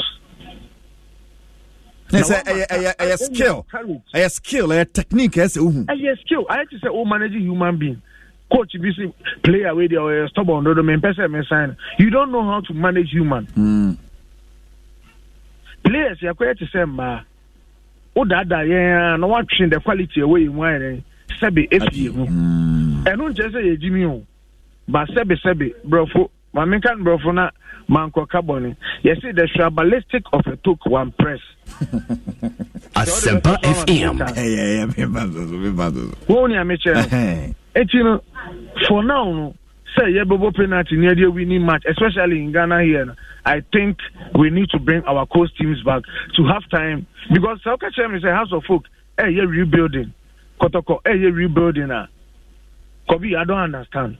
It's a, a, a, a, a skill, a skill, a technique. A skill. I have to say, oh, managing human being, coach, if you see player where they are stubborn, the main person sign. You don't know how to manage human. Mm. Players, you are quite the same, ma. Oh, that, yeah, no one change the quality away in wine. Sebi F U. And don't just say Jimmy, but Sebi Sebi, bro, my man can bro for na manko carbon. You see the tribalistic of a took one press. Asempa F M. Yeah, yeah, Only a mature. And you know, for now, say yeah, Bobo penalty near the winning match, especially in Ghana here. I think we need to bring our coach teams back to half time because Soccer Chem is a house of folk. Hey, you're rebuilding. Kotoko, hey, you're rebuilding. Uh. Kobe, I don't understand.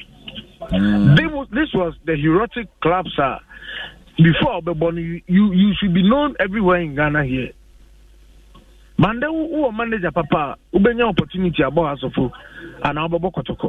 Mm. They, this was the heroic club, sir. Before, but you, you you should be known everywhere in Ghana here. Mande who manager papa, who be your opportunity about us of and our Bobo Kotoko.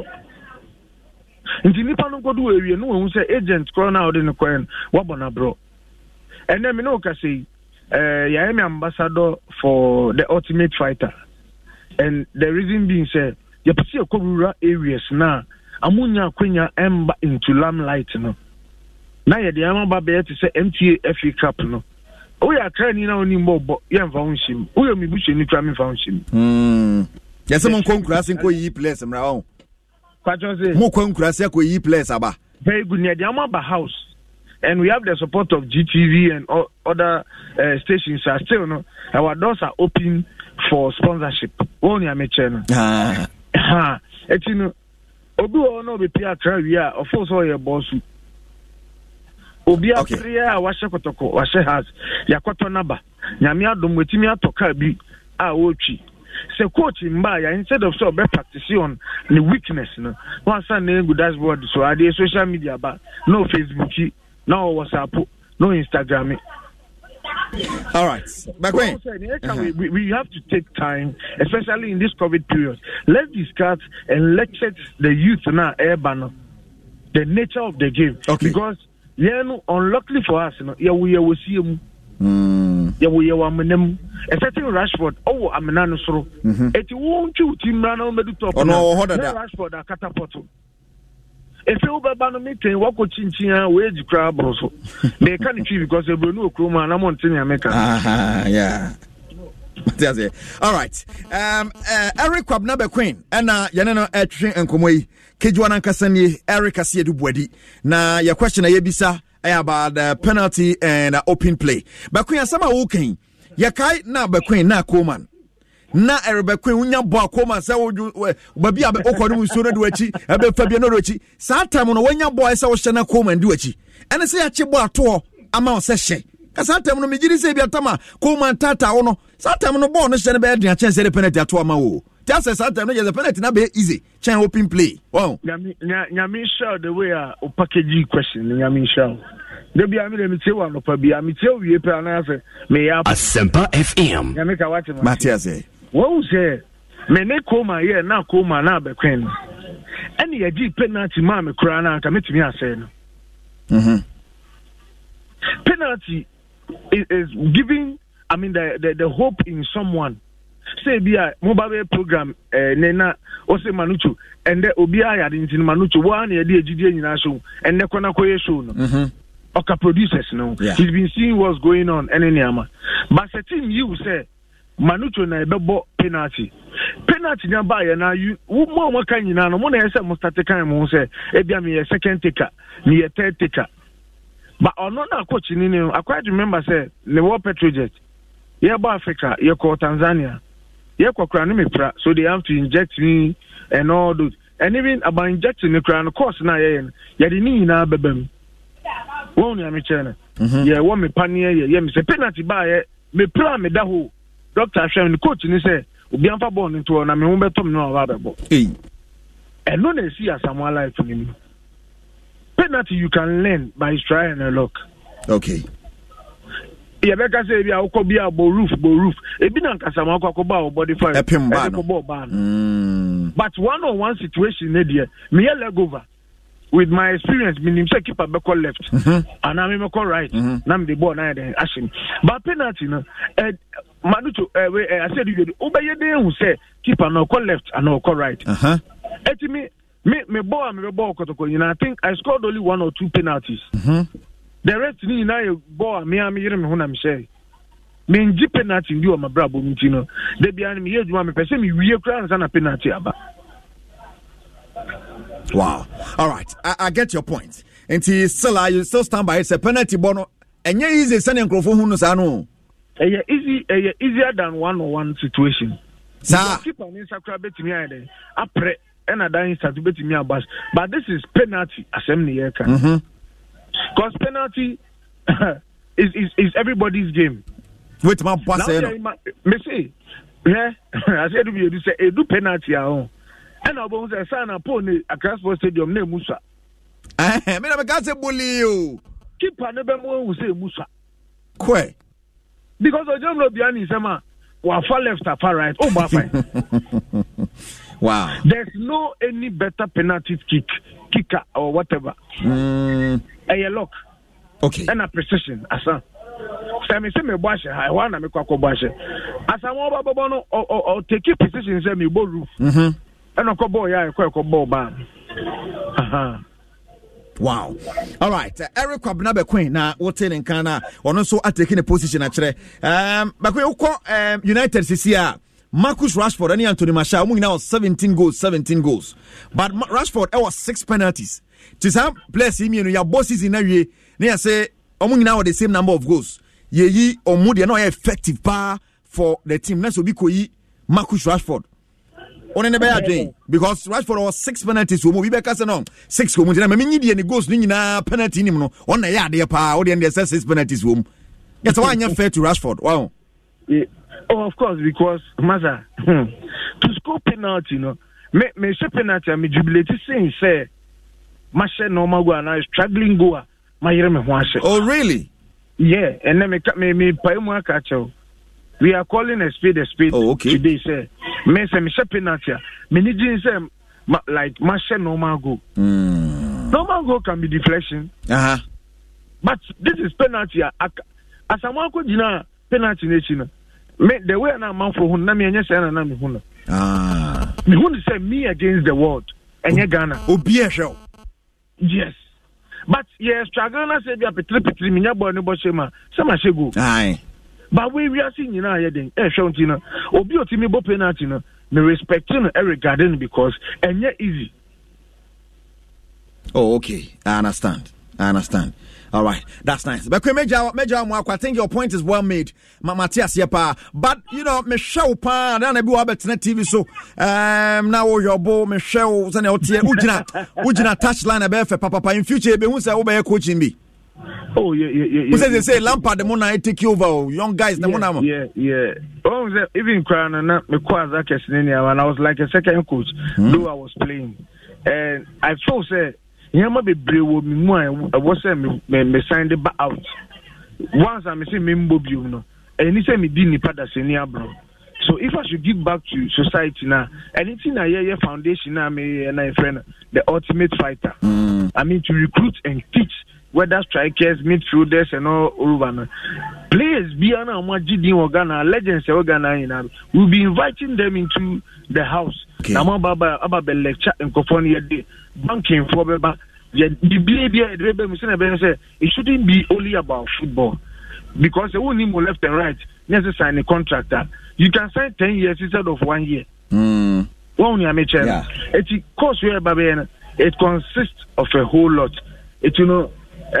Nti nipa no godu area no won say agent corona out in the coin wabona bro. And then me no ka say eh I am ambassador for the Ultimate Fighter. And the reason being said, you see a rural areas now, amunya kwenya emba into limelight no. Na ye de amaba be to say M T A F A Cup no. We are trying now ni mbo ye mfa hunshim. We mi buche ni twa mi mfa hunshim. Mm. Yes some conkurase ko yi place mra on. Kwacho say mo conkurase ko yi place aba. Very good near the amaba house. And we have the support of G T V and all other uh, stations are still no. Our doors are open for sponsorship. Only a mechanic. Ah, ha. Et you know, Obi ono be pia trawia. Of course, all your boss. Obi a pia washe kotoko washe has. Yakoto naba. Nyamia dom wetimi atoka bi a wochi. Se coach mba ya instead of so be practice on the weakness no. One san na good dashboard so I dey social media ba no Facebook, no WhatsApp, no Instagram. All right. Back when uh-huh. we, we have to take time, especially in this COVID period. Let's discuss and lecture the youth now, urban, the nature of the game. Okay. Because yeah, no, unluckily for us, you know, yeah, we will see him. Mm. Yeah, we are menem. A certain Rashford. Oh, I'm an answer. It won't you team run on the top. Oh no, hold on. Rashford, a catapult. If you go back meeting, what could Chinchina wage crab also? They can't achieve because they will know Kruma and I'm on Tinia America. Ah, yeah. That's it. All right. Um, uh, Eric Kwabnabe Queen, and uh, Yanana Etrin and Kumwe, Kejuan Kasani, Eric Asia Dubwedi. Now, your question, Ayabisa, about the uh, penalty and uh, open play. But Queen, some are walking. Yakai na Bequeen, na Coman. Na Eric Queen, Unya Bokoma, so baby, I'll be Okonu sooner do it. I'll be Fabiano Rochi. Sometime when your boy saw Shana Coman do it. And I say a chibo tour amount session. Sometime when me say Biatama, Coman Tata, or no, sometime no born, and bed, and chance the penalty at Tuamao. Just as sometimes the penalty not be easy. Chain open play. Wow. Yami show the way a package question, Yami show. There be a minute, one of a be a mittel, we pay an answer. May I? Asempa F M. Yamika, what Matthias. What was there? May they coma here now, coma now, the queen. Any a deep penalty, mammy, crana, commit me, I said. Mm-hmm. Penalty is, is giving, I mean, the, the, the hope in someone. Say, be a mobile program, eh, Nena, or say Manuchu, and the Obia in Manuchu, one year, the G D in National, and the Konakoye show. Mm-hmm. Oka producers, no. Yeah. He's been seeing what's going on, and any ama. But the team you say, Manuchu na ebe penalty. Penalty na ba ya na you mo mo kan nyina no mo na yesa mo start kan mo say e bia me second taker, me a third taker. But ono na coach ni ni I quite remember say the World Petrojet. Yeah, ba Africa, yeah ko Tanzania. Yeah ko kra me pra, so they have to inject me and all those. And even about injecting the crown course na yeah yeah the ni na bebem. Won ya me chena. Yeah, wo me panie yeah me say penalty ba yeah me pra me da ho. Doctor Asham, the coach, and he said, "Ubi anfa born into an ame umbe tom no available." Hey, and no they see as someone like him. Penalty you can learn by trying and luck. Okay. Yeah, because say we are be a bo roof, bo roof. E bi na nkasa ma kwa ba body fire. Epim ba no. Mm. But one on one situation ne there, me leg over. With my experience, meaning say keeper be call left, mm-hmm. and I me call right. Mm-hmm. Now the ball now then ashim. But penalty no. Uh, Manucho, uh, uh, I said you obey the who say keeper no call left and no call right. Uh huh. Eti me me me ball me ball kotoko. You know, I think I scored only one or two penalties. Mm-hmm. The rest ni na ball me am yire me ho na me say. Me nji penalty ndi o mabrabo nti no. De bia me ye djuma me pese me wie kra na penalty aba. Wow. All right. I, I get your point. And still, I still stand by it's a penalty bono. And yeah, easy sending microphone who knows I know. Yeah, easy, uh, easier than one on one situation. Sir, keep on inside bet me either. I pray and I die to bet me about. But this is penalty assembly here. Because penalty is, is is everybody's game. Wait, my boss. Me say, yeah, I said to you, you say, do penalty at home. And I was a son upon a Casper Stadium name Musa. I mean, I'm a gas bully you. Keep on the who say Musa. Quay. Because I don't know behind his summer. Well, far left or far right. Oh, my fine. Wow. There's no any better penalty kick, kicker, or whatever. Mm. A lock. Okay. And a precision. Asa. So me say me bash. I want to make a bash. Asa mo ba ba no or take precision say me bo roof. Mhm. And a ball, yeah, a ball ban. Uh-huh. Wow. All right. Uh, Eric Kwabnabe Queen na wote in Kana on also taking a position actually. Um but we um United C C A Marcus Rashford and Anthony Martial now seventeen goals, seventeen goals. But Ma- Rashford there was six penalties. To some players him you know your bosses in area they say omu now the same number of goals. Ye yi omu they not effective pa for the team. Let's be koyi Marcus Rashford. On the bad thing because Rashford was six penalties. We be back as no six goals. I mean, you need goals. You need a penalty. No, on the yard, there pa. Or the six penalties. Room. That's why I'm fair to Rashford. Wow. Yeah. Oh, of course, because Maza to score penalty, you know, me me say penalty. Me jubilate saying say, Mashe normal go and I struggling go. My year me Oh really? Yeah, and then me me me paimu akacho. We are calling a spade a spade. Oh, okay. Today, say, me say me shepe natia. Me need to say ma, like mashe normal goal. Mm. Normal goal can be deflection. Uh huh. But this is penalty. As someone could you know penalty nation. Me the way na man for who na me anya say na na me hu no. Ah. Me hu say me against the world. Enye Ghana. Obi e hwe. Yes. But yes, struggle na say be a petri petri me nya ball no bo shema. Say ma shego. Aye. But we we are seeing you know then eh shontina obi otimi bo penalty no me respect no Eric Garden because enye easy. Oh, okay. I understand. I understand. All right, that's nice. But Major, Major, I think your point is well made, Matthias Yepa. But you know, Michelle Pa, then I be able to T V. So, um, now your boy Michelle, Zane Otie, Ujina, Ujina touchline a bear for Papa in future. Be who say Obe coaching me. Oh yeah, yeah, yeah. Who says they say Lampard the Mona take you over, young guys the Mona. Yeah, yeah. Oh, even crying and not me quite that and I was like a second coach, hmm? though I was playing, and I felt say. Yeah, maybe brave with me more. I was saying me me signed the back out. Once I me say me mbobi no, and he say me di nipa da senior bro. So if I should give back to society now, anything I hear foundation now me and I friend the ultimate fighter. Mm. I mean to recruit and teach whether strikers, midfielders, and all over. Players be an Amajidi Organa, legends Organa, we'll be inviting them into the house. Now, Baba, about the lecture and Cofonia Day, banking for Baba. It shouldn't be only about football because the only more left and right necessary contractor. You can sign ten years instead of one year. Mm. One year, yeah. It costs where Baba, it consists of a whole lot. It you know.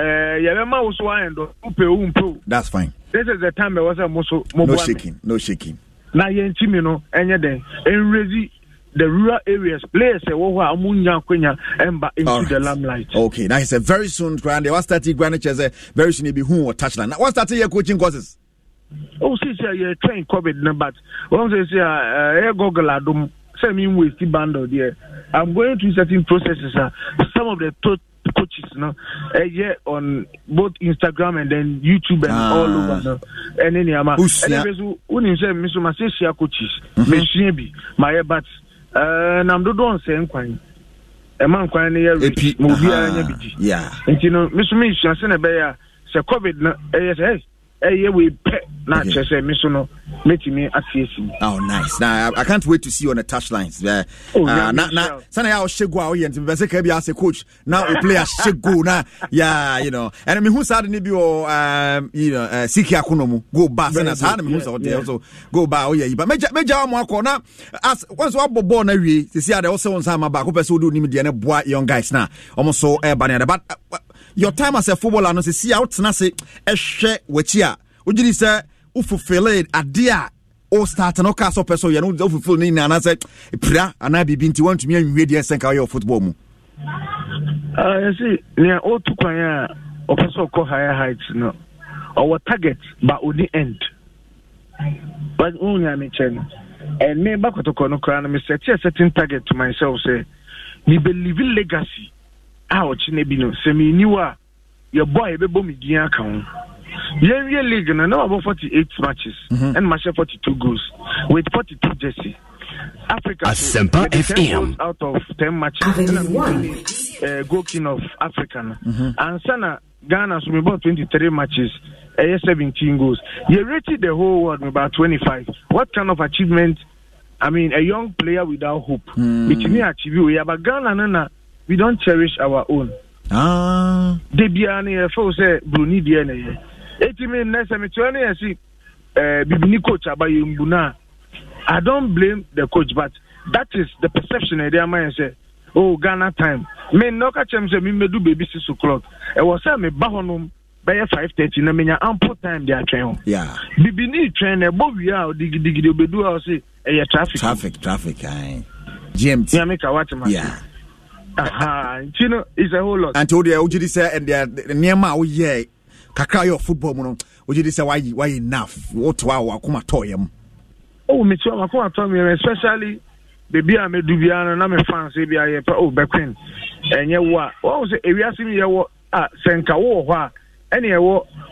That's fine. This is the time there was a most no shaking, no shaking. Now you know, and then and really the rural areas players say oh amunya kwenya emba into the limelight. Okay, now he said very soon grand they was starting grand chese very soon be who or touchline. Now what started your coaching courses? Oh see say you train COVID no but once say say uh Google adum say me waste bundle there. I'm going through certain processes uh, some of the to- coaches no uh, yeah on both Instagram and then YouTube and ah. all over no and then yeah anyways when say me so my say coaches me share bi my but uh na do don say nkwan e man kwan na ya reach mo bi anya bi yeah you know me so me say na be ya say COVID na eh say eh yeah we pe na che say me so no meti me asiesi. Oh nice. Now I, I can't wait to see you on the touchlines. Uh, oh, uh na na sana ya shego a oyent be say ka bi as a coach. Now we play a shego na yeah, you know. And me who said ni bi o um you know uh, Siki Akonomu go back sana sa me who say there also go back oh yeah. But meja meja mo akọ na as once we ball na wie say see there also on sama back ko person do ni me de na boa young guys na almost so e ba na but uh, your time as a footballer no say see out na say ehwe wachi a ojiri say u fulfill ade a o start no cast up so you know u fulfill ni na say pra ana bibi nti want me anwie de senka your football mu ah you see near o to kwan a o person ko higher heights no our target but on the end but only am chen and me back to kono kran me set a certain target to myself say me believe in legacy ah o chi na bi no say me niwa your boy be bo me din aka ho. Yeah, yeah, league and now about forty-eight matches mm-hmm. and Masha forty-two goals with forty-two jerseys. Africa Asempa F M out of ten matches. Uh, goal king of Africa. Mm-hmm. And Sana Ghana so about twenty-three matches, uh, seventeen goals. You rated the whole world about twenty-five. What kind of achievement? I mean, a young player without hope. Mm. Which me achieve we have, but Ghana Nana, we don't cherish our own. Ah, Debiani, for say Bruni D N A. eighty minutes, I'm twenty. I see, uh, Bibini coach Abayumbuna. I don't blame the coach, but that is the perception. I might say, oh, Ghana time. Me no catch him say me me do baby six o'clock. I was say me bahonum by five thirty. Na me nya ample time they are train. Yeah. Bibini train e bo wi a digi digi do bedu a say e traffic. Traffic, traffic. Aye. G M T. Yeah, make a watch man. Yeah. Aha, you know, it's a whole lot. And told you, Ojidi say, and the near ma, oh yeah. Kakra your football mono would you say why why enough what wa kuma toyem oh me too akuma toyem especially baby am do bia na me fans e bia ye oh Bequin enye wa o say ewia sim ye wo ah senka wo ho a ene ye wo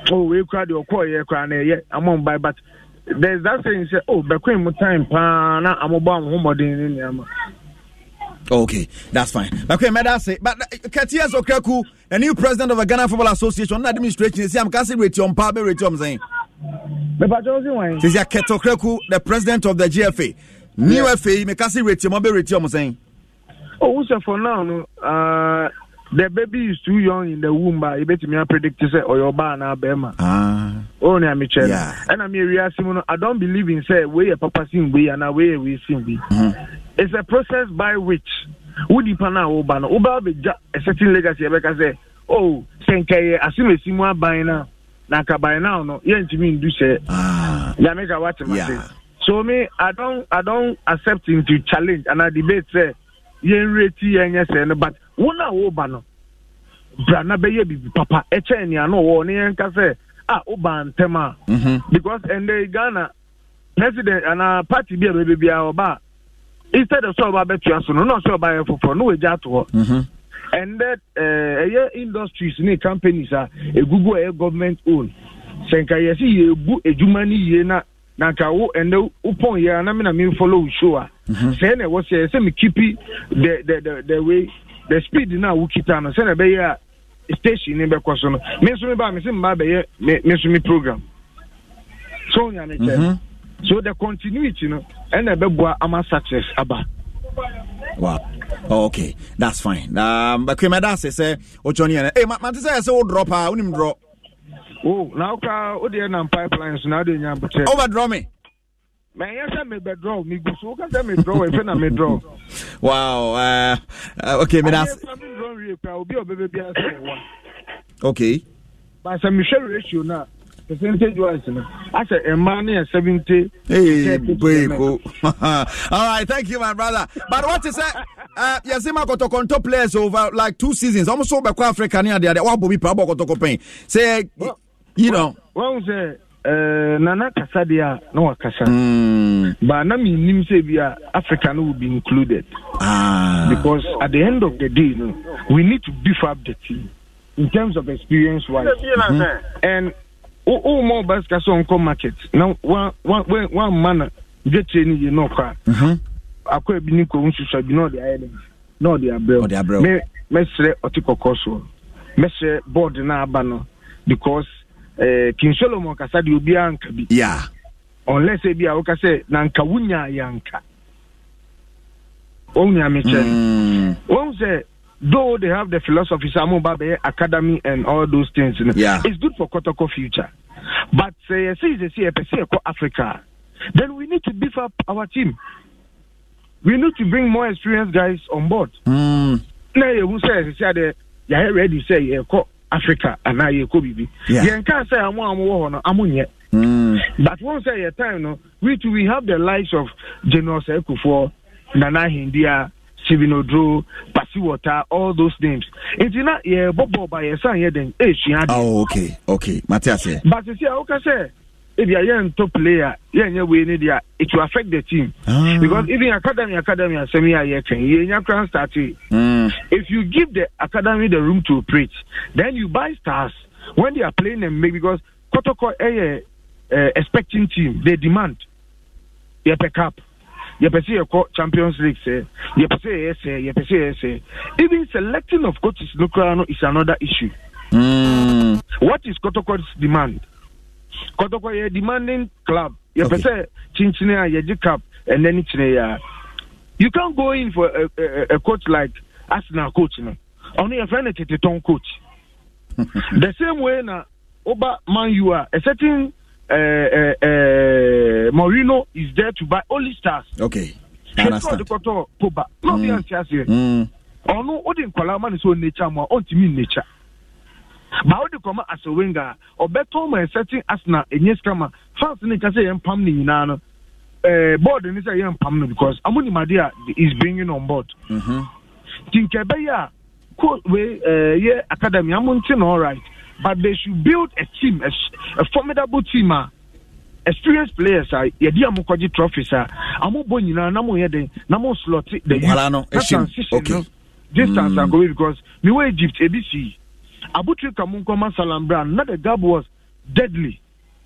oh we crowd your call here cry na ye among by but there's that saying say oh be queen mo time pa na amobo amomodin ni ama. Okay, that's fine. Okay, madam say, but Katias Okraku, a new president of the Ghana Football Association, administration, say I'm casting with your power with your saying. This is Keto Okraku, the president of the G F A. New yeah. F A, me casting with your mobile with your saying. Oh, so for now, uh, the baby is too young in the womb, but you bet me I predict to say, or your bar now, Bema. Ah. Oh, near me, yeah. And I'm here, I don't believe in say, we a papa sing we and away we sing be. It's a process by which would you pana Obana Oba be a certain legacy because say, oh, Senke, as soon as you want by now, Naka by now, no, you ain't mean do say, ah, yeah, make a watch yeah. So me, I don't, I don't accept him to challenge and I debate say, yen reti and yes, but one Obano, Brana be papa, Echenia, no one, and say, ah, Oban Tema, because and the Ghana president and a party be a baby our instead of so about better, so not so about for no way to and that uh, industries, any companies are a Google a government owned. Senka yesi a Jumani yena Nakawo and the upon ya and I mean I mean follow show. Saying it was a semi keep the the the the way the speed now Wukitano send a bay station in Bequason. Mesumi by Messim Babe Mesumi program. So so the continuity, you know, and a bebwa ama success aba. Wow. Oh, okay, that's fine. Um, but Kemada say, "Oh, Johnny, hey, man, say so drop ah, unim drop." Oh, now ka odi na pipelines na dey nyam bute. Over draw me. Man, yes, I me be draw me go so ka say me draw e fe na me draw. Wow. Uh, uh okay, me that's. Okay. But some Michelle ratio na. Percentage wise, I said a man is seventy. Hey, all right, thank you, my brother. But what is that? Uh, Yasima got to control players over like two seasons. Almost so back Africa near the other. What will be probably got to pay? Say, you know. What was it? Nana Kasadia, no Kasa. But na me nim say we are African will be included. Ah. Because at the end of the day, no, we need to beef up the team in terms of experience wise. Mm-hmm. And oh, oh, more basketball on come market. Now, one, one, one man get training, you know, car. I could be Nico, who should be not the island, no, the abroad. The abroad. Mestre Otiko Koso, Mestre board na Abano, because King Solomon Kasadi will be anka. Yeah. Unless they be a say, Nankawunya Yanka. Only a Mitchell. One say, though they have the philosophy, Samu Babe Academy and all those things, yeah. It's good for Kotoko future. But say, say, say, say, Africa, then we need to beef up our team. We need to bring more experienced guys on board. Mm. Now, who says, say, you're ready, say, you Africa, and now you could be. You can't say, I'm one, I'm one yet. But once a time, no, we too, we have the likes of General Sekufo, Nana Hindia, Sibinodro, Pasiwata, all those names. It's not yeah, Bobo by your son, yeah, then, eh, she had. Oh, okay, okay, Matthias. But you see, okay, say, if you are a young top player, yeah, yeah, we need it will affect the team. Ah. Because even academy, academy, and semi, yeah, can you can't start it. If you give the academy the room to operate, then you buy stars when they are playing them, because Kotoko, a uh, expecting team, they demand, yeah, pick up. You per se Champions League say, you per se say, you per se say. Even selecting of coaches Lukrano is another issue. Mm. What is Kotoko's demand? Kotoko is a demanding club. You per se Chinchina, Yaji Cup, and then it's uh, you can't go in for a, a, a coach like Arsenal coach, you know. Only a friend is a ton coach. The same way now, Oba Man, you are a certain. Uh, uh, uh, Mourinho is there to buy only stars. Okay, I understand. Not the answer. Oh no, what in Kwalama is on nature more on to me nature. But how do you come as a winger or better my setting Arsenal in yes kama fans in the say and Pamni Nano uh board in this young Pamno because Amuni Madia is bringing on board. Mm-hmm. Tinkebeya cool way uh yeah academy Amuntin all right. But they should build a team, a, a formidable team, uh, experienced players. Uh, Yedi amukoji trophies. Uh, amu bonina namu yede namu slot the transition. Okay. Distance mm. go because me were Egypt A B C. Abutri Kamunkoma Salambra. Not the gap was deadly.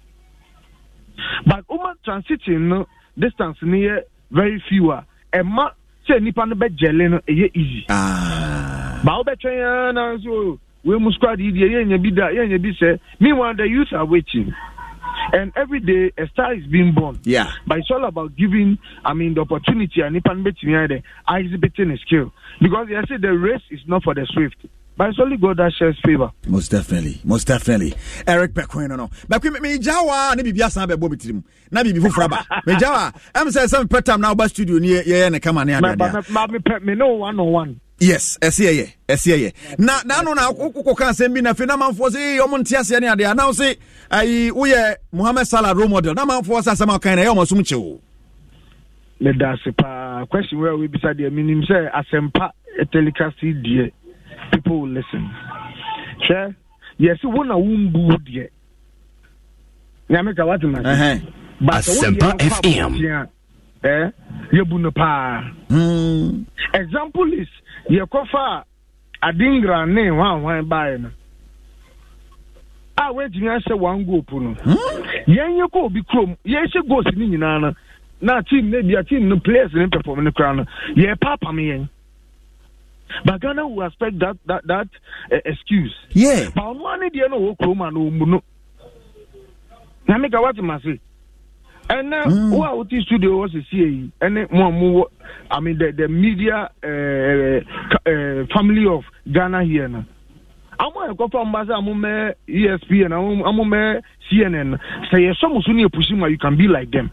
But Uma transiting no distance near very fewer. And ma say nipa no be jelly easy. Ah. But obetchen na so we must squad ye ye bi da ye bi say. Meanwhile the youth are waiting. And every day a star is being born. Yeah. But it's all about giving, I mean, the opportunity and nipa no be exhibiting a skill. Because they say the race is not for the swift. But it's only God that shares favor. Most definitely. Most definitely. Eric Bekwin, no, no. Bekwin, me jawa, ne bibia san be bo bitirim. Na bibi fu fraba. Me jawa, am say some petam na ba studio ni ye ne kama ne ade ade. Ma me me no one on one. Yes, ese ye, ese ye. Na na no na kokko kan sem bi na fe na manfo say yo monte ase ne ade. Na say ai wo ye Mohamed Salah role model. Na manfo say asema kan na yo masum chewo. Le da se pa question where we beside the minim say asempa a telecast die. People will listen. Sure. Yes, one a wumbu die. Nyameka what man. Eh. Asempa F M. Eh? Yebuna pa. Hmm. Example is Yekofa Adingra ne wan wan buy na. Ah, wait, you say one go puno. Yen you go be chrome. Yes, you go si ni nyina na. Na team ne be team no players ne perform ne crown. Ye papa me yen. But Ghana will expect that that that uh, excuse. Yeah. But on one day no chrome and no. Na make what must say. And now, mm. who are the studio was the C A E? And more, I mean, the, the media uh, uh, family of Ghana here now. I'm going to go from Baza, I'm E S P N, I'm C N N. Say, some sooner pushing you can be like them.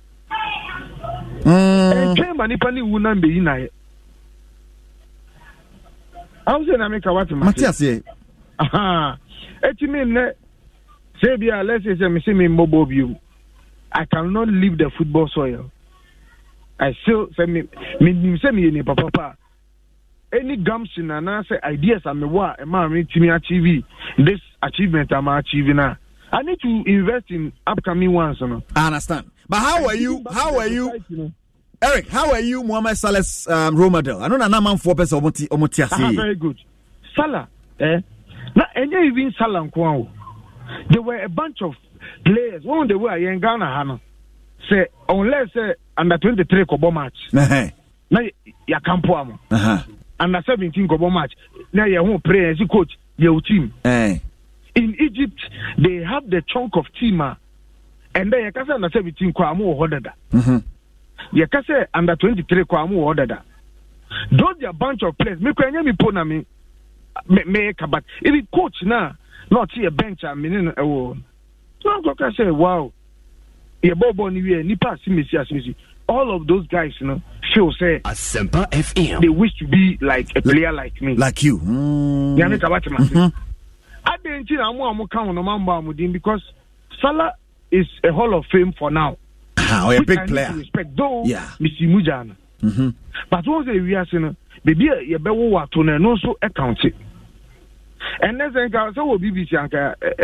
And train manipani wouldn't be in it. I was saying, I make a what Matthias. Aha. It means, say, let's say, me see me mobile view. I cannot leave the football soil. I still say me me say me ni papa. Any gumption and I say ideas I'm wa a man me to achieve this achievement I'm achieving now. I need to invest in upcoming ones. No? I understand. But how are you? How are you? Eric, how are you, Mohamed Salah's um, role model? I know that man four person omoti omoti ase. Very good. Salah, eh? Now, any even Salah Kwao. There were a bunch of players. One of the way in Ghana, Hannah, say unless uh, under twenty-three kobo match. Uh-huh. Now ya campo amo. Uh-huh. Under seventeen kobo match. Now you won't play as a coach. Your team. Uh-huh. In Egypt, they have the chunk of team, uh, and then you can say under seventeen ko amo order that. Mm-hmm. You can say under twenty-three ko amo order that. Those are a bunch of players. Me kwenye mi pona mi me but if the coach now not see a bench a minute awo. So I say, wow, yeah, Bobo Niwe, Nipa Simisi Asimisi. All of those guys, you know, feel say Asempa F M. They wish to be like a player like me. Like you. Mm. Yeah, mm-hmm. I didn't think I'm more count on Mamba Mudin because Salah is a Hall of Fame for now. Ah, a big player. Respect, though, yeah. Missi Mujana. Mm-hmm. But once we are saying, baby, you better walk to no so account it. And then I saw B B C and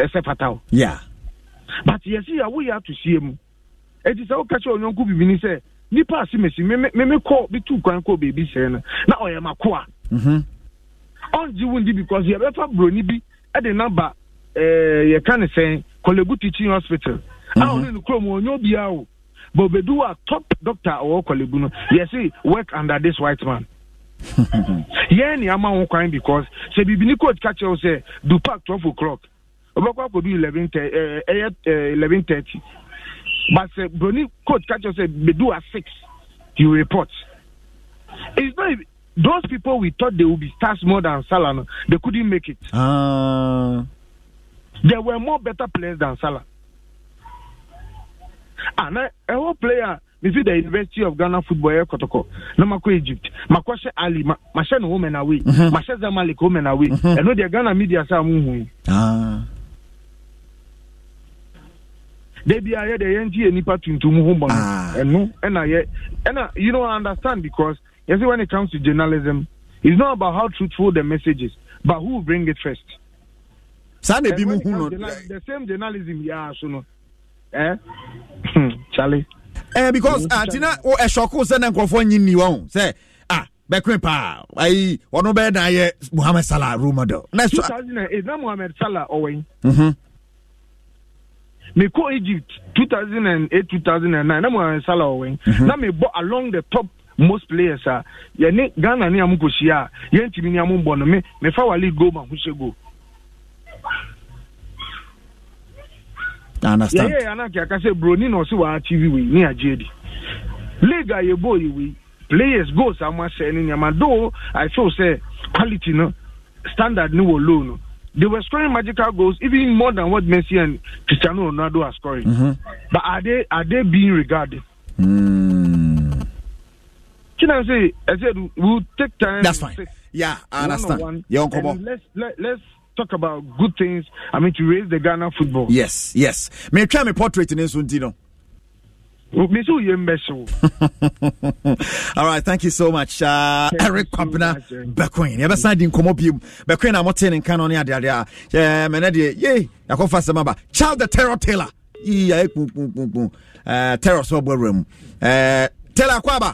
a yeah. But yes, we have to see him. It is our catch on your good beginning. Say, Nipa Simisi, me call be two grand call baby saying, now I am a qua. Hm. On Jewundi because you have a brony be at the number, uh, you can say, Kolebu Teaching Hospital. I don't know, Chromo, no be out. But we do a top doctor or Kolebuno. Yes, work under this white man. Yeah, ni ama won kwan because say bibini coach catch us say do pack twelve o'clock. Obakwa ko do eleven thirty. But say Brony coach catch us say be do at six. You report. It's not those people we thought they would be stars more than Salah. No, they couldn't make it. Uh... There were more better players than Salah. And a whole player. Me see the University of Ghana football here Kotoko. No mako Egypt. Makwashe Ali, mashe no women away. Mashe Zamalek women away. And no the Ghana media say amu. Ah. They be here the N G A nipa tuntum ho bon. And no, and I and you know I understand because you see when it comes to journalism, it's not about how truthful the message is, but who bring it first. Sane bi mu hu no. The same journalism yeah so no. Eh? Charlie. Eh, because ah, tina o eshoku se na nkrofo nyinni won say ah Bekwin pa ai ono be na ye Mohamed Salah role model. Next two thousand eight na Mohamed Salah owen. Mhm. me ko Egypt two thousand eight two thousand nine na mo Salah win na me bo along the top most players are ye ne Ghana ni amuko shia ye ntimi ni amumbo no me me fa wali go ma hushego. I understand. Yeah, yeah, anaki akase bro ni no si wa T V we ni ajedi. Liga ye boy we players go somewhere saying in though I feel say quality no standard no low no. They were scoring magical goals even more than what Messi and Cristiano Ronaldo are scoring. Mm-hmm. But are they are they being regarded? Mm. Can I say I said we'll take time. That's fine. Yeah, I understand. Yeah, let's let, let's talk about good things. I mean to raise the Ghana football. Yes, yes. Me try me portrait in Suntino. All right, thank you so much, uh, Eric Kwabena Bequin. Ever signed in Komobium, Bequin, I'm not telling Canon. Yeah, yeah, Menadi, yay, I go fast, Maba. Child the Terror Taylor. Yeah, boom, boom, boom, boom. Uh, Terror Sober Room. Uh, Taylor Kwaba.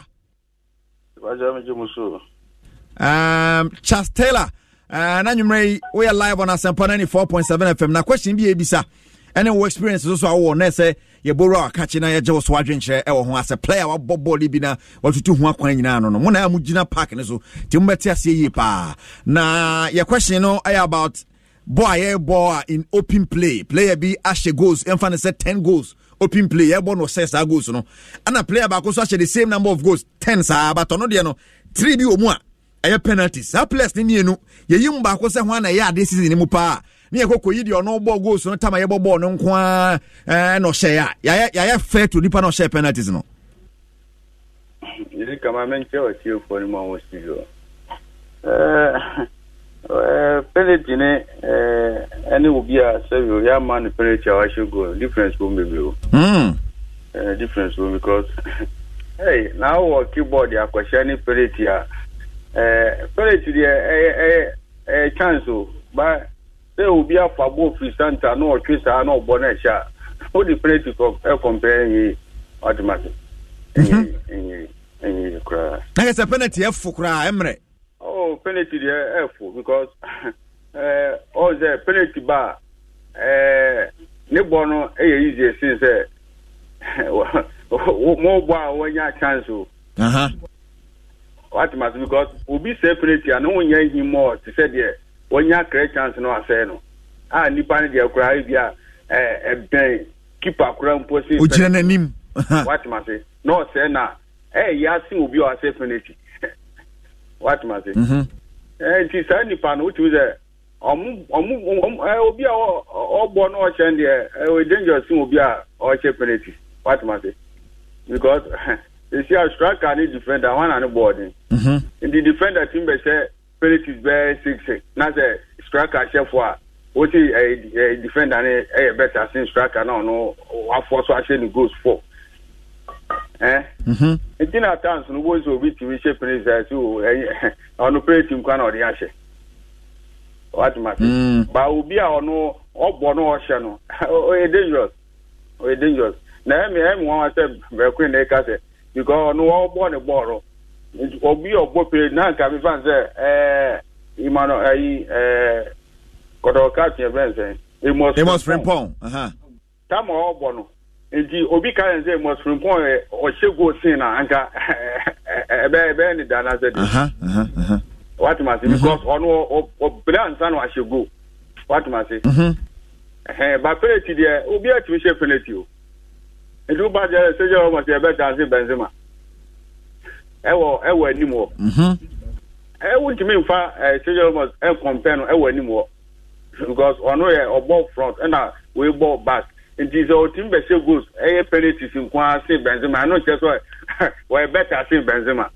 Um, Charles Taylor. Uh, Nanyumre, we are live on Asempa ninety-four point seven F M. Now, question be Abisa. Any experience also our one say ye borrow catching na ye jo swadwen hye e wo ho as a player wa bobbo li bi na watutu ho akwan nyina no no mo na amugina park ne so ti mbeti ase yi pa na ye question no ay about boy ye boy in open play player bi ashe goals emfa say ten goals open play ye boy no six goals no ana player ba ko so ashe the same number of goals ten sa but no de no three bi omu a aye penalties a players ni mienu ye yim ba ko se ho na ye ade season ni mu pa ni ekoko yi di ono ball goals no tama ye ball no nko a eh no share ya ya fair to nipa no share penalties no Ili kama menche wa tiyo kwa ni mwa studio eh eh penalty ne eh any ubia several ya man penalty wa should go difference will be mm eh difference will because hey now our keyboard ya kwa shani penalty ya eh penalty eh eh eh chance ba say obi afa bo free center no twisa no bona sha o the penalty for compare yi automatic eh eh eh kra na get a penalty f kra emre oh penalty there f because eh all the penalty bar eh ne bono eh easy since eh mo gba wonya chance o aha automatic because obi say penalty and no nya him more to say there wonya create chance no asay no ah nipa ne de kura bia eh eh ben keeper kura mposi o jira nanim what ma say no say na eh ya sin obi o asay penalty what ma say mhm eh ti say nipa no tu say omu omu eh obi a ogbo no o chen de eh we dangerous sin obi a o che penalty what ma say because you see a striker need defender one and boarding mhm in the defender team be say penalty is very six na say striker chef wa what is a defender a better since striker now no wa force wa share the goals for eh mhm intina chance no goals obi ti we shape penalty so on penalty team kwa na odi ahye what matter ba obi a ono ogbo no o hye no o dangerous o dangerous na me em wan say be queen na ka say because no ogbo ne ball obi ogbo pe na ka me fan say eh imano ai eh kodo ka tie ben say e must e must frimpong aha tama ogbo no enti obi ka say e must frimpong e o shego sin na anka ebe ebe ni dana say aha aha aha what must because ono o plan san wa shego what must mhm eh ba penalty there obi a ti she penalty o edu ba je say je o must e better say Benzema ewo ewo animo mhm e won't me fa say almost e compare no ewo animo because ono ye obo front and we ball back it is our team be say goals e penalties in kwa say Benzema no just so we better say Benzema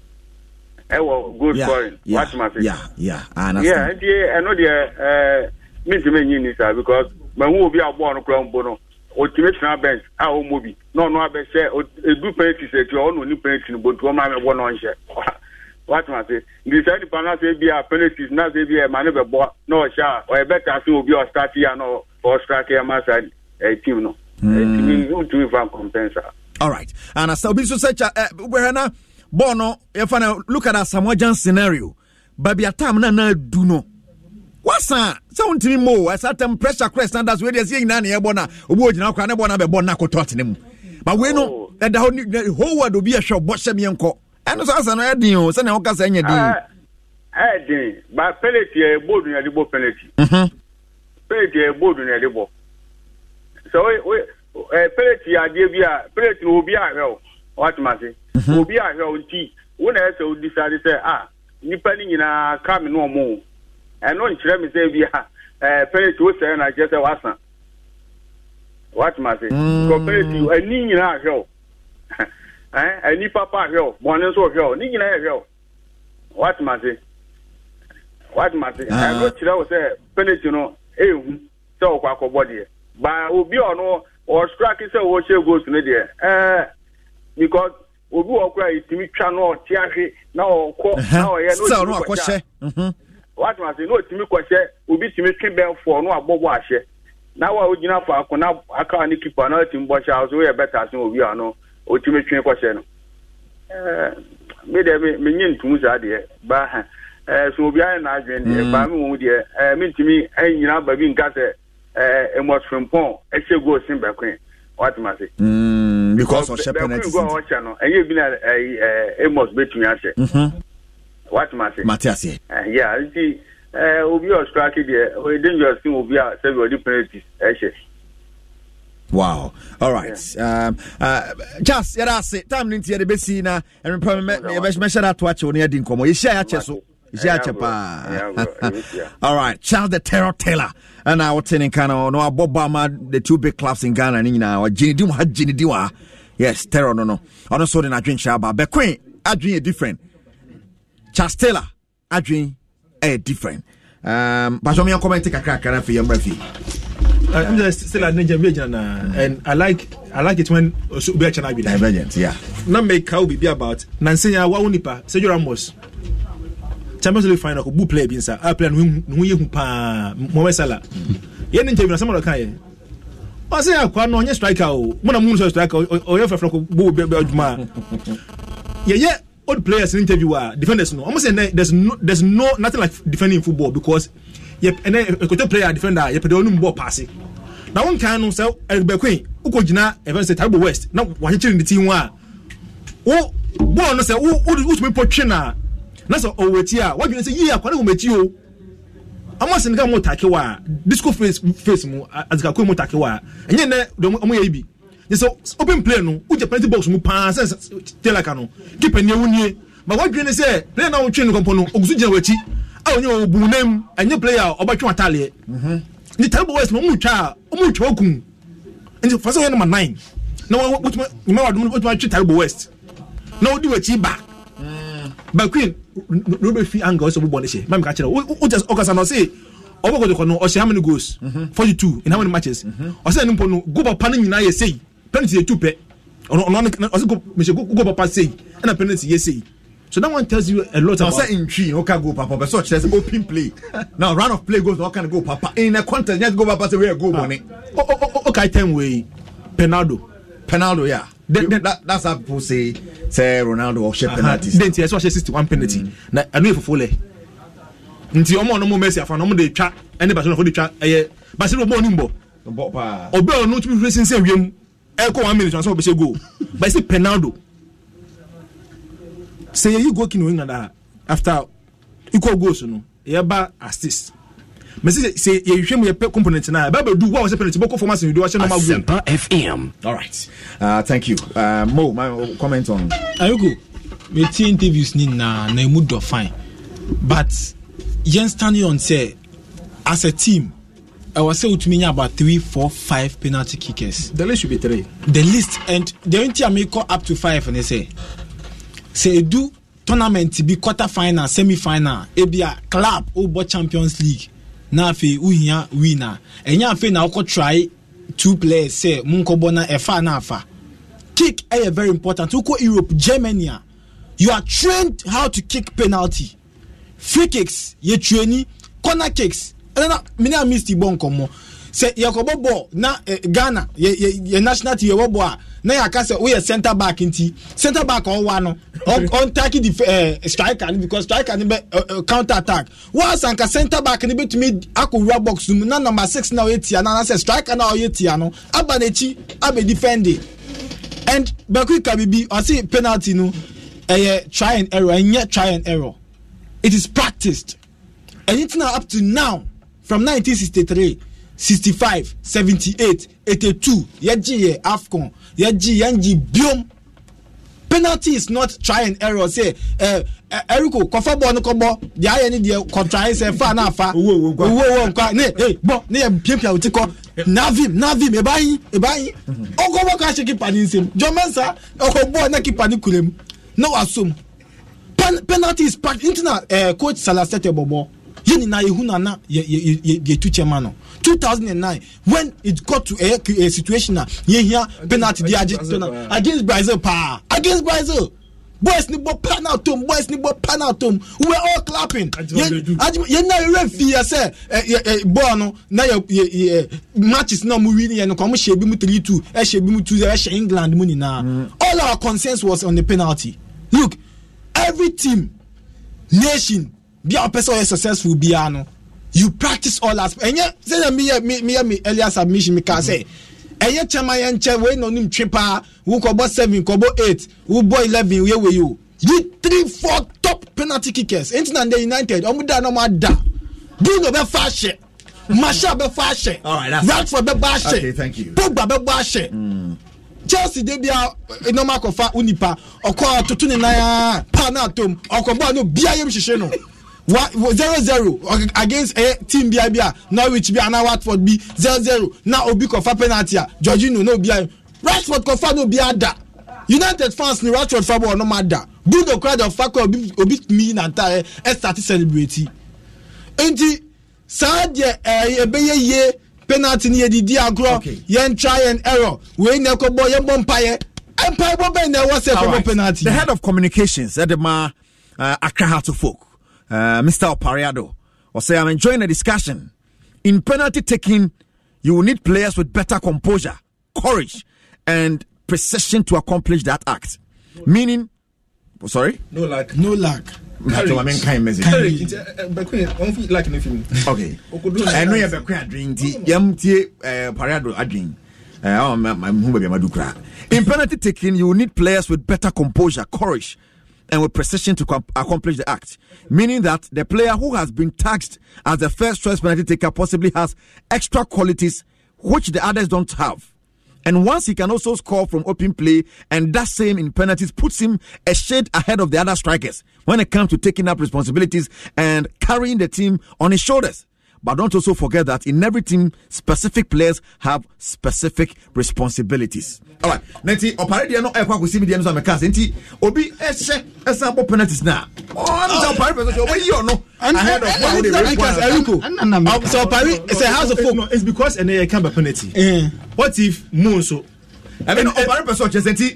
ewo good scoring what my face yeah yeah I understand yeah and I know the eh me to me ni sir because when we be abo no kra mbo no ultimate na bench a o mobi no no abe say e do penalties e ti o no ni penalty no but o ma me bo no nche what ma say the side panel say be a penalties na say be a man be bo no sha o e better say obi o start here no for strike ya ma side e team no e team you to even compensa all right and so be so such a we na bono if I look at a Samoa scenario baby a time na na do no What's that? Sound to me more. As at them pressure crest and that's where they're saying Nani Ebona, Wood, now can I want to be Bonaco Tottenham. But we know that the whole world will be a show, but Semi uncle. And as an idea, San Ocas and your Eddie, but penalty a board in the board penalty. Penalty a board in the board. So, a penalty I give you a penalty will be a hell. What must it? Will be a hell tea. When I so decided to say, ah, depending in a coming no more. And no let me say, we are penalty was saying, I just a wasn't. What must it? Compared to a ning in our hell. Eh, a ni papa hell, one and so hell, ning in our hell. What must it? What must it? I got you say, penalty, you know, eh, so quack body. But will be or no, or strike is a watch goes to the eh, because we go cry to me channel, Tiashi, now, now, I know no question. What must you know to me question will be to me bell for no above wash. Now I would enough for I can't keep an ultimate watch house way better as we are no ultimate question. Uh, maybe meaning to Musa, but so we are in Argent, but I mean to me, and you know, by being got a much from Pont, I shall go simple queen. What must it? Because of Shepherd, and you've been a Amos between us. What must it? Matthias, yeah, I see. Uh, will be striking there. We dangerous thing will be several different penalties. Wow. All right. Yeah. Um. Uh. Just yeah, that's it. Time into the Bessina and probably measure that watch on your dinkomo. You share cheso. You share chepa. All right. Charles the Terror Taylor and our tenant can no Bobama, the two big clubs in Ghana. Nina or Ginny Diwa, Ginny Diwa. Yes, Terror no no. On also in Adrian Shaba. But Queen Adrian different. Charles Taylor Adrian. Eh, different. Um, but I'm comment take a crack at for your Murphy. I'm just still at Ninja Region, and I like I like it when Subiach and I be divergent. Yeah. Now make how be about Nansenya Waunipa, Sergio Ramos. Champions League final who play binsa. I plan who you pa Moesala. Yen interview some of the kind. I say I can't know your striker. One of Moon's striker or your flock boo Belgium. Yeah, yeah. Old players in interview are defenders no. Almost saying there's no there's no nothing like defending football because yep and then a good player defender yep they don't ball passing. Now one can say Eric Bequin uko jina even say Taribo West. Now what you the team wa. Oh ball no say who who me portrayna. Na so owetia what you say yeah kwale wo meti o. Almost in ga mo take wa disco face face mu azika ko mo take wa. Enye ne omo ye bi. So open play no uja penalty box mu pa sense tell ka no keep ene wunie but what you say play na wo twen no kompo no ogusu gina wachi a onye obu nem enye player obatwe atale mhm ni Taribo West mo mu twa o mu twa okun nti fasa we number nine na what you ma wadum what twa Taribo West na odi wachi ba ba queen no be free angle so bo ne she mam ka kire o just okasa no say obo go no o she how many goals forty-two in how many matches o say nimpo no go papa no nyina ye say penalty two pe on on on go me go go papa say and a penalty yes say so that one tells you a lot about say in tree no can go papa but so there's open play now run of play goes no can go papa in a contest just go papa say where go money okay ten way Penaldo Penaldo yeah then, then, that, that's how people say say Ronaldo or share penalties then yes what sixty-one penalty na I know for full nti omo no mo Messi afa no mo dey twa any Barcelona for dey twa eh Barcelona mo ni mbo mbo pa obe o no to be racing say wiem Echo one minute transfer be go. But I say Penaldo. Say you go kin win that after equal goals no. You ba assist. Me say say you hwem your component na ba do what was penalty boko format you do what normal goal. Sempa F M. All right. Uh thank you. Uh Mo, my comment on Ayugo. Me see interviews ni na na mu do fine. But yen standing on say as a team I was saying to me about three, four, five penalty kickers. The list should be three. The list and the only time I call up to five and they say, say do tournament to be quarter final, semi final, it be a club over Champions League. Now fe uhiya winner. And ya fe na oko try two players say munko bona efa na afa. Kick is very important. Uko Europe, Germany, you are trained how to kick penalty. Free kicks, ye trainee, corner kicks. And then many are missed the ball come say yakobo ball na uh, Ghana ye, ye, ye national team ye ball na yaka say we center back nti center back on one no on tackle the uh, striker because striker ni be uh, uh, counter attack once anka center back ni betumi akowura box mu na number six na oyetia na say striker na oyetia no abanechi abe defending and Baku Kabibi I say penalty no eh uh, try and error and yet try and error it is practiced and it's now up to now from nineteen sixty-three sixty-five seventy-eight eighty-two yaji AFCON yaji yanji biom penalty is not try and error say eh uh, Eriko kofa ball no kobo the aye ni the contrary say fa na fa wo wo wo nka ne eh bo ne ya piapia utiko navim navim e bayi e bayi ogo ka sheki pani nsem jomensa ogo ball na keeper ni kulem no assume Pen, penalty is packed interna eh coach Salasete Bobo yini na yehu na na ye ye ye tu chairman no two thousand nine when it got to a, a situation na ye here penalty the against Brazil pa against Brazil boys ni bo penalty boys ni bo penalty we were all clapping ye na referee say ball no na ye matches na mu win ye no come shebi mu three two e shebi mu two zero e England mu ni na all our consensus was on the penalty. Look, every team nation be a person successful biano you practice all aspects and yeah say me me me me earlier submission me can say and yeah chama yenche we no nim tripa who ko boss seven ko bo eight who boy eleven we we you you three four top penalty kickers International United omu da no ma da Bruno be fashe Masha be fashe all right that's Radford be fashe okay thank you Pogba be fashe mm. Chelsea dey bia normal kofa unipa okọ tutu ni na pa na atom okọ no bia yem hihye no zero zero against a team bia bia Norwich bia na Watford bi zero zero na obi kofa penalty a Jorginho no bia Rashford kofa no bia da United fans ni Rashford fa ball no matter Bruno crowd of fakọ obi obi mi na ta e start celebrate enti sa de e be ye penalty ni di agro yen try and error we na ko boy yen bompaye empire bo ben na was a penalty. The head of communications at the ma uh, Accra Heart of Folk uh, Mister Opariado or say I'm enjoying the discussion. In penalty taking you will need players with better composure, courage and precision to accomplish that act. Meaning sorry? No lag. No lag. Okay. I know you're a drink tea. Yam tea, Parado, a drink. In penalty taking, you will need players with better composure, courage, and with precision to com- accomplish the act. Meaning that the player who has been tagged as the first choice penalty taker possibly has extra qualities which the others don't have. And once he can also score from open play, and that same in penalties puts him a shade ahead of the other strikers when it comes to taking up responsibilities and carrying the team on his shoulders. But don't also forget that in every team, specific players have specific responsibilities. All right, Nanti, Oparidia no ekwa kusi mediums on the cast. Nanti, Obi eshe esabo penalties now. Oh, I'm so Oparidia so Obi you no ahead of what they require. So Opari is a house of folk. It's because and they can't be penalty. What if Moon so? I mean, Oparidia so just Nanti.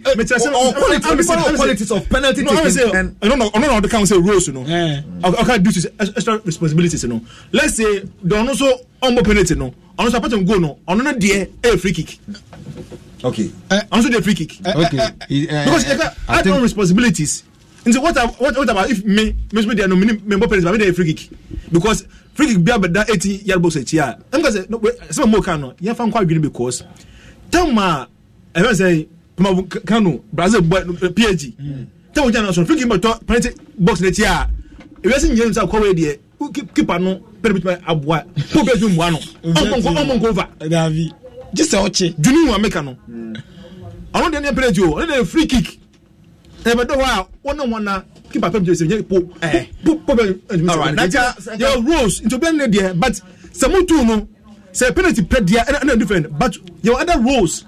All qualities of penalty taking. And I don't know. I don't know. The council rules, you know. I can't do extra responsibilities, you know. Let's say they also on penalty, no. On support them go no. On no dear a free kick. Okay. Uh, also the free kick. Uh, okay. Uh, because uh, I have responsibilities. And so what, what what about if me me me there no member penalty, but me there free kick because free kick be about that eighty yard box here. I'm gonna say no. Some more can no. You find quite good because tell ma I want say Kano Brazil P S G. Tell me now so free kick but penalty box there here. If you see James Akwa there, keep no permit my abwa. Who be doing one? I'm go over. Davi. Just say oche. Junu wa make no. I want the penalty o. The free kick. E be do wa one one na keep up just say po. Eh. Po po. All right. Naja your rules into be there but some two no say penalty play there and different but your other rules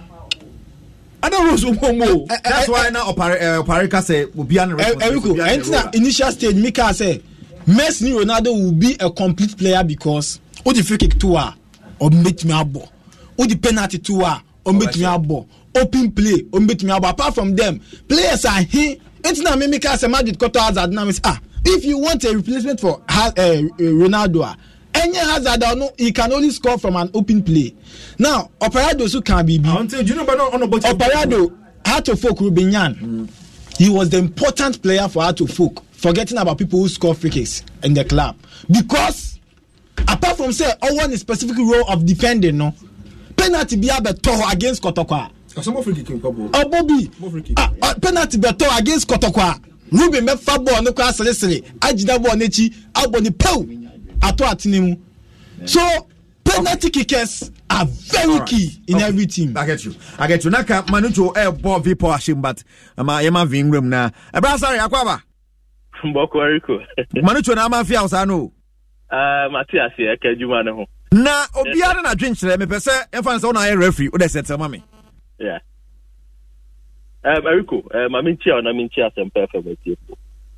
other rules mo. That's why now Oparika say will be an Eriko. Enter initial stage Mika say Messi Ronaldo will be a complete player because o the free kick two ah or make me abo. O the penalty two ah or make me abo. Open play or make me abo. Apart from them, players are here. Enter na Mika say Madrid cut out as now ah if you want a replacement for uh, Ronaldo any hazard or no, he can only score from an open play. Now, Operado so can be. Until you know, but on Operado had to folk Rubinyan. Mm. He was the important player for Heart of Folk, forgetting about people who score free kicks in the club. Because, apart from say, one specific role of defending, no, penalty be a better against Kotokwa. Some free kicking, oh, Bobby, uh, uh, penalty better against Kotokwa. Ruben met far ball, no class, necessarily. Ajida Bonechi, Albany Pow, Ato Atinimu. So, penalty kickers are very right. key in okay. every team. I get you. I get you. Naka Manucho air ball vipo ashim but ama yema ving room na. Ebra sorry akwaba. Mboko Rico. Manucho na ama fia usano. Ah Matias e kejuma ne ho. Na obiara na dwenkyere me pese emfa nse na air referee o de settle mame. Yeah. Um Rico, um aminchi o na minchi asempa fa betiefo.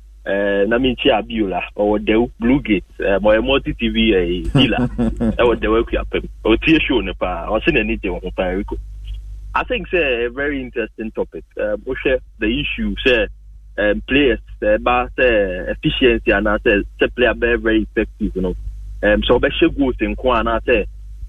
Uh, na minchi abiola or the Blue Gate uh, my multi T V uh, dealer I was the work yapem or tie show ne pa or seen anything on Rico. I think say a very interesting topic. Uh, the issue say um, players uh, but uh, efficiency and I say say player very very effective, you know. Um, so be she goals in kwa na say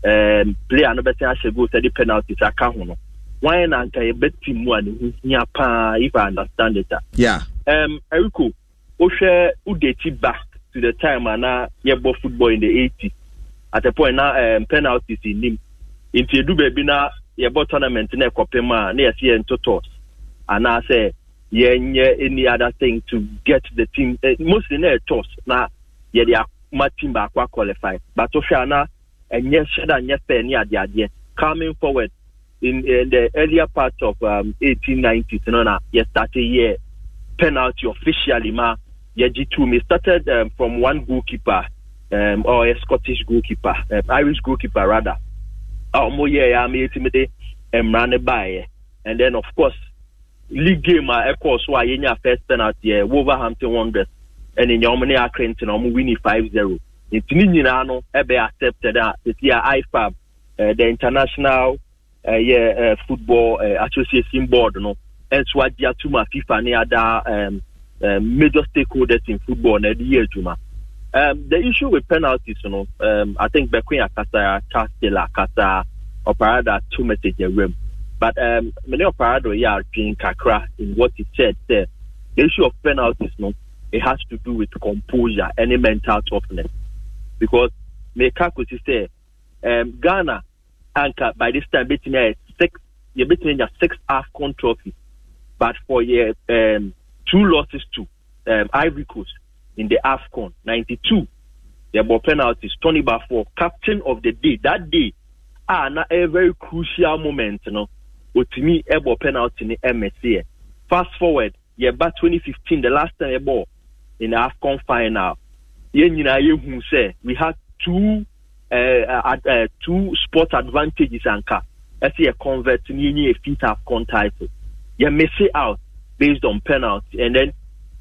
um player no better she goals the penalties aka ho no. Why na nka e bet team one hia pa if I understand it. Yeah. Um Rico Oshe udeti back to the time and now you bought football in the eighties. At a point now um, penalties in him. Into you do baby now you bought tournament in a copema near C N Totos. And I say yeah any other thing to get the team uh, mostly near toss. Now yeah they are my team back qualified. But Oshe na and yes and yes near the idea coming forward in, in the earlier part of um eighteen nineties, you know now you started year penalty officially ma yeah G two me started um, from one goalkeeper um or a Scottish goalkeeper um, Irish goalkeeper rather oh mo yeah yeah me ultimately um ran by and then of course league game uh, of course why yenya first penalty uh, Wolverhampton Wanderers and in your money Accrington um winning five zero it ni nyina no e be accepted that uh, the I F A B uh, the international uh, yeah uh, football uh, association board no and so what dia tuma FIFA and other um, um, major stakeholders in football na the year tuma. Um, the issue with penalties, you know, um, I think Bequia Casa, Castilla Casa, Operada two messages room. But um, many Operado yeah being kakra in what he said there. The issue of penalties, you know, it has to do with composure and mental toughness. Because Mekaku say um, Ghana anchor by this time between six you're between your six AFCON trophies. But for your um, two losses to um, Ivory Coast in the AFCON ninety-two, there were penalties. Tony Bafo, captain of the day, that day, ah, na a very crucial moment, you know. But to me, a penalty in the M S C. Fast forward, yeah, back twenty fifteen, the last time a ball in the AFCON final, yeah, you know, you say we had two, uh, uh, uh, two sport advantages and car. I see a convert to me a fifth AFCON title. You miss it out based on penalty, and then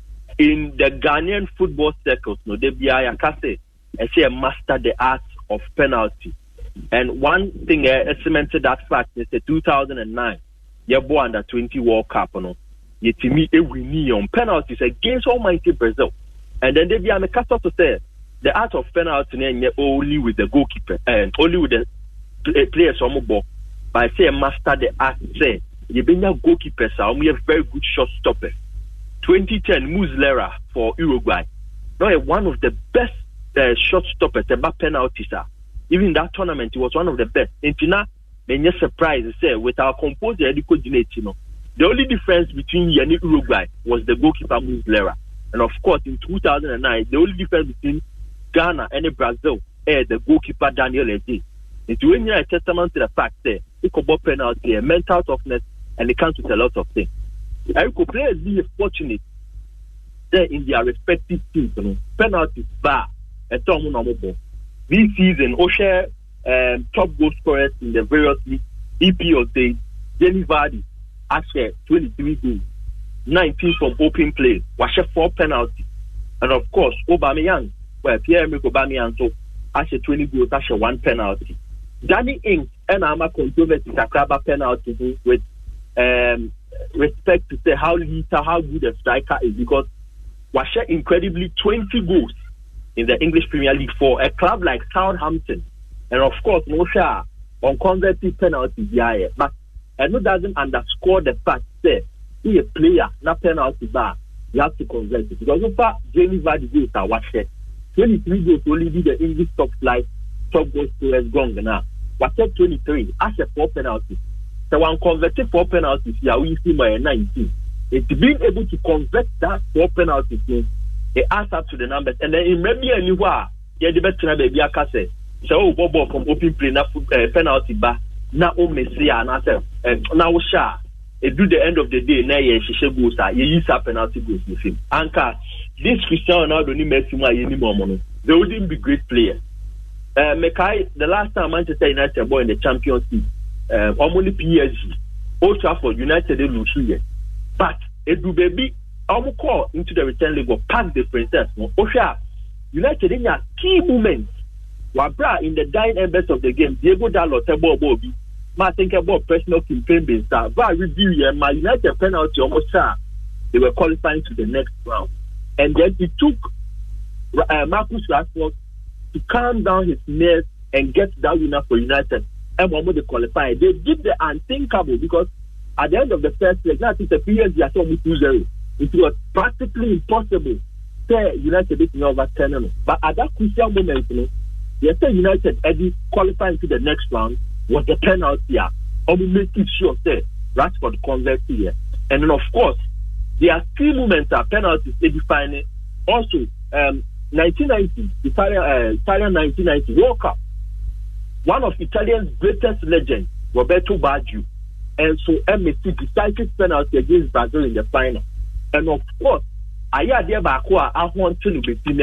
in the Ghanaian football circles, no, they be I can say, I say, master the art of penalty. And one thing I uh, cemented that fact is the two thousand nine, your boy under twenty World Cup, no, you to me every knee on penalties against Almighty Brazil, and then they be I make to say the art of penalty only with the goalkeeper and only with the players on the ball. But I say master the art, say. You been a goalkeeper, so we have very good shot stopper. twenty ten, Muslera for Uruguay. Now, one of the best uh, shot stoppers about penalties. Even in that tournament, he was one of the best. And now, when you're surprised, say with our composer, you know, the only difference between you and Uruguay was the goalkeeper Muslera. And of course, in two thousand nine, the only difference between Ghana and Brazil is the goalkeeper Daniel Eze. And to when you're a testament to the fact that it could be penalty, mental toughness. And it comes with a lot of things. I could players be fortunate there in their respective teams. You know, penalties, bar, and Tom Unamabo. This season, Osher, um, top goal scorers in the various leagues, E P of the Jenny Vardy, Asher, twenty-three goals, nineteen from open play, Washer four penalties. And of course, Aubameyang, well, Pierre-Emerick Aubameyang, so Asher twenty goals, Asher one penalty. Danny Ings, and I'm a controversy, Sakraba penalty with Um, respect to say how little, how good a striker is because Washer incredibly twenty goals in the English Premier League for a club like Southampton. And of course, no share on converted penalties, yeah, but and it doesn't underscore the fact that he a player, not penalty bar, you have to convert it. Because so far, Jamie Vardy goals are watched. twenty-three goals only be the English top flight, top goal scorers gone now. Watched twenty-three, as a four penalties. So one converted four penalties, yeah, we see my nineteen. It's being able to convert that four penalties, it adds up to the numbers. And then in maybe anywhere, yeah, the best to baby I say, so oh, Bobo from open play, na uh, penalty bar, now oh Messi and I said, now sha, it do the end of the day, now yeah, she should go start, you use a penalty goals with him. Anka, this Cristiano Ronaldo ni Messi ma any more money. They wouldn't be great players. Uh, Mekai, the last time Manchester United were in the Champions League, um, only P S G, Old Trafford, United they lose here. But Edu baby, I'm call into the return leg or pack the princess. Osha, United in a key moment. Wabra in the dying embers of the game, Diego Dalot, Tebo Bobby. I think about personal campaign based. But review here, my United penalty almost they were qualifying to the next round. And then it took uh, Marcus Rashford to calm down his nerves and get that winner for United. And when they qualified, they did the unthinkable because at the end of the first leg, now it's a P S G at almost two zero. It was practically impossible to United beating over ten. But at that crucial moment, you know, they said United Eddie qualifying to the next round was the penalty here. Or we make it sure that Rashford converts here. And then of course, there are three moments are penalties they define it. Also, um nineteen ninety, Italian uh, Italian nineteen ninety World Cup. One of Italian's greatest legends, Roberto Baggio. And so M S C decided penalty against Brazil in the final. And of course, I had there back I want to be seen.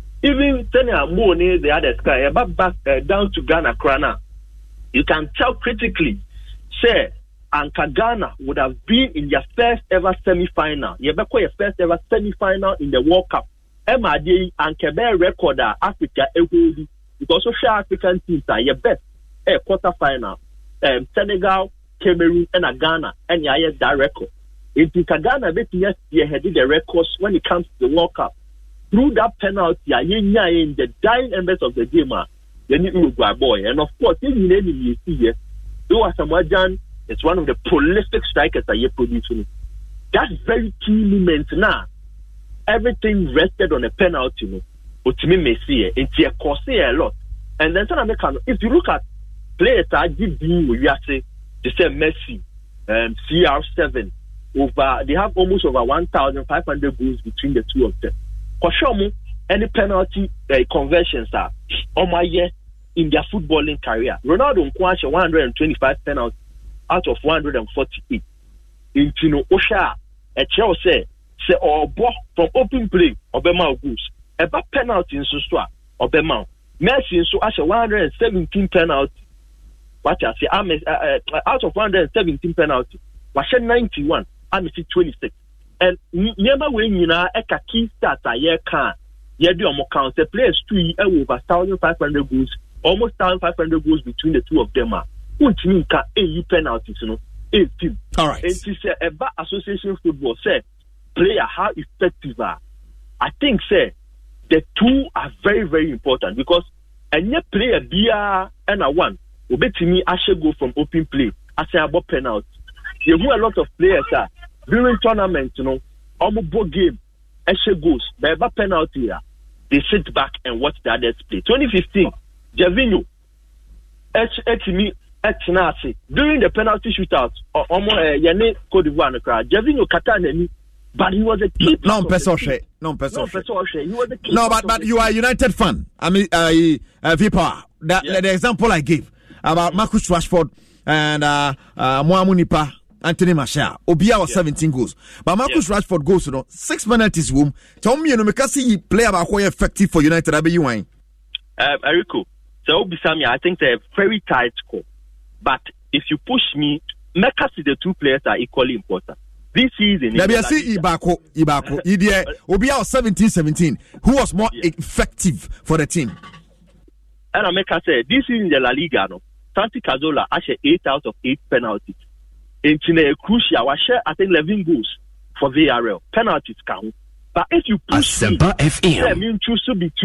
Even Tanya Mooney, the other sky, back back uh, down to Ghana Krana. You can tell critically, say, Anka Ghana would have been in their first ever semi-final. You have your first ever semi-final in the World Cup. M R D and Quebec recorder Africa Ehudi. Because social African teams are your best eh, quarter final. Um, Senegal, Cameroon, and Ghana, and yeah, yes, that record. If you can Ghana, bet yes, you had the records when it comes to the World Cup. Through that penalty, yeah, yeah, in the dying embers of the game, you need Uruguay boy, and of course, you need you see here. Though Asamoah is one of the prolific strikers that you're producing. That's very key moment now. Everything rested on a penalty, you know. But to me, Messi, it's cost a lot. And then if you look at players that did do, you are saying, they say Messi, um, C R seven, over, they have almost over one thousand five hundred goals between the two of them. For sure, any penalty uh, conversions are on my year in their footballing career. Ronaldo Nkwashe one hundred twenty-five penalties out of one hundred forty-eight. In Tino Osha, a Chelsea, say, or oh, from open play, Obama goals. About penalty in Susua, Obama. Messi in so Asha one hundred seventeen penalties. What I say, I'm uh, out of one hundred seventeen penalties. Washe ninety-one, I'm twenty-six. And never when you know a key start a year can. You do more count. The players two over one thousand five hundred goals, almost one thousand five hundred goals between the two of them. Which means can eight penalties, you know, eight team. All right. And to say about association football, say player how effective are. I think say the two are very very important because any player be a and a one. Obey me, I should go from open play. I say about penalty. You know a lot of players are during tournaments, you know, almost both game, I should goes, but about penalty, they sit back and watch the others play. twenty fifteen, Javinho, during the penalty shootout, almost Yane Cote d'Ivoire, Javinho Katana, but he was a keeper. No, person share. No, person share. He was a keeper. No, but but you are a United fan. I mean, uh, uh, Vipa, the, yeah. the example I gave about Marcus Rashford and uh, uh, Moamunipa, Anthony Martial, Obia was yeah. seventeen goals. But Marcus yeah. Rashford goes, you know, six penalties. Room. Tell me, you know, because he play about how effective for United. I be you wine. Uh, Eriko, so Obisami, I think they're very tight score. But if you push me, Mecca see the two players are equally important. This season, Maybe I see Ibako, Ibako, Idie, Obia was seventeen seventeen. Who was more yeah. effective for the team? And I make say this is in the La Liga, no. Santi Cazorla actually eight out of eight penalties. In Chile, crucial, I share I think eleven goals for V R L. Penalties count. But if you push me, F M. I mean choose between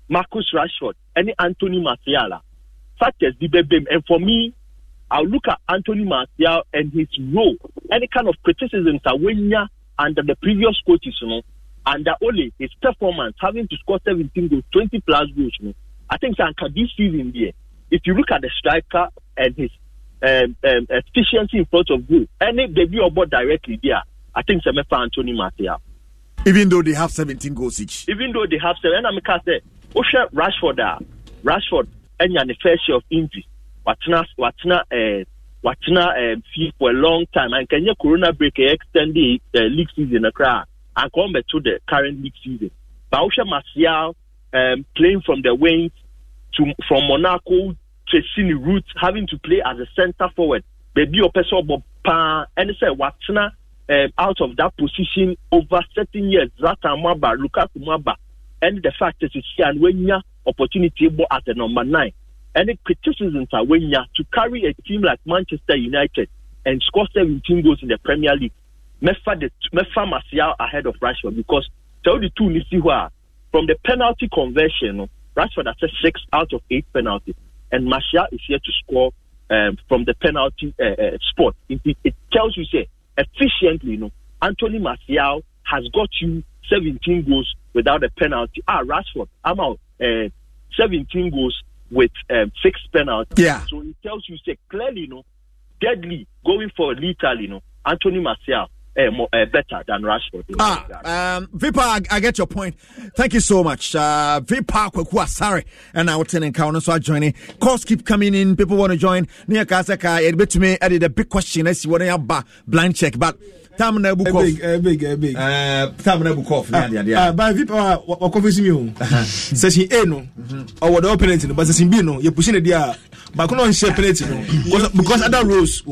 Marcus Rashford, and Anthony Martial. Such as the baby. And for me, I'll look at Anthony Martial and his role. Any kind of criticisms that when you're under the previous coaches, you know, under only his performance, having to score seventeen goals, twenty plus goals, you know, I think this season here, if you look at the striker and his um, um, efficiency in front of goal, any debut about directly there, I think it's for Anthony Martial. Even though they have seventeen goals each. Even though they have seven, and I'm going to say, Osha Rashford, uh, Rashford, and you're the fair share of injuries. What's not, what's not, uh, what's not, uh, for a long time. And can you Corona break extend the uh, league season across and come back to the current league season? But Osha Martial, um, playing from the wings to from Monaco, tracing the route, having to play as a centre forward. Baby, or person, but and say what's not. Um, out of that position over certain years, Zlatan Mwaba, Lukaku Mwaba, and the fact that it's here and when you opportunity at the number nine. And the criticisms are when you to carry a team like Manchester United and score seventeen goals in the Premier League. Mefa the Mefa Martial ahead of Rashford because tell the two Nisi from the penalty conversion, Rashford has a six out of eight penalties, and Martial is here to score um, from the penalty uh, uh, spot. It, it, it tells you say. Efficiently, you know, Anthony Martial has got you seventeen goals without a penalty. Ah, Rashford, I'm out uh, seventeen goals with um, six penalties. Yeah. So it tells you, say clearly, you know, deadly going for lethal, you know, Anthony Martial uh, more, uh, better than Rashford. You know, ah, um, Vipa, I, I get your point. Thank you so much. Uh, Vipa, Kwekwa, sorry, and I will turn in counter, so I join in. Calls keep coming in. People want to join. Nia Kasaka, it bit to me. I did a big question. I see what I have blind check, but time na book off. Big, big, big. Uh, time na book off. Yeah, yeah, yeah. Uh, but Vipa, what confess me? Says he A no, or what opening, but says he B no. You're pushing it there, but couldn't share penalty no, because other rules.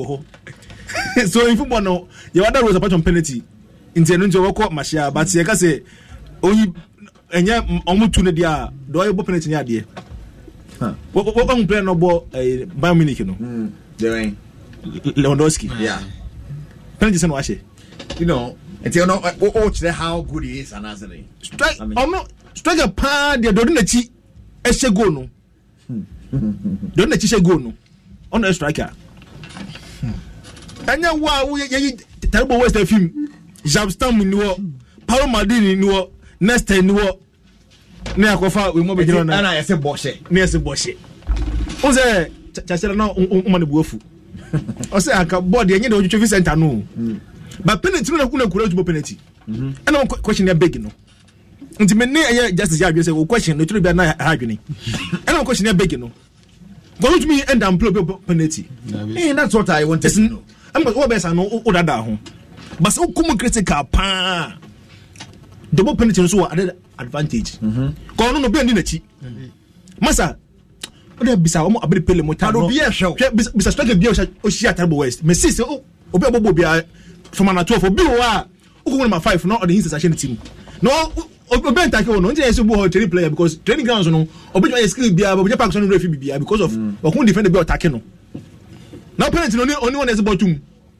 So in football no, your other rules apart from penalty. In the end, you walk up Martial, but you can say, oh, you and yeah, almost two dia. Do I open it in your idea? What what what player no ball a Bayern Munich no? Hmm. Doing Lewandowski. Yeah. Penalty sen wash. You know, and you know, watch how good he is, and as a strike. I'm not strike a pan. They don't let you. Eshe go no. Don't let you go no. On the striker. And then wow, we terrible West film. Jabstam in New Paul Maldini in New Next time New Near Kofa, we move on. And I say Boshe, near the Boshe. Who's there? Chasella no money wofu. I say I can body and you know you center no. But penalty no kuna courage to penalty. And I'm question they're begging no. Until me justice you say question no to be na hardwini. And I'm question they're begging no. Go to me and I'm play penalty. Hey, that's what I want to know. I'm going to always know all that down. But so come critical pa. Double penalty so added advantage. Go no be any chi. Masa. Oda bisa omo abere pele mo ta no. Be a show. Bisa strike be o share terrible West. Me see say o obi abobo bia from an twelve for bi wa. O go number five no on the his session team. No obi enta ke no nje so bo training player because training grounds no obi just skill bia obi park so no refi bia because of o kun defend the ball attack no. Now penalty no only one is bottom.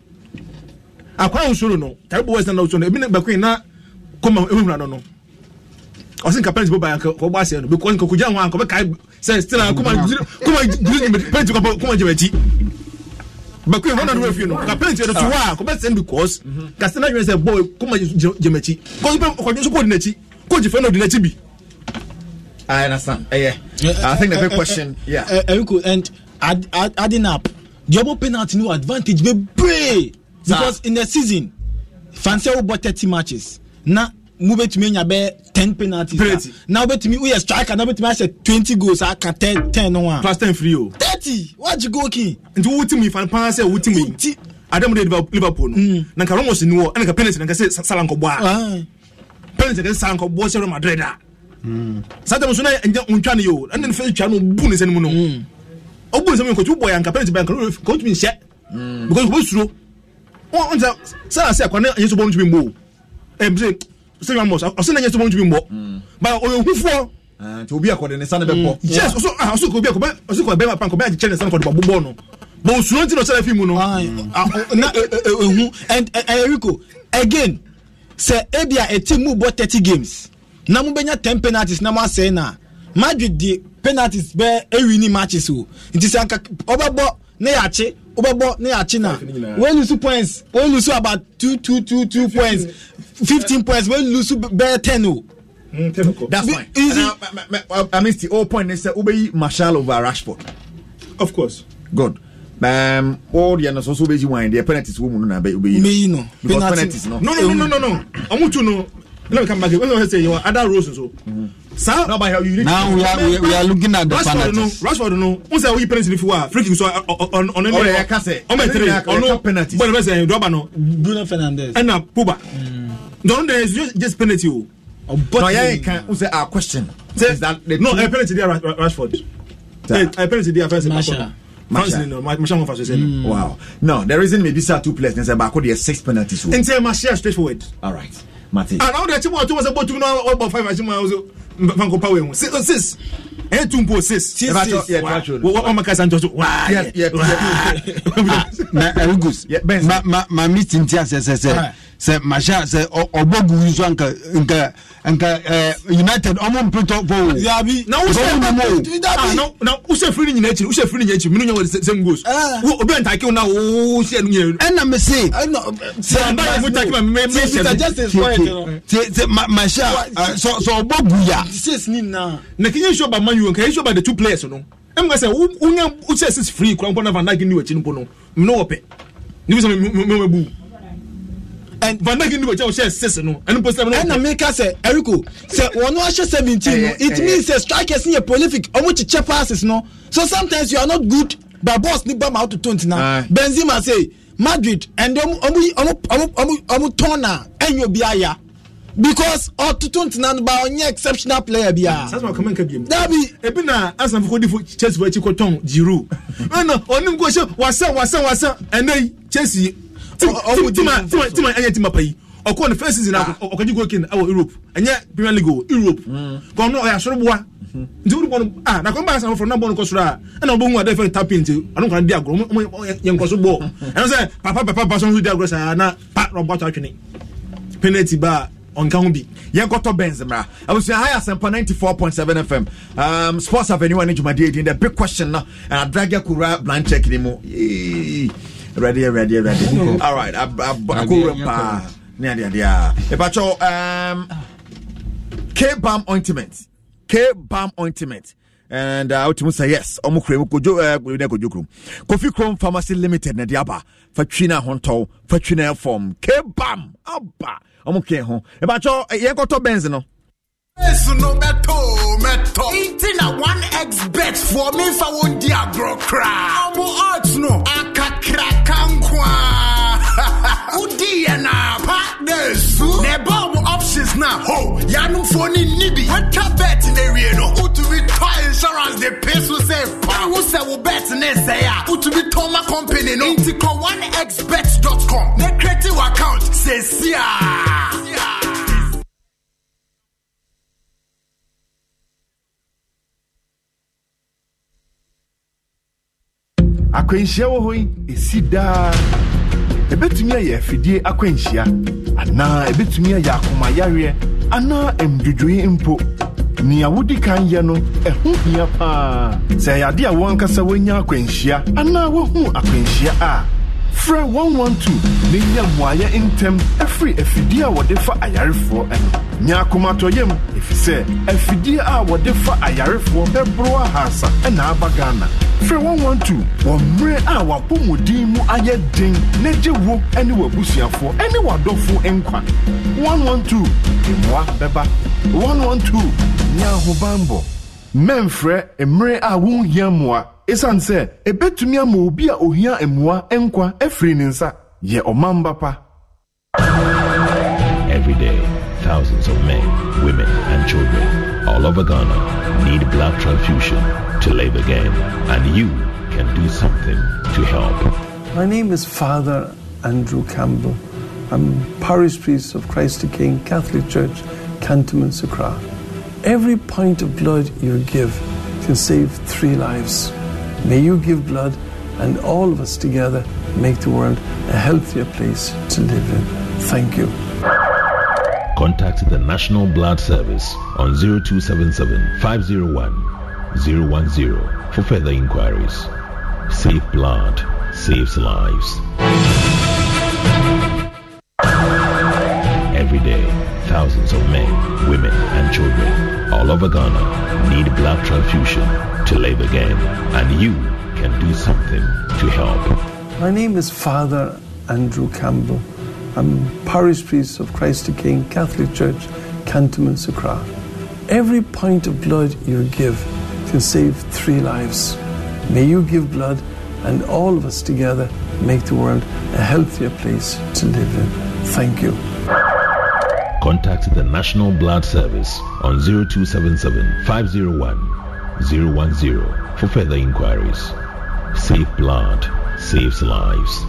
Akwa usoro no. Terrible West na usoro. Ebi na bakwe na koma ehunra no no. O sin ka penalty bo ba ko gba se no because ko kuja ho an ko be kai say still akoma koma penalty ko koma jebeti. Bakwe ho na no refi no. Ka penalty no to wa ko be send because ka still na you say boy koma jemeti. Ko be ko so ko di nachi. Ko defend no di nachi bi. I understand. Uh, yeah. I think the big question, yeah. Uh, and add, add, adding up double penalty no advantage be pray because in the season fancy we bought thirty matches na move to me be ten penalties now bet me we striker now bet me say twenty goals I can ten ten no one plus ten free o thirty what you go king into what me fan pan say what me Adam de Liverpool no na ka Ramos ni wo na ka penalty na ka say Salanko boa penalty ka Salanko boa say Madrid ah Saddam so na untwa ne yo and then first twa no bu ne sene mu no obu nsem ko tu boy anka penalty bank ko tu mi hye because we suro on on say say akwa na yeso bo ntumi mbo em say say Ramos o say na yeso bo ntumi mbo ba o hufo ah to obi akode ne sa na be bo yes so ah so ko obi akode so ko be ma pan ko be a challenge san ko bo bo no bo suro ntino say film no na ehu and Erico again say ebia a team mu bought thirty games na mu benya ten penalties na ma say na Madrid the penalties be e winning matches o. It is anka obabo na yache, obabo na yache na. When lose points, when lose about two two two two points, fifteen points, when lose be ten o. That's fine. Easy. I, I missed the whole point. They said Ubey Marshall over Rashford. Of course. Good. Um, all the others also be one. The penalties woman na be Ubey. Me no. Penalties no. No no no no no no. I want to know. Let me come back. When I say you are other rules so. Sir, no, but you now we are we, we are looking at the penalties. Rashford no. Who say we penalty if you are free kick so on on any. Oh yeah, I can say. On three. On no penalties. But we say Drogba no. Bruno Fernandes. And na Pogba. Don't there is just just penalty o. But no, yeah, can who say our question is that no a penalty there Rashford. A penalty there first. Masha. Masha no. Masha no first say. Wow. No, there isn't maybe two players. They say back there six penalties. Enter Masha straightforward. All right. Mate. And now the team was about to know about five matches also. Vanco Power six six. Eh two po six. Six. What what Marcus Santos? Why? Yeah, yeah. Na August. Ma ma ma meeting tia say say say say Masha say obogu so anka anka anka United omo mpto po. Ya bi. Na wo say no na wo say free ni nyina wo say free ni nyina minu nya wo same goals. Wo obi antake wo na wo say no nyina. And na me say no say na mo take me me me justice for it. Say Masha so so obogu ya. Six ni na. Na kinye show ba Man U kan show ba the two players no. Em ga say unya wo say six free kwan kwan na Van Dijk ni wachi no no. No ope. Ni bi say me me bu. And Van Dijk ni wachi o say six no. And post no. And na make say Eriko say one no share seventeen no. It means say strikers ni prolific. Omo chiche passes no. So sometimes you are not good but boss ni ba ma out to twenty now. Benzema say Madrid and omo omo omo omo turner enyo biaya. Because or to twenty nine ba onye exceptional player bia. That's why come and game. Dabi ebi na asan for for Chelsea for Chikoton Giroud. No no, onim go show wasa wasa wasa and Chelsea. Tima tima tima anya tima pai. Okọ the first season okaji go kin awo Europe. Anya Premier League Europe. Ko no ya soro boa. Nti uru bono ah na ko ba asan for na bono ko soro a. Na obo hu ade fe tap into. Anu kan di agro. Yen ko so bo. And say papa papa person who di agro sa na pa robot atwene. Penalty ba on Kambi. Yankoto Benzema. I was saying high Asempa ninety-four point seven F M. Um, Sports Avenue and Jumadi in the big question now. And I drag your Kura blind check anymore. Ready, ready, ready. All right. I Kura near the idea. Epacho um K-Balm ointment. K-Balm ointment. And I would say yes. Omukre Kojo Kojo Kofi Chrome Pharmacy Limited Nadiaba. Fatrina Honto, Fatrina Form. K-Balm. Abba. Omuke ho. Ebacho yenkoto benz no. Eso no meto meto. Eating a one X bet for me for one diagro cra. Omo arts no. Akakra kankwa. Udi na partners. Ne bomb options now. Ho, yanu phone nibi. What ka bet in area no. Utu be car insurance the pays will say. Pa who say we bet ne say ya. Utu be Toma company no. Intico one x bet dot com. Ne creative account says ya. Akwenhyia wo hoi esi daa ebetumi aye afidie akwenhyia ana ebetumi aye akoma yare ana emdwudwe mpo ni awudi kan ye no ehu hia pa se yade a won kasa wonya akwenhyia ana wo hu akwenhyia a fra one one two nenya muaye intem every afidie a wode fa ayarefo eno nya akomatoyem efise afidie a wode fa ayarefo bebro ahasa ena abagana fra one one two womre a wapomodin mu aye den nejewo ene wabusuafo ene wadofo enkwa one one two emwa beba one one two nya hobambo memfre emre a won hiamoa esan se ebetumi ama obi a ohia emwa enkwa efri ninsa ye omamba pa. Every day thousands of men, women and children all over Ghana need blood transfusion to live again, and you can do something to help. My name is Father Andrew Campbell. I'm parish priest of Christ the King Catholic Church, Cantonment Sucra. Every pint of blood you give can save three lives. May you give blood, and all of us together make the world a healthier place to live in. Thank you. Contact the National Blood Service on zero two seven seven, five zero one, zero one zero for further inquiries. Safe blood saves lives. Every day, thousands of men, women, and children all over Ghana need blood transfusion to live again, and you can do something to help. My name is Father Andrew Campbell. I'm parish priest of Christ the King Catholic Church, Cantonment, Accra. Every pint of blood you give can save three lives. May you give blood, and all of us together make the world a healthier place to live in. Thank you. Contact the National Blood Service on zero two seven seven, five zero one, zero one zero for further inquiries. Safe blood saves lives.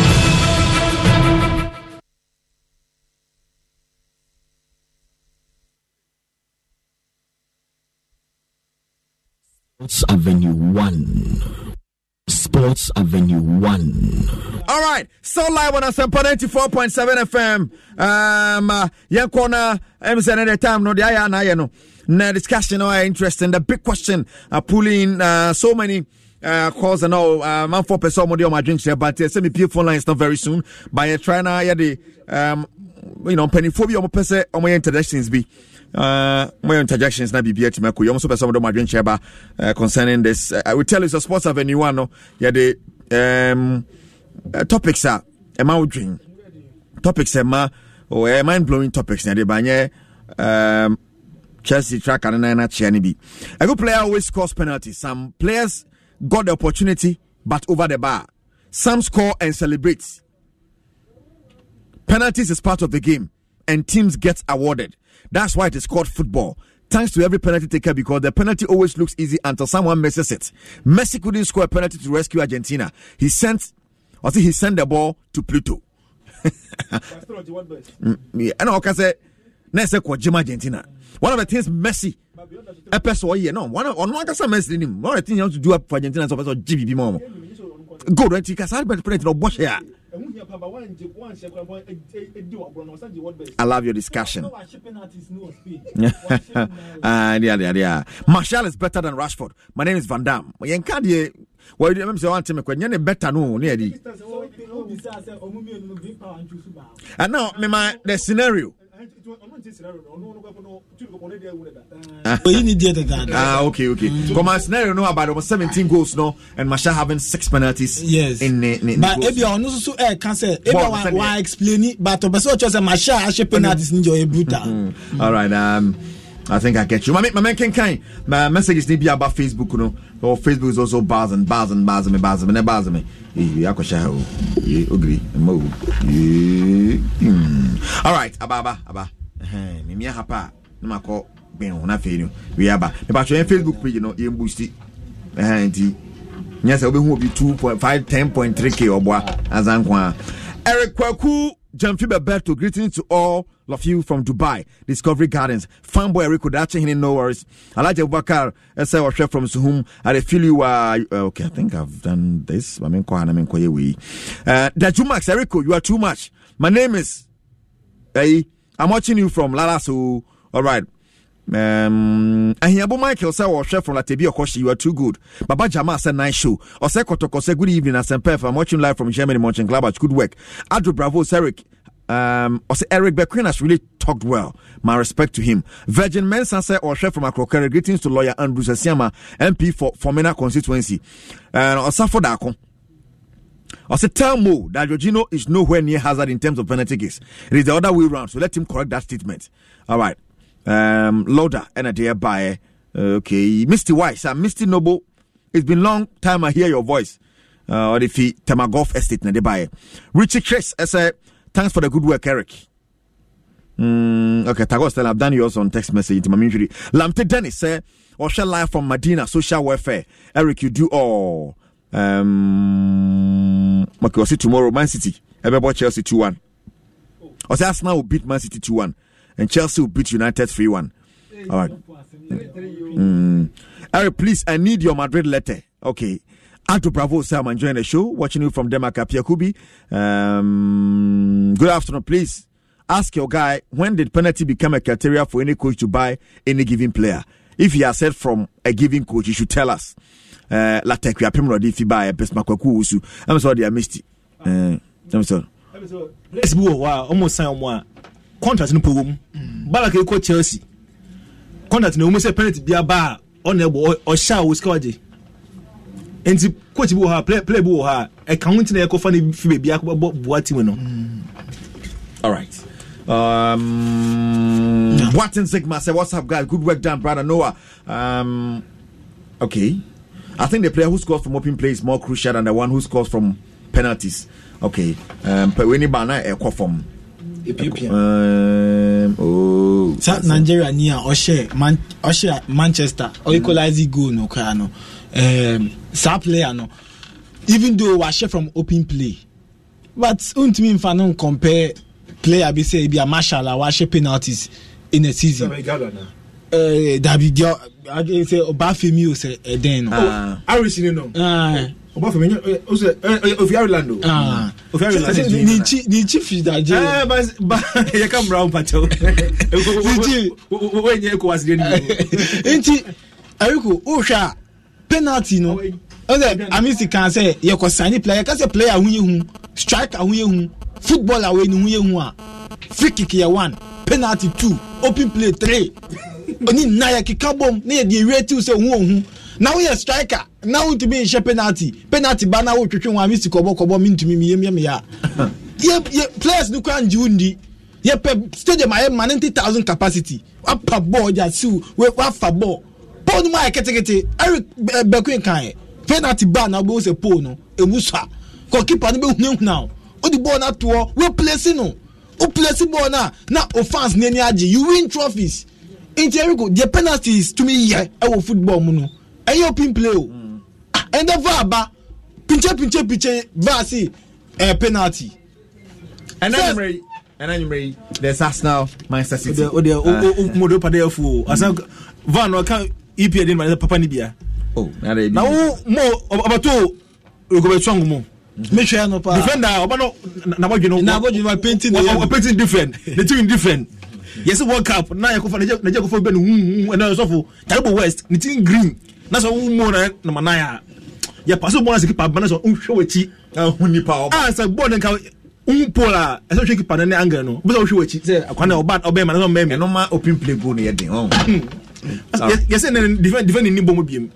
Sports Avenue one. Sports Avenue one. All right, so live on Asempa ninety-four point seven F M. Um, uh, yeah, corner. I'm saying at the time, no, the I know, you know, na discussion or interesting. The big question, uh, pulling uh, so many uh, calls and all. Uh, man, for person, more my drinks here, but uh, send me P phone lines not very soon. By trying to, yeah, the um, you know, penny phobia, or person, or my introductions be. Uh, my interjections na bibia timako. You also person my drink share uh, concerning this. Uh, I will tell you, so Sports Avenue one. No, yeah, the um uh, topics are a mouth drink. Topics are ma or mind blowing topics. Na the banye um Chelsea track and na chiani bi. A good player always scores penalties. Some players got the opportunity, but over the bar. Some score and celebrate. Penalties is part of the game, and teams get awarded. That's why it is called football. Thanks to every penalty taker, because the penalty always looks easy until someone misses it. Messi couldn't score a penalty to rescue Argentina. He sent, or see, he sent the ball to Pluto. mm, and I can say, next Jim Argentina. One of the things Messi, a person here, no, one on one can say Messi him. One of the things you have to do up for Argentina, so G B B mom. Go right, because I've been playing no bush here. I love your discussion. uh, yeah, yeah, yeah. Martial is better than Rashford. My name is Van Damme. You can't hear. Well, you remember one time when you're better, no, near the. And now, my the scenario. Ah, okay, okay. Come on, scenario no about almost seventeen goals, no, and Martial having six penalties. Yes. In, in, in but if you are also eh can say if you want explain it, but to person chose Martial actually penalties in your brutal. All right, um. I think I get you. My my man can kind. My message is be about Facebook, you know. Or Facebook is also bars and bars and bars and bars and bars and yeah, I yeah, agree. Mo. All right, ababa, aba. Eh, me me hapa. No ma call ben na fe ni. We aba. Me ba show Facebook page no, e boost. Eh, nti. Nya se obehu obi two point five ten point three k oboa azankwa. Eric Kwaku Jamfi Beberto, greetings to all of you from Dubai, Discovery Gardens. Fanboy Eric Kodachi, no worries. Elijah Bakar, S I was from Suhum. I feel you are okay. I think I've done this. I mean, I mean, uh, Dajumax, Erico, you are too much. My name is. Hey, I'm watching you from Lala. So, all right. Um, Ahiabu Michael said, "Or chef from Latebia Koshi, you are too good." Baba Jama said, "Nice show." Ose Kotoko said, "Good evening, Asempa. I'm watching live from Germany, Mönchengladbach. Good work." Adro Bravo, Eric. Um, Ose Eric Bequin has really talked well. My respect to him. Virgin Mensa said, "Or chef from Akrokere. Greetings to lawyer Andrew Sesiama, M P for Formina constituency." And Osafo Dako. Ose tell Mo that Jorginho is nowhere near Hazard in terms of penalty kicks. It is the other way around. So let him correct that statement. All right. Um, Loda and a dear by okay, Misty Wise and Misty Noble. It's been long time I hear your voice. Uh, or if he Tamagolf Estate na de buy. Richie Chris, I say thanks for the good work, Eric. Mm, okay, Tagos, I've done yours on text message into my injury. Lamte Dennis say, or shall live from Medina social welfare. Eric, you do all. Um, okay, we'll see tomorrow. Man City, everybody Chelsea two one. Or say Arsenal will beat Man City two one. And Chelsea will beat United three one. All right. Mm. Eric, please, I need your Madrid letter. Okay. Alto Bravo, sir, I'm enjoying the show. Watching you from Denmark, Pia Kubi. Um, good afternoon, please. ask your guy, when did penalty become a criteria for any coach to buy any given player? If he has said from a given coach, he should tell us. Uh, la take we apem if he buy a best makwaku usu. I'm sorry, I missed it. Uh, I'm sorry. Let's go. Wow, almost sign one contract no problem. Balake ko Chelsea. Contract no almost say penalty be a bar on the or shall we score it. And the coach will have play play will have a counting a coffin fi be a what team no. All right. Um, yeah. Watson Sigma said, "What's up, guys? Good work done, brother Noah." Um, okay, I think the player who scores from open play is more crucial than the one who scores from penalties. Okay, um, but when you ban a call from um, oh, South Nigeria near Oshe, Man, Oshe, Manchester, or equalize goal no crano. Um, South player no, even though we share from open play, but ultimately if I don't compare. Player be say be a marshal or watch penalties in a season. Uh, that be girl. I say Obafemi say then. Oh, I recently know. Ah, Obafemi. Also, of Ireland. Ah, of Ireland. Ni chief, ni chief is that. Ah, but but you come round pato. When you go as the. Enti, Eriko, Osha penalty no. Okay, I mean, you can say you can sign player. Can say player who you striker who you. Footballer we ni huye hu a free kick ya one, penalty two, open play three. Oni na ya kika bom na ye rate say hu hu. Now we a striker. Now to be in penalty. Penalty ba na wo twetwe hu a mi sikobo kobo mi ntumi mi yem ya. Ye ye players no kan jundi. Ye pe stadium aye ninety thousand capacity. Apa ball ja su we wa fa ball. Ball no ma ketekete. Eric Bekwen kan. Penalty ba na bo se pole no. Emusa. Goalkeeper no be hu now. The ball na to we placing no o placing ball na na offense na ni agi you win trophies in Jericho the penalties to me here e wo football mu no e open play o and the V A R ba pinche pinche pinche V A R see eh penalty and then Emery and then Emery there's Arsenal Manchester City o de o modo pa dey fu asa V A R no kan E P A dey ma papa ni bia oh na dey na wo mo abato go be twang mo. Make sure no pa defender obano na bojo no na bojo my painting the painting different the two different yes World Cup na ya ko fa na je ko fa be no hu na so fo Taribo West ni team green na so hu mo na na manaya ya pass mo na se kipa na so hwe wachi hu ni pa ah sa board nka hu pola so hwe kipa na angle no be so hwe wachi say akwana oba oba ma na so me no ma open play go no ye den oh yes and defend defend ni bomo biem.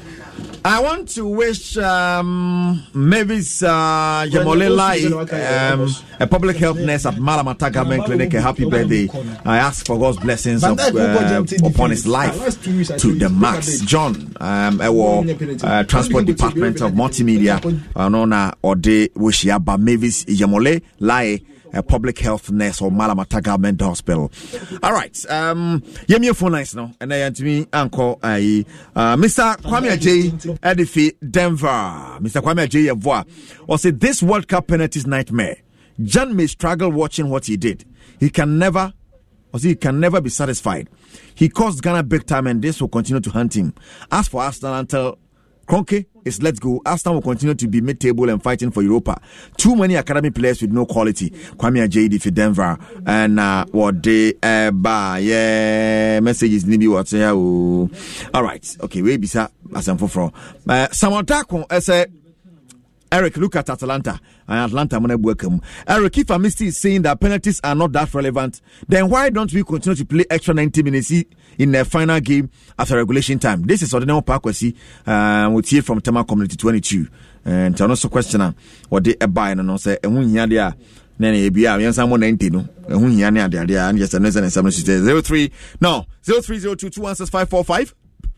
I want to wish um, Mavis uh, Jamolila, um, a public health nurse at Malamata Government Clinic, a happy birthday. I ask for God's blessings of, uh, upon his life to the max. John, um, our uh, Transport Department of Multimedia, Nona Ode Wishiaba Mavis Jamole Lai. A public health nurse or Malamata Government Hospital. All right. Um, yemi your phone lines now, and I am to me uncle I uh Mister Kwame J. Edifi Denver. Mister Kwame J. Yavoa or say this World Cup penalties nightmare. John may struggle watching what he did. He can never, or see, he can never be satisfied. He cost Ghana big time, and this will continue to haunt him. As for Arsenal, until Kroenke is let's go, Arsenal will continue to be mid-table and fighting for Europa. Too many academy players with no quality. Kwame J D for Denver and uh, what they uh, buy yeah messages nibi what's here. All right, okay, we bisa asamfo from uh, Samantha I say Eric, look at Atalanta and Atlanta. Welcome. Eric, if Amisty is saying that penalties are not that relevant, then why don't we continue to play extra ninety minutes in the final game after regulation time? This is Ordinary Parkwesi uh, with here from Tema Community twenty-two. And to also question what they buy and also say, and when you're there, then you be out, someone ninety no, and when you're there, and yes, and seven zero three no zero three zero two two one six five four five.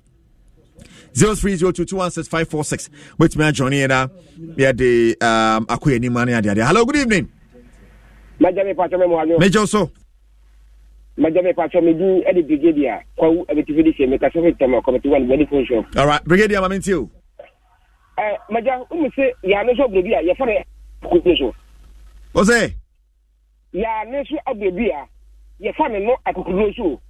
Zero three zero two two one six five four six. Which man Johnny and yeah the um Akwe ni money and hello, good evening. Majame Pacho Memo. Major so. Majame Pacho me do Eddie Brigadier. Kwa everything say make a seven time come to one medical show. All right, Brigadier, I'm into you. Eh, Majam, um say ya no so Brigadier, ya for the so. What's that? Ya no so Brigadier, ya for no akukudo so.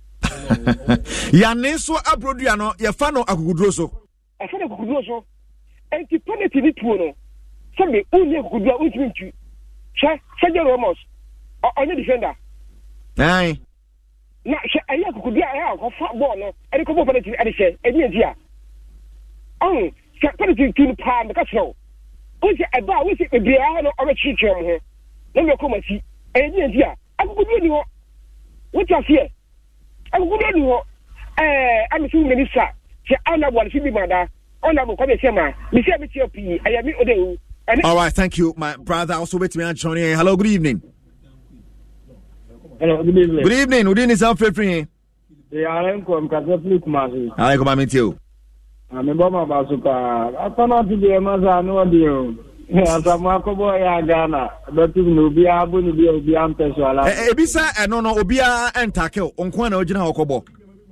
Ya neso abrodua no ye fa no akukudro so e fa no akukudro so enti penalty ni tuo no se be unye akukudro untimi ntu che Sergio Ramos onye defender Aye. Na she ayi akukudia ayi akofa ball no. Edi ko bo penalty edi she. Edi edi a. Oh, she penalty tin pa me ka show. O se eba we se bebia no o be chichire mo ho. Na me ko masi. Edi edi a. Akukudia ni ho. What you fear? Akukudia ni ho. Eh, I'm so minister. She honorable she be mother. Honorable come here man. Me say me T P. I am me ode. All right, thank you, my brother. Also with me, Johnny. Hello, good evening. Hello, good evening. Good evening. Good evening, South Free. Yeah, I'm from Kasafli Kumasi. I come meet you. I'm a bomber basuka. I cannot be a maza no deal. As a Marco boy, Ghana, but you will be able to be a Biam Pessoala. Ebisa, and no, no, Obia and Tackle on Quan original Okobo.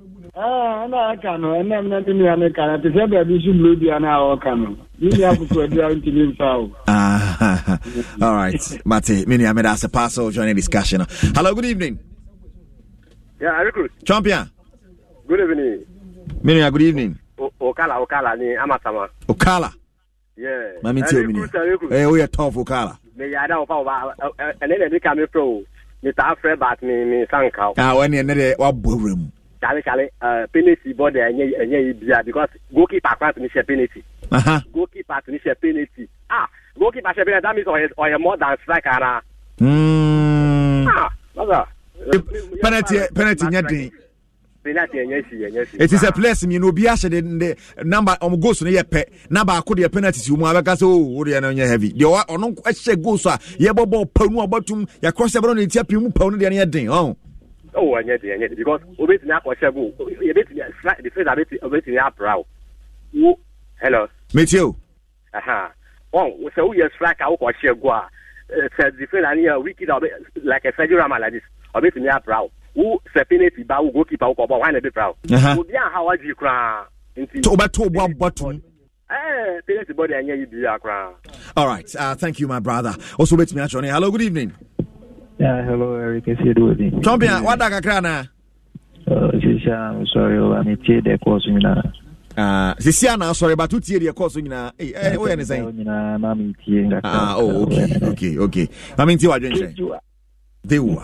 Ah, no, I can't. And I'm not in the American. To say that you should blue the hour canoe. You have to do it to live foul. Ah, all right. Mate, many I made us a parcel joining discussion. Hello, good evening. Yeah, I recruit. Champion. Good evening. Many good evening. Okala, Okala, ni Amatama. Okala. Yeah. Mami tell me. Eh, we are tough Okala. Me yada opa and then they come pro. Me ta afre bat me me sanka. Ah, when you need what borum. Chale chale uh penalty body enye enye bia because goalkeeper can't finish a penalty. Uh-huh. Goalkeeper finish a penalty. Ah, goalkeeper should be that means or or more than striker na. Hmm. Ah, mother. Penalty penalty nyadi. Penalty enye si enye si. It is a place me no bia shade the number on goals no ye pe na ba ko de penalty si mu abeka so o de na nya heavy. De ono ehye goals a ye bobo panu abatum ya cross e bro na tia pimu panu de na ye den. Oh. Oh, I need it, because obey me akwa shego. You bet me the face abet obey me apra. Hello. Meet you. Aha. Oh, so we are strike out kwa shego a. Said the face ani a wicked like a federal like this. Obey me apra. Who sepinate ba who goalkeeper ko ba wan e be proud. Obi an how aji kra. To ba to bo bottom. Eh, penalty body anya yi bi akra. All right. Uh, thank you, my brother. Also with me Johnny. Hello, good evening. Yeah, hello, Eric. Is you doing? Champion, what da kakra na? Uh, Sisia, I'm sorry, I mean, tie the course nyina. Ah, Sisia na sorry, but tu tie the course nyina. Eh, eh, what you saying? Nyina na me tie ngaka. Ah, oh, okay, okay, okay. I mean, tie what you say? They were.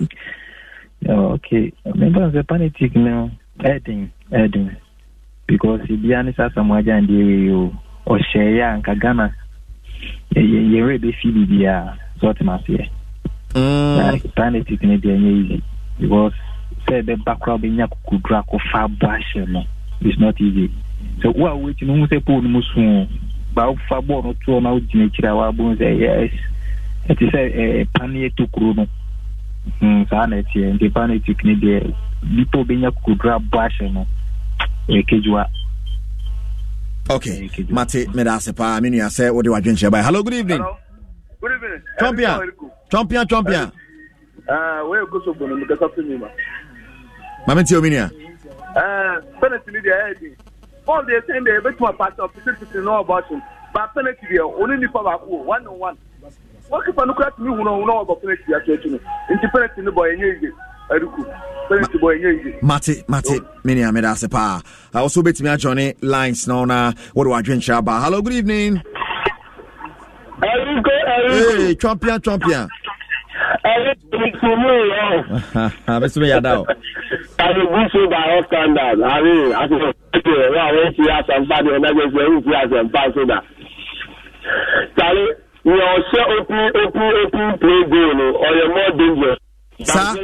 Okay, remember the panic now, adding, adding, because if the answer someone and you or share and Kagana, you already feel it, yeah, sort of here. Mm. Panic is easy because say the background in Yakudra far bash, it's not easy. So, what we can say, Poon Musu, Bow Fabo, two now, Nature, bones, yes, it is a panic to Kruno. Sanity and the panic Canadian people being Yakudra bash, a Kejua. Okay, Mate Medasepa, I mean, I said, what do I drink by? Hello, good evening. Hello. Good evening. Champion. Champion, champion. Uh, where you go so good? Because of me, man. Mamma Tiominia. Uh, penalty media. All they say they bet my part of the know about him. But penalty there, only the power one on one. What if I look at me who know about penalty? Actually, into penalty no boy any. Penalty boy any. Mate, Mate, many I made us a pa. I also bet me Johnny lines now. Now, what do I drink? Shaba. Hello, good evening. Hey, champion, champion. Mister Yadao. I will go to by standard. I mean, I will see us and bad and I will see us and pass it. Charlie, you are so open, open, open play goal or you're more dangerous. Sir?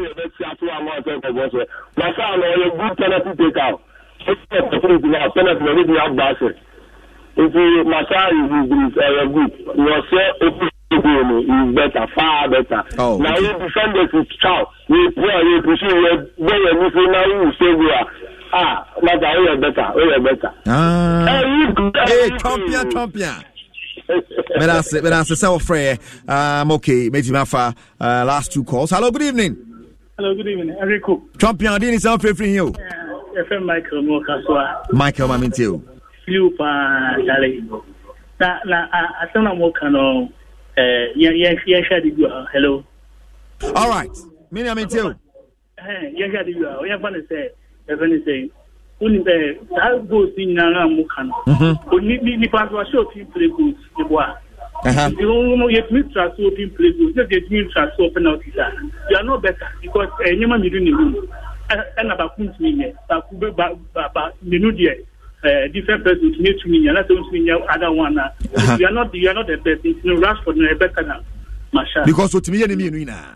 My son, you're a good penalty taker. Penalty, you have if you massage is uh, good, you are so open is better, far better. Oh, now okay. you defenders is chow. You play, you push you very you now you say you are ah, but I are better, we are better. Ah, hey, hey, champion, champion. But that's but that's a self free. Um, okay, maybe Mafa. Uh, last two calls. Hello, good evening. Hello, good evening. Enrico. Champion, didn't self free from you. F M Michael Mokaswa. Michael, I'm into you. Few pa Charlie. Na na I don't know what kind of uh yeah yeah yeah share the hello. All right. Me I'm into you. Eh yeah share the we have to say even say only the that goes in na na mo kan. Mhm. Oni ni ni pa so show people play good the boy. You know, you have to trust open play goals. Just get me trust open penalties. You are not better because any man you do in the room. And about Kunti, but the new year, different persons need to mean, and that's what other one. You are not, you are not the best. You know, Rashford is better than Masha. Because what me and me, now.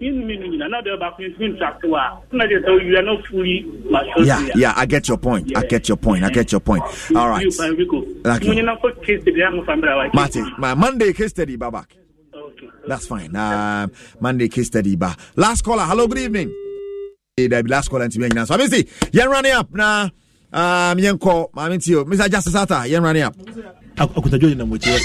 Yeah, yeah, I get your point. I get your point. I get your point. All right. Thank you. Martin, my Monday case study, Babak. That's fine. Uh, Monday case study, ba. Last caller. Hello, good evening. There be last caller and to me now. So I mean, see, you're running up now. Um, young call, I mean, to you, Mister Justice Sata, you're running up. I could join them with you.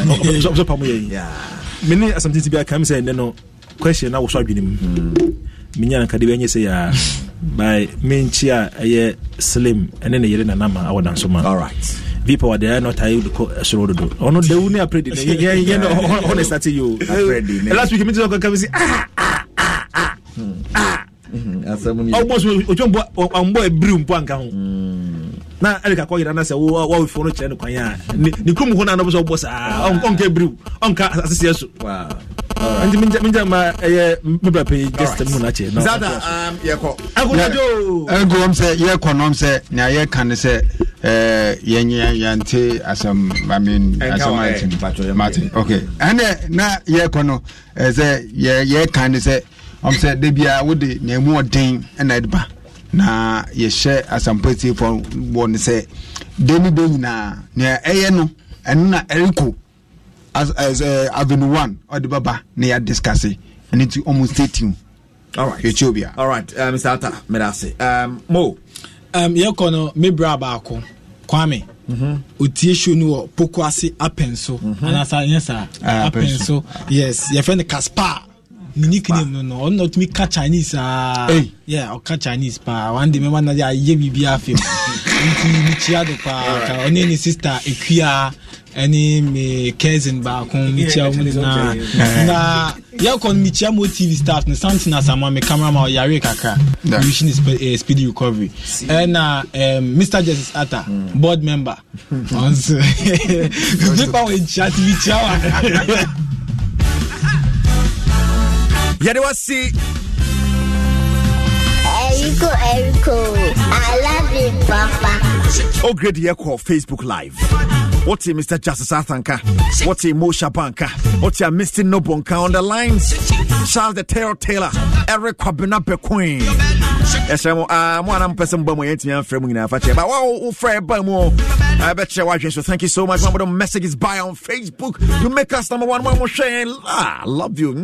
Yeah. Many something to be a come say, no. Question I was talking him. Minya Kadibanya say, uh, by Minchia, a slim, and then a year and a number, I would answer. All right. People are there, not I would call a sort of. Oh, no, they wouldn't have prayed. Yeah, yeah, no, honest, that's you. Last week, Mister Come say, ah, ah, ah, ah, ah. Almost on boy broom, Pancam. Now, I call it and I say, oh, we follow Channel Quaya. Nikum Hona was almost on brew, on car. Wow. And the Minjama, Mubra just a monache. Zada, um, Yako. I would go and say, Yakonom say, Naya can say, uh, Yanya Yante, as some, I mean, as a Martin, Martin. Okay. And now, Yakono, as a yeah, can say, I'm said, Debia would the name more ding and Edba. Na ye share as some pretty for one say, Demi Dina, near Ayano, and na Erico. As as uh, Avenue One or the Baba near discussing, and it's almost stating. All right, Ethiopia. All right, uh, Mister Ata, Medase. Um, Mo. Um, Yakono, me brabako, Kwame. Mhm. Utieshu no pokwasi apenso. And as I yes sir, apenso. Yes, your friend Caspar. Mi nickname no no, not me catch Chinese. Ah, yeah, or catch Chinese pa. One day me man na ya ye bibia film. Nti mi chia do pa. Ka oni ni sister Equia. Any me cousin back on Michel na na ya kon Michel mo T V staff na something as am my cameraman Yare Kaka wishing is a speedy recovery and uh, um, Mister Justice Ata board member on people in chat Michel yeah they was see Erico Erico I love you Papa. Oh great here call Facebook Live. What's it, Mister Justice Athanka? What's it, Mosha Banka? What's it, Mister Nobonka on the lines? Charles the Terror Taylor, Eric Kwabena Queen. Yes, I'm one person, but my Antian Framing in Afache. But wow, Fred Bamo. I bet you're watching, so thank you so much. One of the messages by on Facebook. You make us number one, one more sharing. Ah, love you.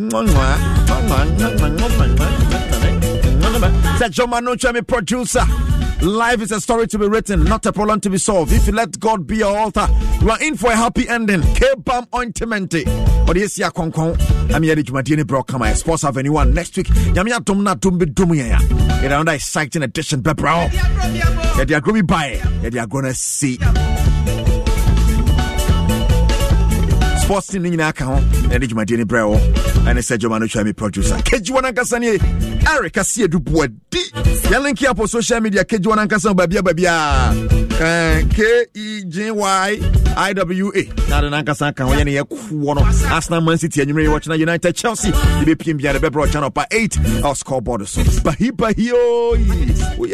Said John Manucha, me producer. Life is a story to be written, not a problem to be solved. If you let God be your altar, you are in for a happy ending. K-Bam Ointment. But yes, ya konkon. I'm here to Jumadini Bro Kama Sports Avenue one next week. Yamia Dumna Dumbi Dumia. It's another exciting edition, Bebro. Yeah, they are going to buy. Yeah, they are going to see. Sports team in account. And it's Jumadini Bro. And it's a Jomano Chami producer. Kejuana Kasani. Eric Asia Dubois. Ya link here for social media Kejuana Kasani Babia Babia. K E J Y I W A. Now the Nankasa can win a one of Arsenal Man City and you may watch United Chelsea. The B P M B the Bebro channel by eight. Our scoreboard. Bahi Bahio.